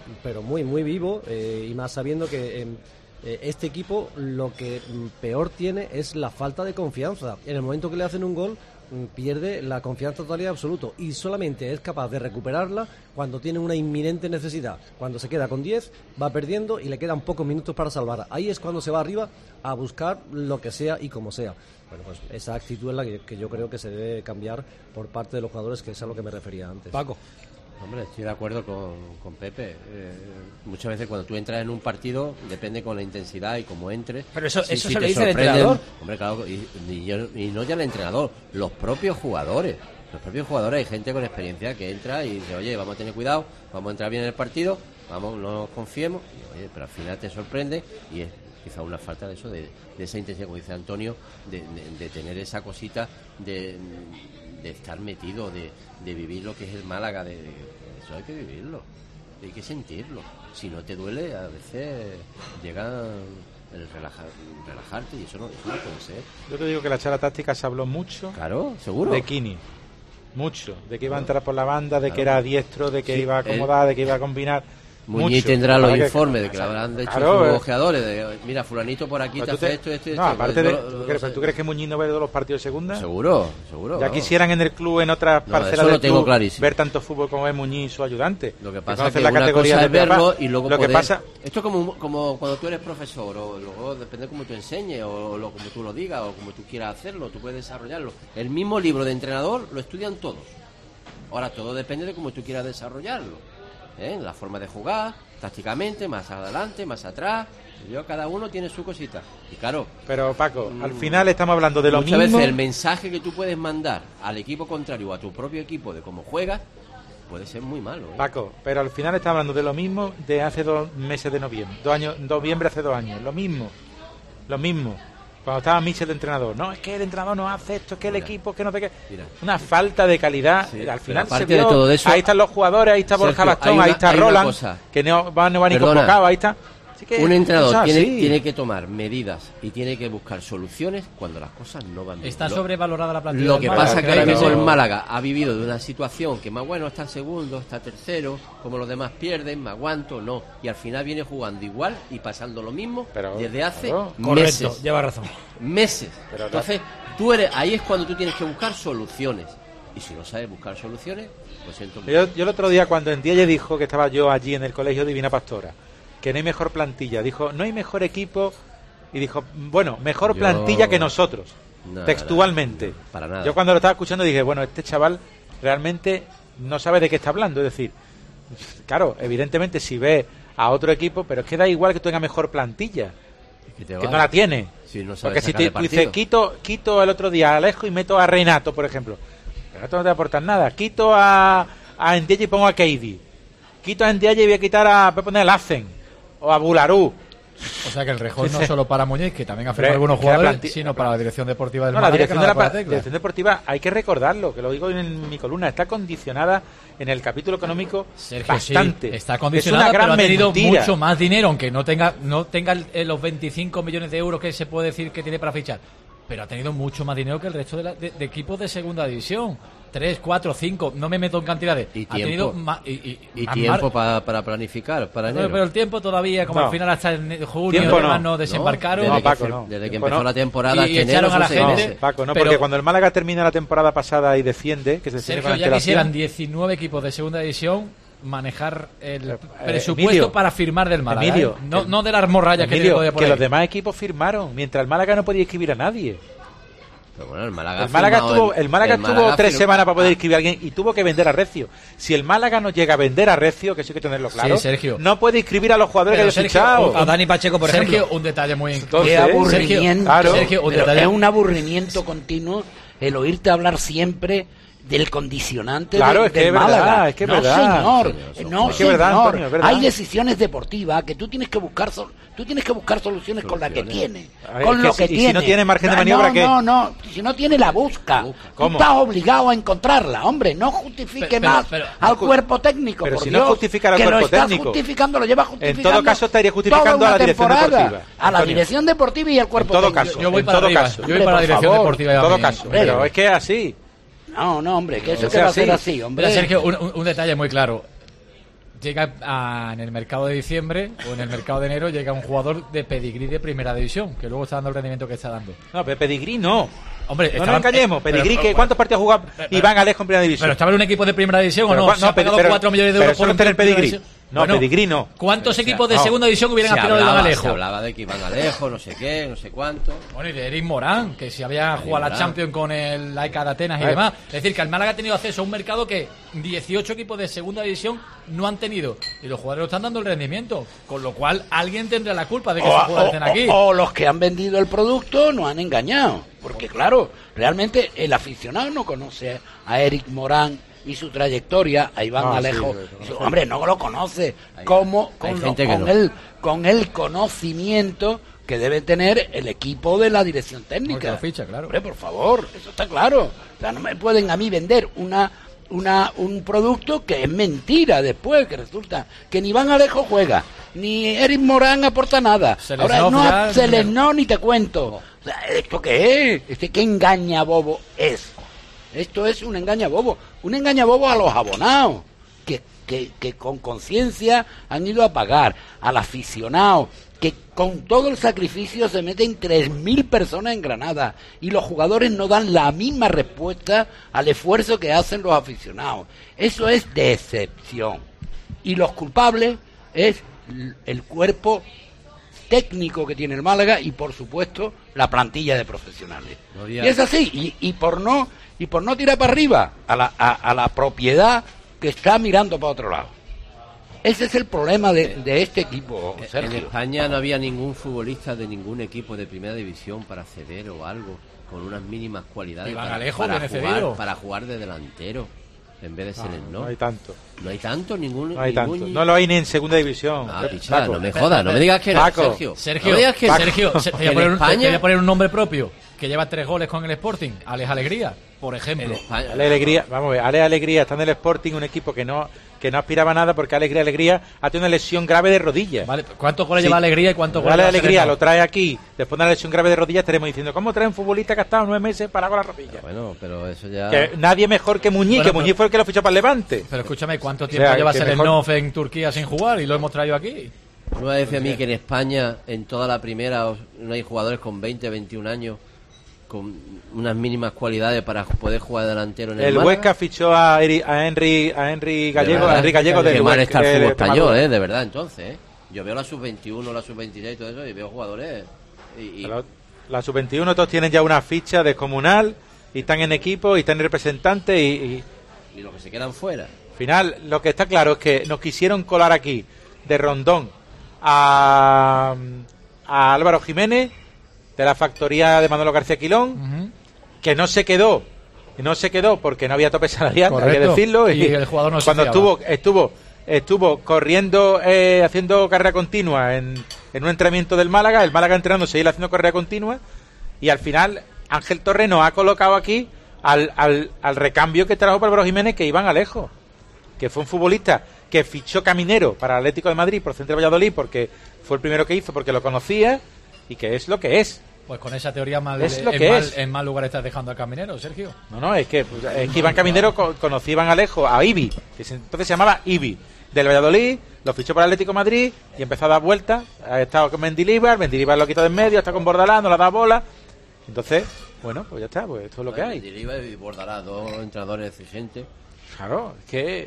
S6: vivo, y más sabiendo que este equipo lo que peor tiene es la falta de confianza. En el momento que le hacen un gol pierde la confianza total y absoluto, y solamente es capaz de recuperarla cuando tiene una inminente necesidad. Cuando se queda con 10 va perdiendo y le quedan pocos minutos para salvar. Ahí es cuando se va arriba a buscar lo que sea y como sea. Bueno, pues esa actitud es la que yo creo que se debe cambiar por parte de los jugadores, que es a lo que me refería antes.
S4: Paco.
S24: Hombre, estoy de acuerdo con Pepe. Muchas veces cuando tú entras en un partido, depende con la intensidad y cómo entres.
S4: Pero eso se lo dice el entrenador.
S24: Hombre, claro, y no ya el entrenador, los propios jugadores. Los propios jugadores, hay gente con experiencia que entra y dice, oye, vamos a tener cuidado, vamos a entrar bien en el partido, vamos, no nos confiemos. Y, oye, pero al final te sorprende y es quizá una falta de eso, de esa intensidad, como dice Antonio, de tener esa cosita de estar metido, de vivir lo que es el Málaga, eso hay que vivirlo, hay que sentirlo. Si no te duele, a veces llega el relajarte, y eso no puede ser.
S5: Yo te digo que la charla táctica se habló mucho.
S24: Claro, seguro.
S5: De Kini, mucho, de que iba a entrar por la banda, de que era diestro, de que iba a acomodar, de que iba a combinar.
S24: Muñiz tendrá los informes de que le habrán hecho sus ojeadores de, mira, fulanito por aquí te hace esto.
S5: No, aparte ¿tú crees que Muñiz no ve los partidos de segunda?
S24: Seguro.
S5: Ya quisieran en el club, en otras parcelas del club, ver tanto fútbol como es Muñiz, su ayudante.
S24: Lo que pasa es que una cosa es verlo y luego poder... Esto es como cuando tú eres profesor, o luego depende de cómo tú enseñes, o como tú lo digas, o como tú quieras hacerlo, tú puedes desarrollarlo. El mismo libro de entrenador lo estudian todos. Ahora, todo depende de cómo tú quieras desarrollarlo. La forma de jugar, tácticamente, más adelante, más atrás. Cada uno tiene su cosita. Y claro.
S5: Pero Paco, al final estamos hablando de lo mismo.
S24: Muchas veces el mensaje que tú puedes mandar al equipo contrario o a tu propio equipo de cómo juegas puede ser muy malo.
S5: Paco, pero al final estamos hablando de lo mismo de hace 2 meses de noviembre. Noviembre hace 2 años. Lo mismo. Cuando estaba Michel de entrenador, no, es que el entrenador no hace esto, es que el equipo, que no sé qué. Una falta de calidad. Sí, al final se vio, de todo eso, ahí están los jugadores, ahí está Borja Bastón, ahí está Roland, que no va ni convocado, ahí está.
S24: Un entrenador tiene que tomar medidas y tiene que buscar soluciones cuando las cosas no van bien.
S3: Está sobrevalorada la plantilla.
S24: Lo que pasa es que ahora mismo el Málaga ha vivido de una situación que más bueno está segundo, está tercero, como los demás pierden, me aguanto, no. Y al final viene jugando igual y pasando lo mismo desde hace meses.
S4: Correcto, lleva razón.
S24: Meses. Entonces, ahí es cuando tú tienes que buscar soluciones. Y si no sabes buscar soluciones, lo siento mucho.
S5: Yo el otro día, cuando en Dielle dijo que estaba yo allí en el colegio Divina Pastora, que no hay mejor plantilla, dijo, no hay mejor equipo, y dijo, bueno, mejor plantilla que nosotros, textualmente.
S24: Para nada.
S5: Yo cuando lo estaba escuchando dije, bueno, este chaval realmente no sabe de qué está hablando, es decir, claro, evidentemente si ve a otro equipo, pero es que da igual que tenga mejor plantilla, que no la tiene.
S24: Si no
S5: porque si tú dices, quito el otro día a Alejo y meto a Renato, por ejemplo, Renato no te aporta nada, quito a Ndiaye y pongo a Keidi, quito a Ndiaye y voy a quitar voy a poner a Lacen o a Bularú.
S3: O sea que el rejón no solo para Muñiz, que también ha firmado algunos jugadores, sino para la dirección deportiva del Málaga.
S5: La dirección deportiva, hay que recordarlo, que lo digo en mi columna, está condicionada en el capítulo económico, Sergio, bastante.
S3: Sí, está condicionada, es una gran pero ha tenido mentira. Mucho más dinero, aunque no tenga los 25 millones de euros que se puede decir que tiene para fichar. pero ha tenido mucho más dinero que el resto de equipos de segunda división. 3, 4, 5, no me meto en cantidades.
S24: Y
S3: ha
S24: tiempo,
S3: tenido
S24: tiempo para planificar, para enero.
S3: Pero el tiempo todavía, como al final hasta en junio,
S5: tiempo
S3: no desembarcaron.
S24: Desde que empezó la temporada,
S3: y echaron a la gente.
S5: Paco, no, porque cuando el Málaga termina la temporada pasada y desciende, que se
S3: Sergio, ya quisieran 19 equipos de segunda división manejar el presupuesto Emilio, para firmar del Málaga.
S5: Emilio,
S3: no de las morrayas que tiene por
S5: que
S3: ahí.
S5: Los demás equipos firmaron, mientras el Málaga no podía escribir a nadie.
S24: Pero bueno, el Málaga
S5: tuvo 3 semanas para poder escribir a alguien y tuvo que vender a Recio. Si el Málaga no llega a vender a Recio, que eso hay que tenerlo claro,
S3: sí, Sergio,
S5: no puede inscribir a los jugadores que haya fichado.
S4: A Dani Pacheco, por ejemplo.
S3: Sergio, un detalle muy
S12: Qué aburrimiento.
S3: Sergio, un detalle.
S12: Es un aburrimiento continuo el oírte hablar siempre del condicionante
S5: claro,
S12: del Málaga.
S5: Es que es verdad.
S12: Señor,
S5: Antonio, es verdad.
S12: Hay decisiones deportivas que tú tienes que buscar soluciones con las que tienes, con lo que tienes.
S5: Si no tiene margen de maniobra, ¿qué?
S12: No, si no tiene la busca. Tú estás obligado a encontrarla, hombre, no justifique más al cuerpo técnico,
S5: pero
S12: por
S5: si
S12: Dios,
S5: no justificara al cuerpo técnico,
S12: lo lleva justificando.
S5: En todo caso estaría justificando a la dirección deportiva.
S12: A la dirección deportiva y al cuerpo técnico.
S5: En todo caso,
S3: yo voy para la dirección deportiva.
S5: En todo caso, pero es que es así.
S12: No, hombre, que eso va a ser así, hombre.
S3: Pero Sergio, un detalle muy claro. Llega en el mercado de diciembre o en el mercado de enero llega un jugador de pedigrí de primera división, que luego está dando el rendimiento que está dando.
S5: No, pero pedigrí no.
S3: Hombre,
S5: no nos engañemos. Pedigrí, ¿cuántos partidos ha jugado Iván Alejo en primera división?
S3: ¿Pero estaba en un equipo de primera división o no? ¿Se ha pagado 4 millones de euros por
S5: tener pedigrí? No, pedigrí no.
S3: ¿Cuántos equipos de segunda división hubieran aspirado a Iván Alejo?
S24: Se hablaba de que Iván Alejo, no sé qué, no sé cuánto.
S3: Bueno, y de Eric Morán, que si había jugado la Champions con el Laika de Atenas y demás. Es decir, que el Málaga ha tenido acceso a un mercado que 18 equipos de segunda división no han tenido. Y los jugadores están dando el rendimiento. Con lo cual, alguien tendrá la culpa de que esos jugadores estén aquí.
S12: O los que han vendido el producto nos han engañado. Porque, claro, realmente el aficionado no conoce a Eric Morán y su trayectoria, a Iván Alejo. Sí, hombre, no lo conoce. Con el conocimiento que debe tener el equipo de la dirección técnica.
S3: Lo ficha, claro.
S12: Hombre, por favor, eso está claro. O sea, no me pueden a mí vender un producto que es mentira después, que resulta que ni Iván Alejo juega, ni Eric Morán aporta nada. Ahora no, ni te cuento. O sea, ¿esto qué es? ¿Qué engaña bobo es? Esto es un engañabobo a los abonados, que con conciencia han ido a pagar, al aficionado, que con todo el sacrificio se meten 3.000 personas en Granada y los jugadores no dan la misma respuesta al esfuerzo que hacen los aficionados. Eso es decepción. Y los culpables es el cuerpo técnico que tiene el Málaga y, por supuesto, la plantilla de profesionales. Y es así, y por no tirar para arriba a la propiedad que está mirando para otro lado. Ese es el problema de este equipo, Sergio.
S24: En España no había ningún futbolista de ningún equipo de primera división para ceder o algo con unas mínimas cualidades para jugar de delantero en vez de ser el no.
S5: No hay tanto.
S24: No hay tanto, ninguno.
S5: No hay tanto. No lo hay ni en segunda división.
S24: Pichar, no me jodas, no me digas que no, Sergio.
S3: No me digas que Sergio, te voy a poner un nombre propio que lleva 3 goles con el Sporting, Alex Alegría, por ejemplo.
S5: Ale Alegría, vamos a ver, Ale Alegría está en el Sporting, un equipo que no aspiraba a nada porque Alegría ha tenido una lesión grave de rodilla.
S3: Vale, ¿cuántos goles lleva Alegría y cuántos goles
S5: lleva Alegría? Lo trae aquí, después de una lesión grave de rodilla estaremos diciendo, ¿cómo trae un futbolista que ha estado 9 meses parado con la rodilla?
S24: Bueno, pero eso ya...
S5: Que nadie mejor que Muñiz, que Muñiz fue el que lo fichó para el Levante.
S3: Pero escúchame, ¿cuánto tiempo lleva Serenov en Turquía sin jugar y lo hemos traído aquí?
S24: No me decía a mí que en España, en toda la primera, no hay jugadores con 20, 21 años con unas mínimas cualidades para poder jugar delantero en el Málaga.
S5: Huesca fichó a Henry Gallego, del
S24: Huesca. Está el fútbol español, de verdad, entonces. Yo veo la sub-21, la sub-23 y todo eso, y veo jugadores...
S5: La sub-21 todos tienen ya una ficha descomunal, y están en equipo, y están en representantes,
S24: y los que se quedan fuera.
S5: Al final, lo que está claro es que nos quisieron colar aquí, de Rondón, a Álvaro Jiménez, de la factoría de Manolo García Quilón, que no se quedó porque no había tope salarial, hay que decirlo,
S3: y el jugador no
S5: cuando estuvo corriendo, haciendo carrera continua en un entrenamiento del Málaga, el Málaga entrenándose y él haciendo carrera continua, y al final Ángel Torres nos ha colocado aquí al recambio que trajo para Álvaro Jiménez, que Iván Alejo, que fue un futbolista que fichó Caminero para el Atlético de Madrid por Centro de Valladolid, porque fue el primero que hizo, porque lo conocía, y que es lo que es.
S3: Pues con esa teoría
S5: Es lo que es.
S3: en mal lugar estás dejando al Caminero, Sergio.
S5: No, es que Iván Caminero conoció a Iván Alejo, a Ibi, que entonces se llamaba Ibi, del Valladolid, lo fichó para el Atlético de Madrid y empezó a dar vueltas. Ha estado con Mendilibar lo quitó de en medio, está con Bordalás, no le ha dado bola. Entonces, bueno, pues ya está, pues esto es lo que hay.
S24: Mendilibar y Bordalás, dos entrenadores exigentes.
S5: Claro, es que...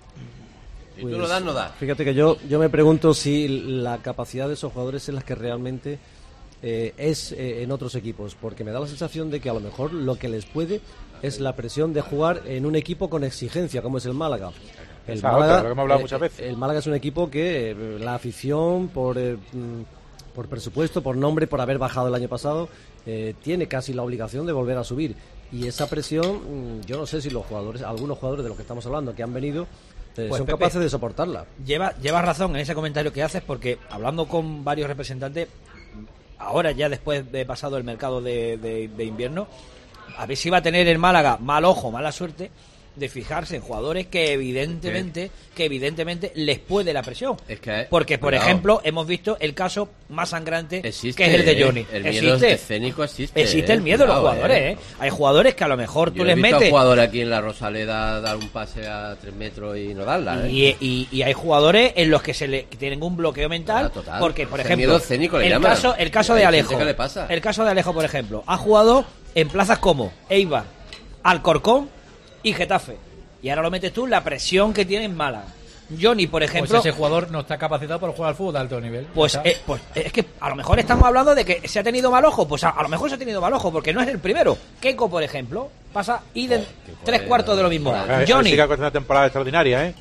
S24: Si tú lo das, no das.
S6: Fíjate que yo me pregunto si la capacidad de esos jugadores es la que realmente es en otros equipos, porque me da la sensación de que a lo mejor lo que les puede es la presión de jugar en un equipo con exigencia, como es el Málaga. El Málaga,
S5: lo que hemos hablado muchas veces.
S6: El Málaga es un equipo que la afición, por presupuesto, por nombre, por haber bajado el año pasado, tiene casi la obligación de volver a subir. Y esa presión, yo no sé si algunos jugadores de los que estamos hablando, que han venido,
S4: Pues,
S6: son
S4: Pepe,
S6: capaces de soportarla.
S4: Llevas razón en ese comentario que haces, porque hablando con varios representantes, ahora ya después de pasado el mercado de invierno, a ver si va a tener el Málaga mal ojo, mala suerte de fijarse en jugadores que evidentemente les puede la presión.
S24: Es que,
S4: porque, por
S24: cuidado,
S4: ejemplo, hemos visto el caso más sangrante,
S24: existe,
S4: que es el de Johnny.
S24: El miedo escénico existe.
S4: Existe el miedo de los jugadores, Hay jugadores que a lo mejor tú les metes...
S24: Yo he visto a jugadores aquí en la Rosaleda dar un pase a 3 metros y no darla,
S4: Y hay jugadores en los que que tienen un bloqueo mental,
S24: total.
S4: porque, por
S24: El
S4: ejemplo,
S24: miedo escénico le llaman.
S4: el caso de
S24: Hay
S4: Alejo,
S24: gente que le pasa.
S4: el caso de Alejo, por ejemplo, ha jugado en plazas como Eibar, Alcorcón y Getafe. Y ahora lo metes tú, la presión que tiene en Málaga. Johnny, por ejemplo...
S3: Pues ese jugador no está capacitado para jugar al fútbol de alto nivel.
S4: Pues es que a lo mejor estamos hablando de que se ha tenido mal ojo. Pues a lo mejor se ha tenido mal ojo, porque no es el primero. Keiko, por ejemplo, pasa idem, 3/4 de lo mismo. Johnny...
S5: Siga con una temporada extraordinaria,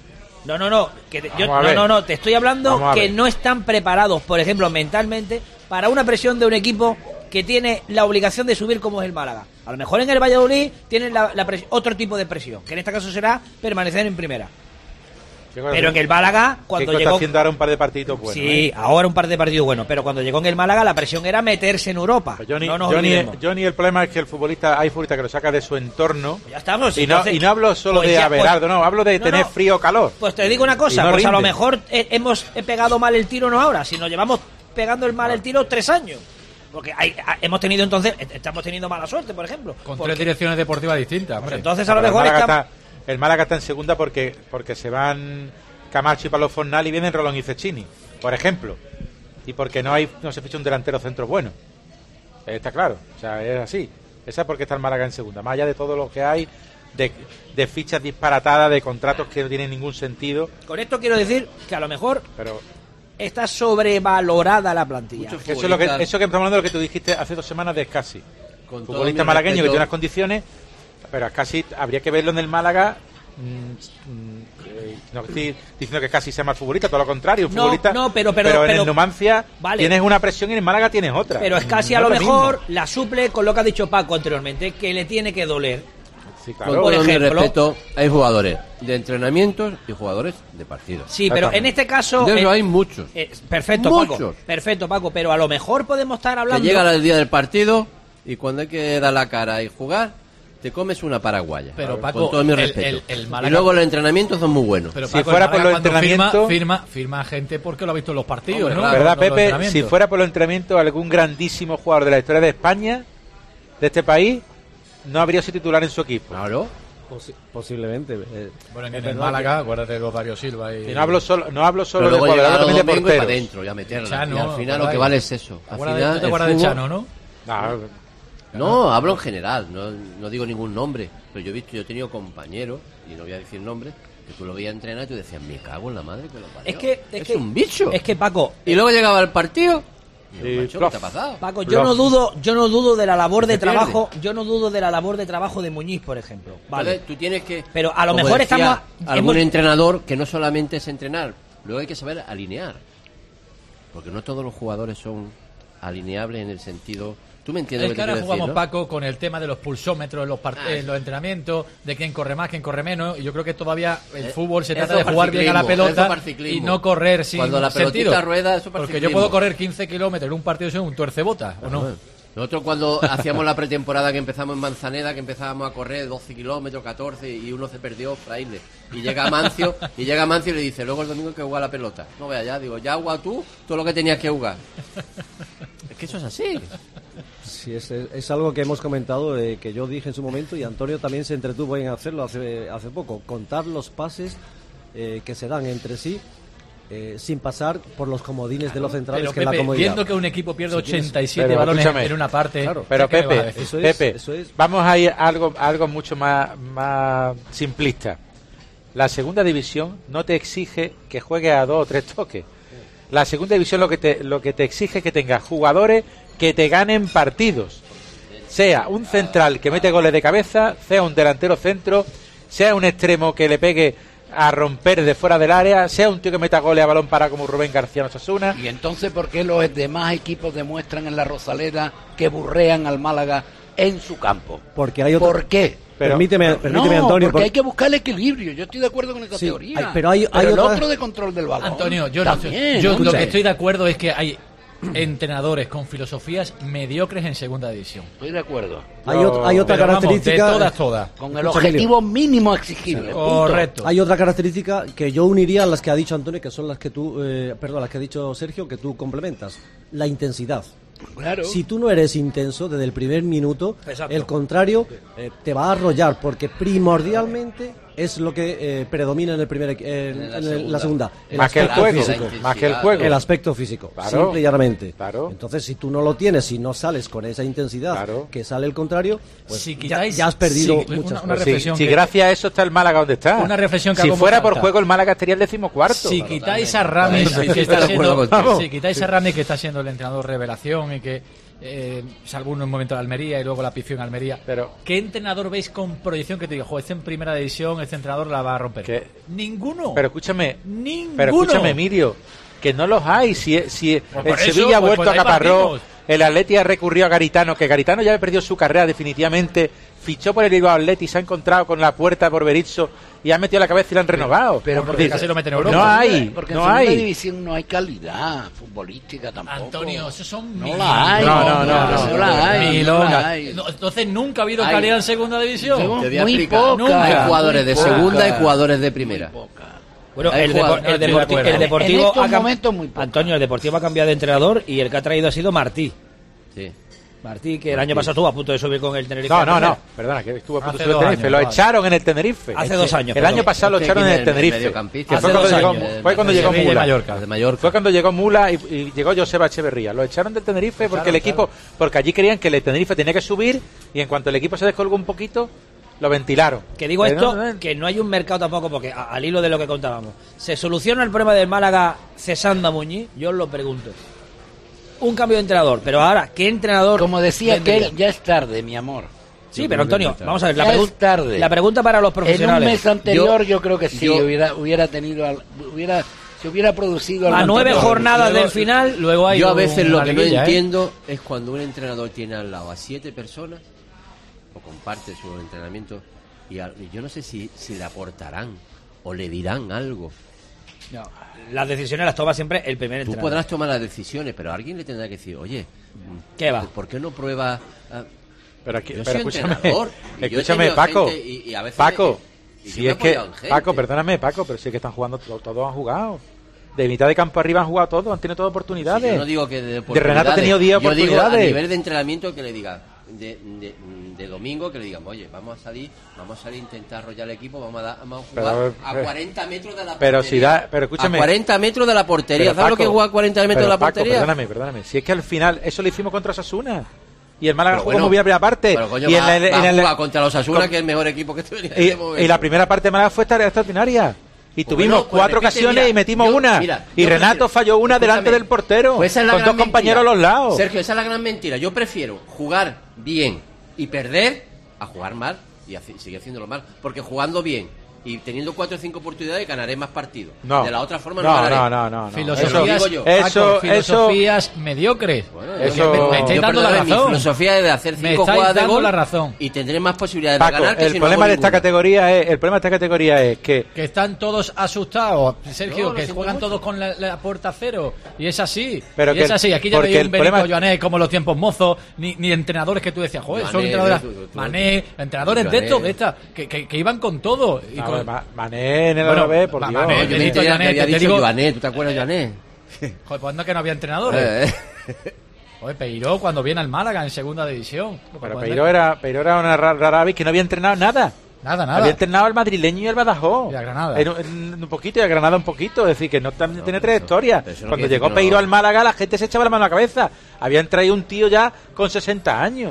S4: No, te estoy hablando que no están preparados, por ejemplo, mentalmente, para una presión de un equipo que tiene la obligación de subir como es el Málaga. A lo mejor en el Valladolid tienen otro tipo de presión, que en este caso será permanecer en primera. Pero en el Málaga, cuando llegó...
S5: está haciendo ahora un par de partiditos buenos.
S4: Sí, ahora un par de partidos buenos, pero cuando llegó en el Málaga la presión era meterse en Europa.
S5: Pues Johnny, el problema es que hay futbolista que lo saca de su entorno.
S4: Pues ya estamos.
S5: Y no hablo solo de Abelardo, hablo de tener frío o calor.
S4: Pues te digo una cosa, pues a lo mejor hemos pegado mal el tiro no ahora, sino llevamos pegando el tiro 3 años. Porque estamos teniendo mala suerte, por ejemplo.
S3: Con 3 direcciones deportivas distintas.
S4: Pues entonces a lo mejor
S5: el Málaga está en segunda porque se van Camacho y Pablo Fornal y vienen Rolón y Cecchini, por ejemplo. Y porque no se ficha un delantero centro bueno. Está claro, o sea, es así. Esa es porque está el Málaga en segunda. Más allá de todo lo que hay de fichas disparatadas, de contratos que no tienen ningún sentido.
S4: Con esto quiero decir que a lo mejor está sobrevalorada la plantilla.
S5: Eso que estamos hablando de lo que tú dijiste hace 2 semanas de Escasi. Futbolista malagueño que tiene unas condiciones, pero Escasi habría que verlo en el Málaga. No estoy diciendo que Escasi sea mal futbolista, todo lo contrario, futbolista. Pero en el Numancia tienes una presión y en el Málaga tienes otra.
S4: Pero Escasi a lo mejor la suple con lo que ha dicho Paco anteriormente, que le tiene que doler.
S5: Sí, claro.
S24: Con todo mi respeto, hay jugadores de entrenamientos y jugadores de partidos.
S4: Sí, pero en este caso...
S24: De eso hay muchos.
S4: Perfecto,
S24: muchos.
S4: Paco, pero a lo mejor podemos estar hablando...
S24: Que llega el día del partido y cuando hay que dar la cara y jugar, te comes una paraguaya.
S3: Pero Paco,
S24: con todo mi respeto.
S3: el Málaga...
S24: Y luego los entrenamientos son muy buenos.
S3: Pero
S5: si
S3: Paco,
S5: fuera por los entrenamientos...
S3: Firma gente porque lo ha visto en los partidos, ¿no?
S5: ¿Verdad, Pepe? Si fuera por los entrenamientos, algún grandísimo jugador de la historia de España, de este país, no habría sido titular en su equipo.
S24: Claro.
S6: Posiblemente.
S3: Bueno, en el Málaga, acuérdate de los Darío Silva y...
S5: No hablo solo de
S24: jugadores, también de
S5: porteros.
S24: para adentro y a meterla.
S3: Chano,
S24: y al final lo que vale es eso. Al final,
S3: ¿tú te acuerdas de Chano, no?
S24: No, hablo en general, no digo ningún nombre. Pero yo he tenido compañeros, y no voy a decir nombres, que tú lo veías entrenar y tú decías, me cago en la madre que lo parió. Es un bicho.
S4: Es que, Paco...
S24: Y luego llegaba el partido...
S5: ¿Qué
S24: te ha pasado?
S4: Paco, yo no dudo de la labor de trabajo, de Muñiz, por ejemplo. Vale.
S24: Entonces, tú tienes que,
S4: pero a lo mejor estamos
S24: algún entrenador que no solamente es entrenar, luego hay que saber alinear. Porque no todos los jugadores son alineables en el sentido... ¿Tú me entiendes?
S3: Es que ahora jugamos, ¿no, Paco, con el tema de los pulsómetros en los entrenamientos, de quién corre más, quién corre menos, y yo creo que todavía el fútbol se trata de jugar bien a la pelota y no correr sin
S24: cuando la
S3: sentido.
S24: Rueda, eso
S3: porque yo puedo correr 15 kilómetros en un partido sin un tuercebota, ¿o no?
S24: Nosotros cuando hacíamos la pretemporada que empezamos en Manzaneda, que empezábamos a correr 12 kilómetros, 14, y uno se perdió, Fraile. Y llega Mancio y le dice, luego el domingo hay que jugar la pelota. No vea ya, digo, ya juega tú todo lo que tenías que jugar. Es que eso es así.
S6: Sí, es algo que hemos comentado, que yo dije en su momento, y Antonio también se entretuvo en hacerlo hace poco, contar los pases que se dan entre sí, sin pasar por los comodines de los centrales,
S3: pero
S6: que
S3: Pepe,
S6: es la comodidad.
S3: viendo que un equipo pierde
S6: Si
S3: 87 balones en una parte,
S5: claro, pero Pepe,
S6: eso es.
S5: Vamos a ir a algo mucho más simplista. La segunda división no te exige que juegues a 2 o 3 toques. La segunda división lo que te exige es que tengas jugadores que te ganen partidos. Sea un central que mete goles de cabeza, sea un delantero centro, sea un extremo que le pegue a romper de fuera del área, sea un tío que meta goles a balón para como Rubén García en Osasuna.
S26: Y entonces, ¿por qué los demás equipos demuestran en la Rosaleda que burrean al Málaga en su campo?
S6: Porque hay otro...
S26: ¿Por qué?
S6: Permíteme,
S26: no,
S6: Antonio.
S26: Porque hay que buscar el equilibrio. Yo estoy de acuerdo con esa teoría.
S6: Pero hay
S26: el
S6: otra...
S26: otro de control del balón.
S3: Antonio, yo
S26: también,
S3: lo que estoy de acuerdo es que hay entrenadores con filosofías mediocres en segunda división.
S26: Estoy de acuerdo.
S6: Hay otra característica...
S3: Vamos, de todas.
S26: Con el objetivo mínimo exigible.
S3: Correcto.
S6: Hay otra característica que yo uniría a las que ha dicho Antonio, que son las que tú... las que ha dicho Sergio, que tú complementas. La intensidad.
S26: Claro.
S6: Si tú no eres intenso desde el primer minuto,
S4: Exacto.
S6: el contrario te va a arrollar, porque primordialmente es lo que predomina en el en la segunda.
S5: Más que el juego.
S6: El aspecto físico.
S5: Claro.
S6: Simple y llanamente.
S5: Claro.
S6: Entonces, si tú no lo tienes, si no sales con esa intensidad que sale el contrario, pues
S3: Si
S6: ya
S3: quitáis-
S6: has perdido
S3: sí,
S6: muchas
S3: una
S6: cosas.
S3: reflexión
S5: Si
S3: que-
S5: gracias a eso está el Málaga donde está.
S3: Una reflexión que
S5: si
S3: hago muy
S5: fuera por
S3: alta.
S5: juego el Málaga estaría el 14º.
S3: Si quitáis a Ramis,
S24: Sí,
S3: que
S24: estoy
S3: está
S24: de acuerdo
S3: siendo,
S24: contigo.
S3: si quitáis a Ramis, que está siendo el entrenador revelación y que salvo en un momento de Almería y luego la pifió en Almería,
S5: pero
S3: ¿qué entrenador veis con proyección que te diga, joder, este en primera división, este entrenador la va a romper? Ninguno.
S5: Pero escúchame,
S3: Ninguno.
S5: Emilio, que no los hay. Si el
S3: por eso,
S5: Sevilla ha
S3: pues,
S5: vuelto
S3: ahí
S5: a Caparrós,
S3: partimos.
S5: el Atleti ha recurrido a Garitano, que Garitano ya ha perdido su carrera definitivamente, fichó por el Bilbao Atleti, se ha encontrado con la puerta por Berizzo y ha metido la cabeza y la han renovado.
S26: Pero porque
S3: casi lo meten en Europa.
S5: No hay,
S26: porque
S5: no
S26: en segunda
S5: hay.
S26: división no hay calidad futbolística tampoco.
S3: Antonio, esos son
S26: No la hay.
S5: No
S26: la hay.
S3: milongas.
S26: no la hay.
S3: No, entonces nunca ha habido
S24: Hay-
S3: calidad en segunda división.
S24: Te voy a
S26: Muy
S24: explicar.
S26: poca.
S24: Hay jugadores de
S26: Muy
S24: segunda y
S26: poca.
S24: jugadores de primera.
S4: Bueno,
S24: Hay
S4: el
S24: jugadores-
S4: Deportivo
S26: En estos
S4: ha
S26: momentos muy poca.
S4: Antonio, el Deportivo ha cambiado de entrenador y el que ha traído ha sido Martí.
S24: Sí.
S4: Martí, que el año pasado estuvo a punto de subir con el Tenerife.
S5: No, perdona, que estuvo a punto de
S3: Hace
S5: subir el
S3: 2
S5: Tenerife.
S3: años,
S5: Lo
S3: vale.
S5: echaron en el Tenerife.
S4: Hace 2 años.
S5: El año pasado lo echaron en el Tenerife.
S24: mediocampista.
S5: Que fue
S4: Hace
S5: cuando
S4: 2
S5: llegó,
S4: años.
S5: fue cuando llegó
S3: Sevilla y
S5: Mula.
S3: Mallorca.
S24: De Mallorca.
S5: Fue cuando llegó Mula y llegó Joseba Echeverría. Lo echaron del Tenerife porque el equipo, porque allí creían que el Tenerife tenía que subir y en cuanto el equipo se descolgó un poquito, lo ventilaron.
S4: Que digo esto, que no hay un mercado tampoco, porque al hilo de lo que contábamos, ¿se soluciona el problema del Málaga cesando a Muñiz? Yo os lo pregunto. Un cambio de entrenador, pero ahora, ¿qué entrenador?
S26: Como decía
S4: vendría?
S26: aquel, ya es tarde, mi amor.
S4: Sí, pero Antonio, vamos a ver,
S26: Ya es tarde.
S4: la pregunta para los
S26: En un
S4: profesionales.
S26: mes anterior yo creo que sí, hubiera tenido... se hubiera producido...
S4: A
S26: algo
S4: 9
S26: anterior.
S4: jornadas del final,
S3: Luego hay
S24: Yo a veces
S3: una
S24: lo que no
S3: liguilla,
S24: entiendo es cuando un entrenador tiene al lado a 7 personas o comparte su entrenamiento y yo no sé si le aportarán o le dirán algo.
S4: No, las decisiones las toma siempre el primer
S24: Tú
S4: entrenador.
S24: podrás tomar las decisiones, pero alguien le tendrá que decir, oye,
S4: ¿qué va?
S24: ¿por qué no prueba?
S5: Pero, aquí,
S24: Yo
S5: pero
S24: soy
S5: escúchame,
S24: entrenador, y yo he
S5: escúchame,
S24: tenido
S5: Paco.
S24: gente y a veces
S5: Paco,
S24: y yo
S5: si
S24: me he
S5: es que,
S24: apoyado en gente.
S5: Paco, perdóname, Paco, pero si es que están jugando, todos han jugado. De mitad de campo arriba han jugado todos, han tenido todas oportunidades.
S24: Yo no digo que de
S5: Renato ha tenido 10
S24: Yo digo a
S5: oportunidades.
S24: nivel de entrenamiento que le diga de domingo, que le digan, oye, vamos a salir a intentar arrollar el equipo, vamos a jugar
S5: Pero,
S24: a 40 metros de la portería.
S5: Pero si da, pero escúchame.
S24: A 40 metros de la portería.
S5: Pero,
S24: ¿Sabes lo que es
S5: Paco,
S24: jugar a 40 metros
S5: pero,
S24: de la
S5: Paco,
S24: portería?
S5: Perdóname. Si es que al final eso lo hicimos contra Osasuna. Y el Málaga
S24: Pero
S5: jugó
S24: bueno,
S5: muy bien la primera parte.
S24: Pero coño,
S5: y
S24: va a jugar contra los Osasuna, que es el mejor equipo que tenía en este momento.
S5: y la primera parte de Málaga fue extraordinaria. Y
S24: Pues
S5: tuvimos
S24: bueno, pues
S5: 4
S24: repite,
S5: ocasiones
S24: mira,
S5: y metimos
S24: yo-
S5: una.
S24: mira,
S5: y
S24: yo
S5: Renato
S24: prefiero-
S5: falló una delante
S24: Escúchame,
S5: del portero.
S24: pues esa es la
S5: con
S24: gran
S5: 2 compañeros a
S24: mentira.
S5: los lados.
S24: Sergio, esa es la gran mentira. Yo prefiero jugar bien y perder a jugar mal y seguir haciéndolo mal. Porque jugando bien y teniendo 4 o 5 oportunidades ganaré más partidos.
S5: No.
S24: De la otra forma no ganaré.
S5: No.
S3: Filosofías,
S24: Eso digo yo.
S3: Paco, filosofías mediocres.
S5: Eso-
S3: me estáis
S24: Yo,
S3: dando la
S24: perdóname, mi
S3: razón.
S24: filosofía es de hacer
S3: Me
S24: 5
S3: estáis
S24: jugadas de
S3: dando
S24: gol
S3: la razón.
S24: y tendré más posibilidades
S5: Paco,
S24: de ganar que
S5: el
S24: si
S5: problema
S24: no hago
S5: de esta
S24: ninguna.
S5: categoría es que
S3: Que están todos asustados, Sergio,
S24: No, lo
S3: que
S24: siento
S3: juegan
S24: mucho.
S3: todos con la puerta cero. Y es así.
S5: Pero
S3: y
S5: que
S3: es así. Aquí ya no
S5: porque
S3: hay
S5: el
S3: un Benito
S5: problema-
S3: Joané como en los tiempos mozos, ni entrenadores que tú decías, joder, son
S24: Mané,
S3: entrenadores.
S24: tú-
S3: Mané, entrenadores de
S24: Joané.
S3: estos, de estas, que iban con todo. Y
S5: A
S3: con-
S5: ver, Mané en el
S3: Bueno,
S5: Alavés, por Dios.
S3: Mané,
S24: No, yo me
S3: Benito
S24: enteré
S3: Joané,
S24: que había
S3: te
S24: dicho
S3: digo-
S24: Joané. ¿Tú te acuerdas de Joané?
S3: Joder, pues anda que no había entrenadores. Oye, Peiró cuando viene al Málaga en segunda división.
S5: Pero Peiró era una rara vez que no había entrenado nada.
S3: Nada.
S5: Había entrenado al madrileño y al Badajoz.
S3: Y a Granada.
S5: Un poquito, y a Granada un poquito. Es decir, que no tiene trayectoria. Cuando llegó Peiró al Málaga, la gente se echaba la mano a la cabeza. Habían traído un tío ya con 60 años.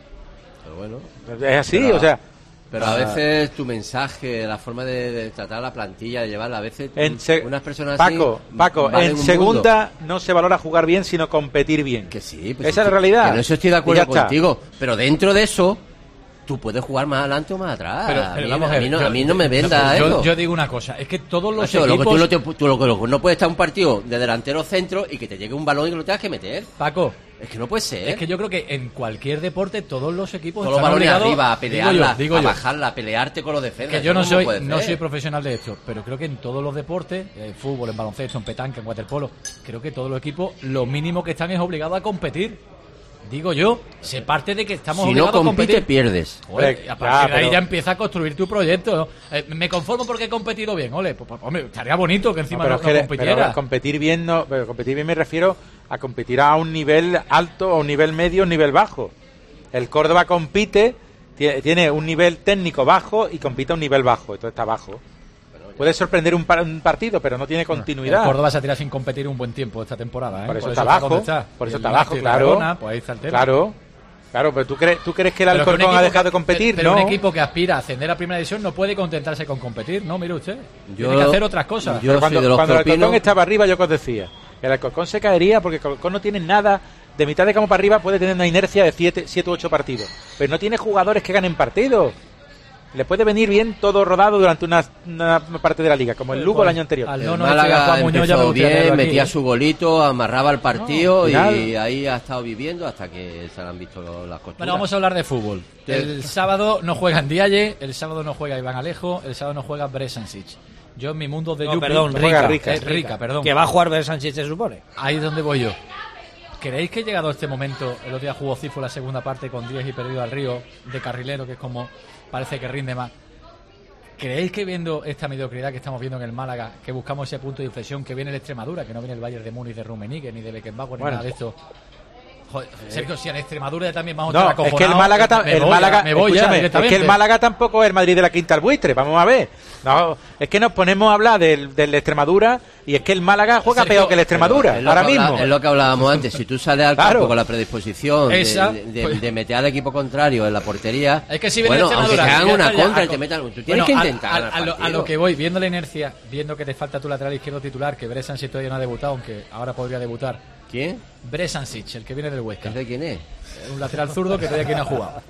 S24: Pero bueno.
S5: Es así, o sea...
S24: Pero a veces tu mensaje, la forma de tratar la plantilla, de llevarla, a veces unas personas
S5: Paco, en segunda no se valora jugar bien, sino competir bien.
S24: Que sí, pues
S5: esa es la realidad.
S24: Que no estoy de acuerdo contigo, pero dentro de eso tú puedes jugar más adelante o más atrás.
S3: Pero
S24: a mí no me venda eso.
S3: Yo digo una cosa, es que todos los
S24: equipos...
S3: equipos...
S24: no puedes estar un partido de delantero centro y que te llegue un balón y que lo tengas que meter.
S3: Paco...
S24: Es que no puede ser.
S3: Es que yo creo que en cualquier deporte todos los equipos
S24: todos los balones arriba, a pelearla,
S3: a
S24: bajarla, a pelearte con los defensas.
S3: Que yo no soy profesional de esto, pero creo que en todos los deportes, en fútbol, en baloncesto, en petanca, en waterpolo, creo que todos los equipos lo mínimo que están es obligados a competir. Digo yo, se parte de que estamos obligados a competir.
S24: Si no compites, pierdes.
S3: Ole, a partir de ahí ya empieza a construir tu proyecto, ¿no? Me conformo porque he competido bien, ole, pues, hombre, estaría bonito que encima no competiera.
S5: Pero competir bien me refiero a competir a un nivel alto, a un nivel medio, a un nivel bajo. El Córdoba compite, tiene un nivel técnico bajo y compite a un nivel bajo, entonces está bajo. Puede sorprender un partido, pero no tiene continuidad.
S3: El Córdoba se ha tirado sin competir un buen tiempo esta temporada, ¿eh?
S5: Por eso está bajo. Por eso está bajo, claro.
S3: Pues ahí está el tema.
S5: Claro, pero ¿tú crees que el Alcorcón ha dejado de competir?
S3: Pero
S5: no.
S3: Un equipo que aspira a ascender a primera división no puede contentarse con competir, ¿no? Mire usted. Tiene que hacer otras cosas.
S5: Cuando el Alcorcón estaba arriba, yo que os decía, el Alcorcón se caería porque el Alcorcón no tiene nada. De mitad de campo para arriba puede tener una inercia de 7 u 8 partidos. Pero no tiene jugadores que ganen partidos. Le puede venir bien todo rodado durante una parte de la liga, como el Lugo el año anterior.
S24: El Málaga empezó bien, metía su golito, amarraba el partido y ahí ha estado viviendo hasta que se han visto las costuras.
S3: Bueno, vamos a hablar de fútbol. El sábado no juega Ndiaye, el sábado no juega Iván Alejo, el sábado no juega Bresansic. Yo en mi mundo de Yupi...
S4: Perdón,
S3: Rica, perdón.
S4: Que va a jugar Bresansic, se supone.
S3: Ahí es donde voy yo. ¿Creéis que llegado este momento, el otro día jugó Cifo la segunda parte con 10 y perdido al Río, de carrilero, que es como... parece que rinde más? ¿Creéis que viendo esta mediocridad que estamos viendo en el Málaga, que buscamos ese punto de inflexión, que viene el Extremadura, que no viene el Bayern de Múnich, de Rummenigge, ni de Beckenbauer, ni nada de esto? Joder, Sergio, si en Extremadura también vamos a estar acojonados...
S5: Es que el Málaga tampoco es el Madrid de la Quinta al Buitre, vamos a ver. No, es que nos ponemos a hablar del Extremadura y es que el Málaga juega peor que el Extremadura, ahora mismo.
S24: Es lo que hablábamos antes, si tú sales al campo con la predisposición de meter al equipo contrario en la portería,
S3: es que si viene
S24: aunque te hagan una contra y te metan... Tú tienes que intentar
S3: a lo que voy, viendo la inercia, viendo que te falta tu lateral izquierdo titular, que Bresansic todavía no ha debutado, aunque ahora podría debutar.
S24: ¿Quién?
S3: Bresansic, el que viene del Huesca.
S24: ¿De quién es?
S3: Un lateral zurdo que todavía no ha jugado.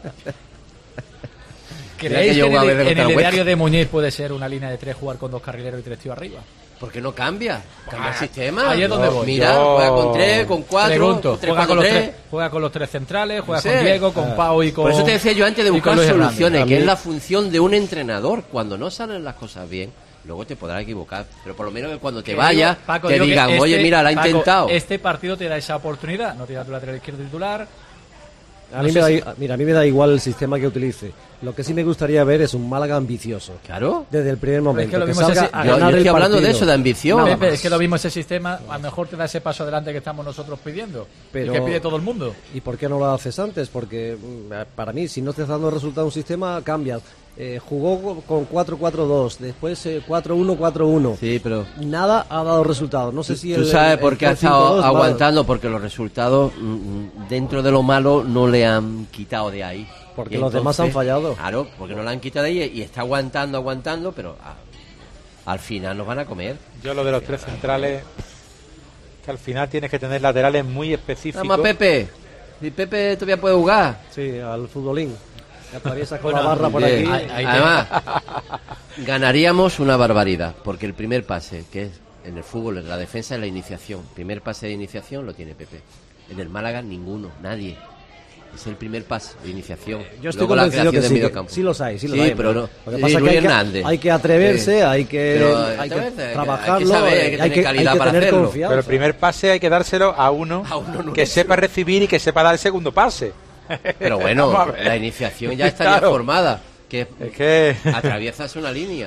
S3: ¿Creéis que en el ideario de Muñiz puede ser una línea de 3 jugar con 2 carrileros y 3 tíos arriba?
S24: ¿Por qué no cambia? Cambia el sistema.
S3: Ahí es donde voy.
S24: Mira, juega con 3, con 4.
S3: Pregunto, juega con los 3 centrales, juega con Diego, con Pau y con...
S24: Por eso te decía yo antes de buscar soluciones, que es la función de un entrenador. Cuando no salen las cosas bien, luego te podrás equivocar, pero por lo menos que cuando te vayas te digan, oye, mira, la ha intentado.
S3: Este partido te da esa oportunidad, no te da tu lateral izquierdo titular.
S6: A mí me da igual el sistema que utilice. Lo que sí me gustaría ver es un Málaga ambicioso.
S24: Claro.
S6: Desde el primer momento.
S24: Yo estoy hablando de eso, de ambición.
S3: Pepe, es que lo mismo ese sistema, a lo mejor te da ese paso adelante que estamos nosotros pidiendo.
S6: Pero,
S3: y que pide todo el mundo.
S6: ¿Y por qué no lo haces antes? Porque para mí, si no te está dando resultado un sistema, cambias. Jugó con 4-4-2, después 4-1-4-1.
S24: Sí, pero
S6: nada ha dado resultado. No sé si
S24: tú sabes por qué ha estado aguantando, porque los resultados dentro de lo malo no le han quitado de ahí.
S6: Porque los demás han fallado.
S24: Claro, porque no le han quitado de ahí y está aguantando, pero al final nos van a comer.
S5: Yo lo de los 3 centrales, que al final tienes que tener laterales muy específicos.
S24: Vamos, Pepe. Si Pepe todavía puede jugar.
S6: Sí, al futbolín. Atraviesas con la barra por aquí.
S24: Además, ganaríamos una barbaridad, porque el primer pase, que es en el fútbol, en la defensa, es la iniciación. El primer pase de iniciación lo tiene Pepe. En el Málaga, ninguno, nadie. Es el primer paso de iniciación.
S6: Yo estoy convencido que sí los hay.
S24: Pero no.
S6: Lo que pasa es que hay que atreverse, hay que trabajarlo, hay que tener confianza.
S5: Pero el primer pase hay que dárselo a uno que sepa recibir y que sepa dar el segundo pase.
S24: Pero bueno, la iniciación ya estaría formada, que atraviesas una línea.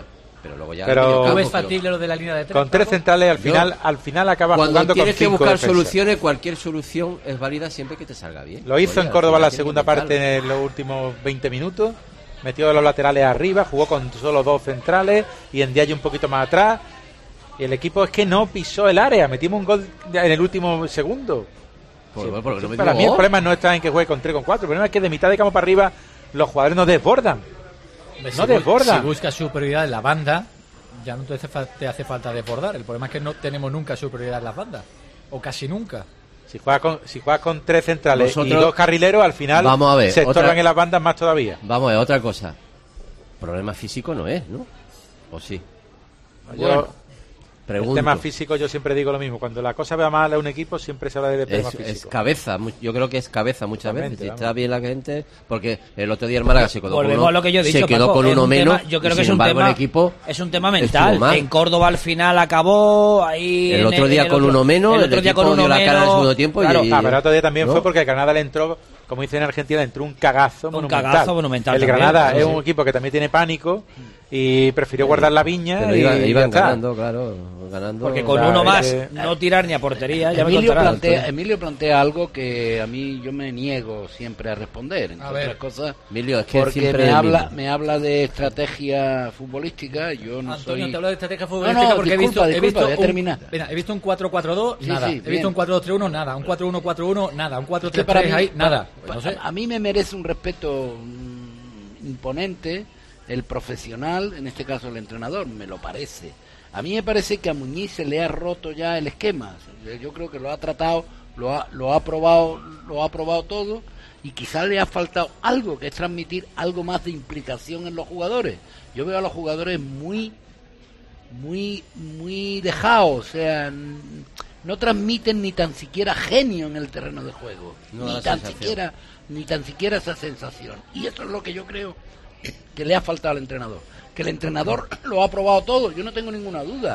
S24: pero luego ya...
S3: ¿Tú ves factible lo de la línea de 3?
S5: Con 3 centrales al final acaba jugando con 5
S24: Cuando tienes que buscar
S5: defensas.
S24: soluciones, cualquier solución es válida siempre que te salga bien.
S5: Lo hizo
S24: Oye,
S5: en Córdoba
S24: al
S5: la
S24: final
S5: segunda
S24: tiene que
S5: parte en los últimos 20 minutos. Metió los laterales arriba, jugó con solo 2 centrales y en Diaye un poquito más atrás. Y el equipo es que no pisó el área. Metimos un gol en el último segundo. Para mí el problema no está en que juegue con 3 con 4. El problema es que de mitad de campo para arriba los jugadores no desbordan. No desbordan.
S3: Si buscas superioridad en la banda, ya no te hace falta desbordar. El problema es que no tenemos nunca superioridad en las bandas. O casi nunca.
S5: Si juegas con 3 centrales
S24: Nosotros,
S5: y 2 carrileros, al final
S24: vamos a ver,
S5: se estorban en las bandas más todavía.
S24: Vamos a ver, otra cosa. Problema físico no es, ¿no? ¿O sí? Pregunto.
S5: El tema físico, yo siempre digo lo mismo. Cuando la cosa va mal a un equipo, siempre se habla de tema físico.
S24: Es cabeza, yo creo que es cabeza muchas veces. Si
S5: vamos.
S24: está bien la gente, porque el otro día el Málaga se quedó
S4: Volvemos
S24: con uno,
S4: a lo que yo he dicho,
S24: se quedó
S4: Paco,
S24: con
S4: es
S24: uno
S4: un
S24: menos.
S4: tema, yo creo
S24: y
S4: que
S24: sin embargo, el equipo
S4: es un tema
S24: estuvo
S4: mental.
S24: mal.
S4: En Córdoba al final acabó ahí.
S24: El otro día con uno menos,
S4: el otro día con uno
S24: dio la cara en el
S4: menos,
S24: segundo tiempo.
S5: Claro,
S24: y
S5: pero el otro día también
S24: ¿no?
S5: fue porque el Granada le entró, como dicen en Argentina, le entró un cagazo monumental.
S4: Cagazo monumental
S5: El
S4: también,
S5: Granada
S4: sí,
S5: es
S4: sí.
S5: un equipo que también tiene pánico y prefirió guardar la viña.
S24: Pero
S5: y
S24: iban
S5: ya está.
S24: ganando, claro. Ganando.
S4: Porque con uno más no tirar ni a portería. Ya
S26: Emilio plantea algo que a mí yo me niego siempre a responder. Entre otras cosas,
S24: Emilio, es que
S26: porque
S24: siempre
S26: me habla de estrategia futbolística. Yo no
S3: Antonio,
S26: soy...
S3: te hablo de estrategia futbolística
S26: No,
S3: porque
S26: disculpa,
S3: he visto
S26: voy a terminar.
S3: He visto un 4-4-2,
S26: Sí,
S3: nada.
S26: sí,
S3: He
S26: bien.
S3: visto un 4-2-3-1, nada. Un 4-1-4-1, nada. Un
S26: Es que para
S3: 4-3-3,
S26: mí,
S3: ahí, nada. Pues no sé.
S26: A mí me merece un respeto imponente el profesional, en este caso el entrenador, me lo parece. A mí me parece que a Muñiz se le ha roto ya el esquema. Yo creo que lo ha tratado, lo ha probado todo, y quizás le ha faltado algo, que es transmitir algo más de implicación en los jugadores. Yo veo a los jugadores muy dejados, o sea, no transmiten ni tan siquiera genio en el terreno de juego,
S24: No
S26: ni
S24: da
S26: tan
S24: sensación.
S26: siquiera esa sensación. Y eso es lo que yo creo que le ha faltado al entrenador. Que el entrenador lo ha probado todo, yo no tengo ninguna duda.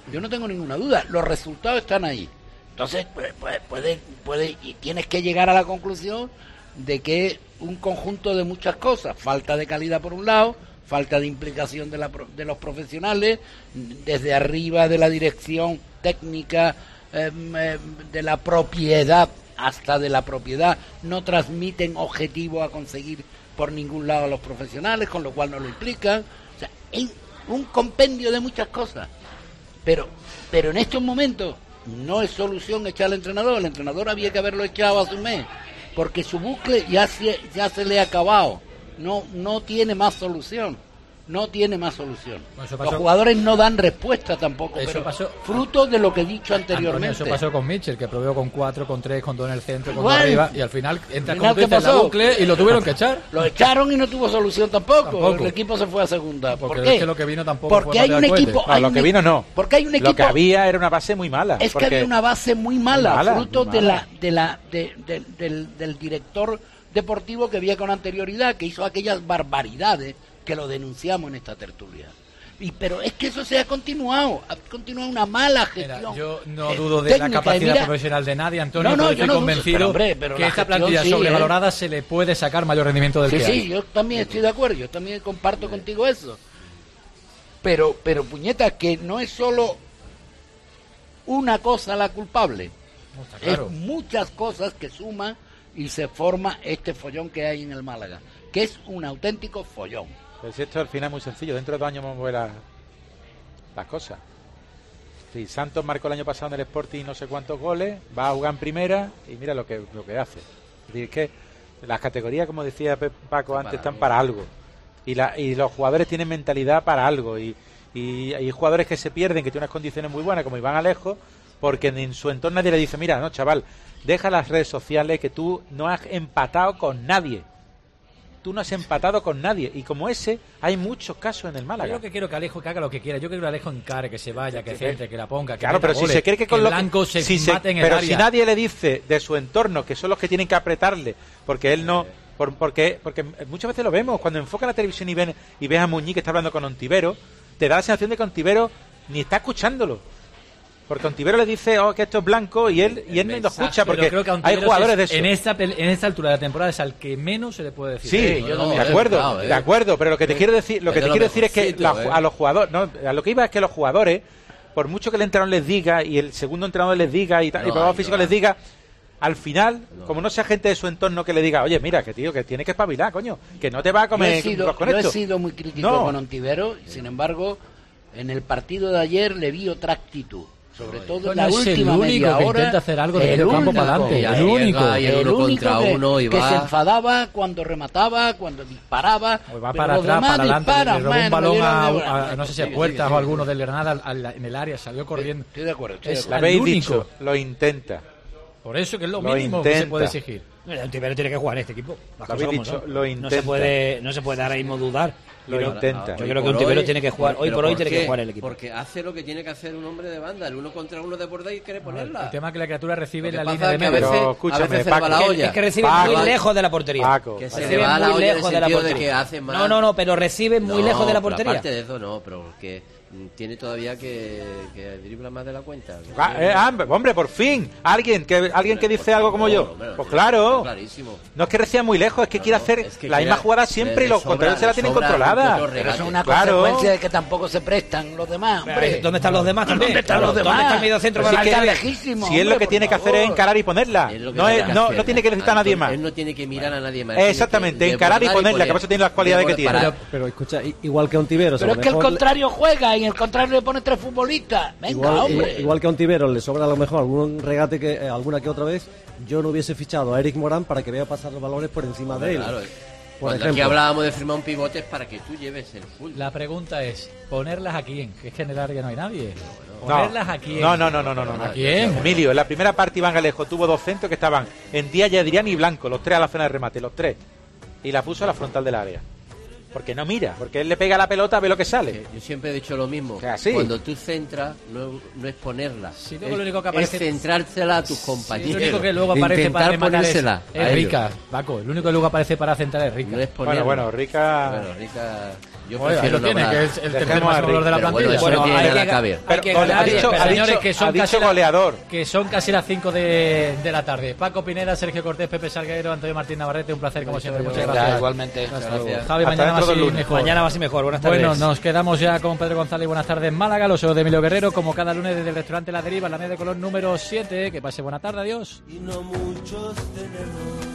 S26: Los resultados están ahí. Entonces, puede y tienes que llegar a la conclusión de que un conjunto de muchas cosas, falta de calidad por un lado, falta de implicación de los profesionales, desde arriba de la dirección técnica, de la propiedad hasta de la propiedad, no transmiten objetivos a conseguir por ningún lado a los profesionales, con lo cual no lo implican. O sea, hay un compendio de muchas cosas. Pero en estos momentos no es solución echar al entrenador. El entrenador había que haberlo echado hace un mes, porque su bucle ya se le ha acabado. No tiene más solución. Bueno, los jugadores no dan respuesta tampoco,
S3: Eso
S26: pero
S3: pasó-
S26: fruto de lo que he dicho anteriormente.
S3: Antonio, eso pasó con Mitchell, que probó con 4, con 3, con 2 en el centro, con
S26: Igual.
S3: 2 arriba, y al final entra
S26: Al
S3: como
S26: final,
S3: tú
S26: ¿qué
S3: dices, en la
S26: pasó?
S3: bucle y lo tuvieron que echar.
S26: Lo echaron y no tuvo solución tampoco.
S3: Tampoco.
S26: El equipo se fue a segunda. ¿Por
S3: Porque
S26: qué?
S3: es que lo que vino tampoco
S26: Porque
S3: fue
S26: hay
S3: para
S26: un
S3: tirar
S26: equipo.
S3: cohetes.
S5: Lo que vino no.
S26: Porque hay un equipo.
S5: Lo que había era una base muy mala.
S26: Es que
S5: porque
S26: había una base muy mala, fruto
S5: muy mala.
S26: del director deportivo que había con anterioridad, que hizo aquellas barbaridades que lo denunciamos en esta tertulia. Pero es que eso se ha continuado una mala gestión.
S3: Mira, yo no dudo de la
S26: técnica,
S3: capacidad
S26: mira,
S3: profesional de nadie, Antonio,
S26: No,
S3: pero
S26: yo
S3: estoy
S26: no dudo,
S3: convencido
S26: pero, hombre, pero
S3: que
S26: la
S3: esta
S26: gestión
S3: plantilla
S26: sí,
S3: sobrevalorada se le puede sacar mayor rendimiento del
S26: Sí,
S3: que
S26: sí,
S3: hay.
S26: yo también estoy de acuerdo, yo también comparto contigo eso. Pero puñeta, que no es solo una cosa la culpable,
S3: está claro.
S26: es muchas cosas que suman y se forma este follón que hay en el Málaga, que es un auténtico follón.
S5: Pues esto al final es muy sencillo. Dentro de 2 años vamos a ver las cosas. Si Santos marcó el año pasado en el Sporting no sé cuántos goles, va a jugar en primera y mira lo que hace. Es decir, que las categorías, como decía Paco antes, están para algo. Y los jugadores tienen mentalidad para algo. Y hay jugadores que se pierden, que tienen unas condiciones muy buenas, como Iván Alejo, porque en su entorno nadie le dice, mira, no, chaval, deja las redes sociales, que tú no has empatado con nadie. Tú no has empatado con nadie. Y como ese, hay muchos casos en el Málaga.
S3: Yo lo que quiero que Alejo que haga lo que quiera. Yo quiero que Alejo encare, que se vaya, que centre, que la ponga, que
S5: Claro,
S3: meta
S5: pero si
S3: goles,
S5: se cree que con
S3: el
S5: lo
S3: Blanco se
S5: si
S3: mate en el
S5: pero
S3: área.
S5: si nadie le dice de su entorno que son los que tienen que apretarle, porque él no, porque muchas veces lo vemos cuando enfoca la televisión y ves a Muñiz que está hablando con Ontivero, te da la sensación de que Ontivero ni está escuchándolo. Porque Ontivero le dice que esto es blanco y él no lo escucha porque
S3: creo que a
S5: hay
S3: Ontiveros
S5: jugadores de eso.
S3: En esta altura de la temporada es al que menos se le puede decir.
S5: Sí, de acuerdo, pero lo que te quiero decir, es que a los jugadores, no, a lo que iba es que los jugadores, por mucho que el entrenador les diga y el segundo entrenador les diga y el preparador físico les diga, al final, como no sea gente de su entorno que le diga, oye, mira, que tío, que tienes que espabilar, coño, que no te va a comer con esto.
S26: Yo he sido muy crítico con Ontivero, sin embargo, en el partido de ayer le vi otra actitud. Sobre todo en la última media hora,
S3: que intenta hacer algo de medio campo para adelante.
S26: El único que se enfadaba cuando remataba, cuando disparaba.
S3: Pues va para atrás, para adelante. Le robó un balón a no sé si a Puertas o a alguno del Granada en el área, salió corriendo.
S26: Estoy de acuerdo.
S5: Lo habéis dicho, lo intenta.
S3: Por eso que es lo mínimo que se puede exigir.
S4: Ontivero tiene que jugar en este equipo.
S5: Lo habéis dicho, lo intenta.
S4: No se puede ahora mismo dudar.
S5: Lo intenta.
S4: Yo creo que Ontivero tiene que jugar. Hoy por hoy tiene que jugar el equipo.
S24: Porque hace lo que tiene que hacer un hombre de banda. El 1 contra 1 de borde y quiere ponerla.
S3: El tema es que la criatura recibe la línea
S24: de
S3: medio.
S24: Pero escúchame, Paco,
S4: es que recibe muy lejos de la portería.
S24: Que se le va muy lejos de la portería.
S4: No, pero recibe muy lejos de la portería.
S24: Aparte de eso, no, pero que tiene todavía que dribla más de la cuenta.
S5: Hombre, por fin, alguien que dice algo como yo. Pues claro.
S24: Clarísimo.
S5: No es que reciba muy lejos, es que quiere hacer la misma jugada siempre y los contrarios se la tienen controlada.
S26: Pero eso es una consecuencia de que tampoco se prestan los demás, hombre.
S4: ¿Dónde están los demás también?
S26: ¿Dónde están los demás?
S4: ¿Dónde está el medio centro?
S26: Está lejísimo.
S5: Si es lo que tiene que hacer es encarar y ponerla. No tiene que necesitar a nadie más.
S24: Él no tiene que mirar a nadie más.
S5: Exactamente, encarar y ponerla, que por eso tiene las cualidades que tiene.
S6: Pero escucha, igual que Ontivero.
S26: Pero es que el contrario juega y el contrario le pone 3 futbolistas. Venga, hombre.
S6: Igual que a Ontivero le sobra a lo mejor algún regate alguna que otra vez, yo no hubiese fichado a Eric Morán para que vea pasar los balones por encima de él.
S24: Claro. Cuando aquí hablábamos de firmar un pivote es para que tú lleves el full.
S3: La pregunta es, ¿ponerlas a quién? Que es que en el área no hay nadie. ¿Ponerlas a quién?
S5: No.
S3: ¿A quién?
S5: Emilio, en la primera parte Iván Alejo tuvo 2 centros que estaban en Díaz, Adrián y Blanco, los 3 a la zona de remate, los 3. Y la puso a la frontal del área. Porque no mira, porque él le pega la pelota, ve lo que sale.
S24: Yo siempre he dicho lo mismo.
S5: ¿Así?
S24: Cuando tú centras, no es ponerla.
S3: Sí, lo único que aparece...
S24: es centrársela a tus compañeros.
S3: Sí, lo único que luego aparece para
S24: ponérsela
S3: es Rica, Paco. El único que luego aparece para centrar es Rica.
S24: No es ponerla.
S5: Bueno, Rica...
S24: Yo prefiero
S3: lo tiene, que es el tercer más goleador de la plantilla.
S5: Ha dicho goleador.
S3: Que son casi las 5 de la tarde. Paco Pineda, Sergio Cortés, Pepe Salguero, Antonio Martín Navarrete, un placer como siempre. Muchas gracias.
S26: Igualmente.
S3: Javi, mañana más y mejor.
S4: Mañana más y mejor. Buenas tardes.
S3: Bueno, nos quedamos ya con Pedro González. Buenas tardes, Málaga. Los ojos de Emilio Guerrero, como cada lunes desde el restaurante La Deriva, en la media de color número 7. Que pase buena tarde. Adiós.
S13: Y no muchos tenemos.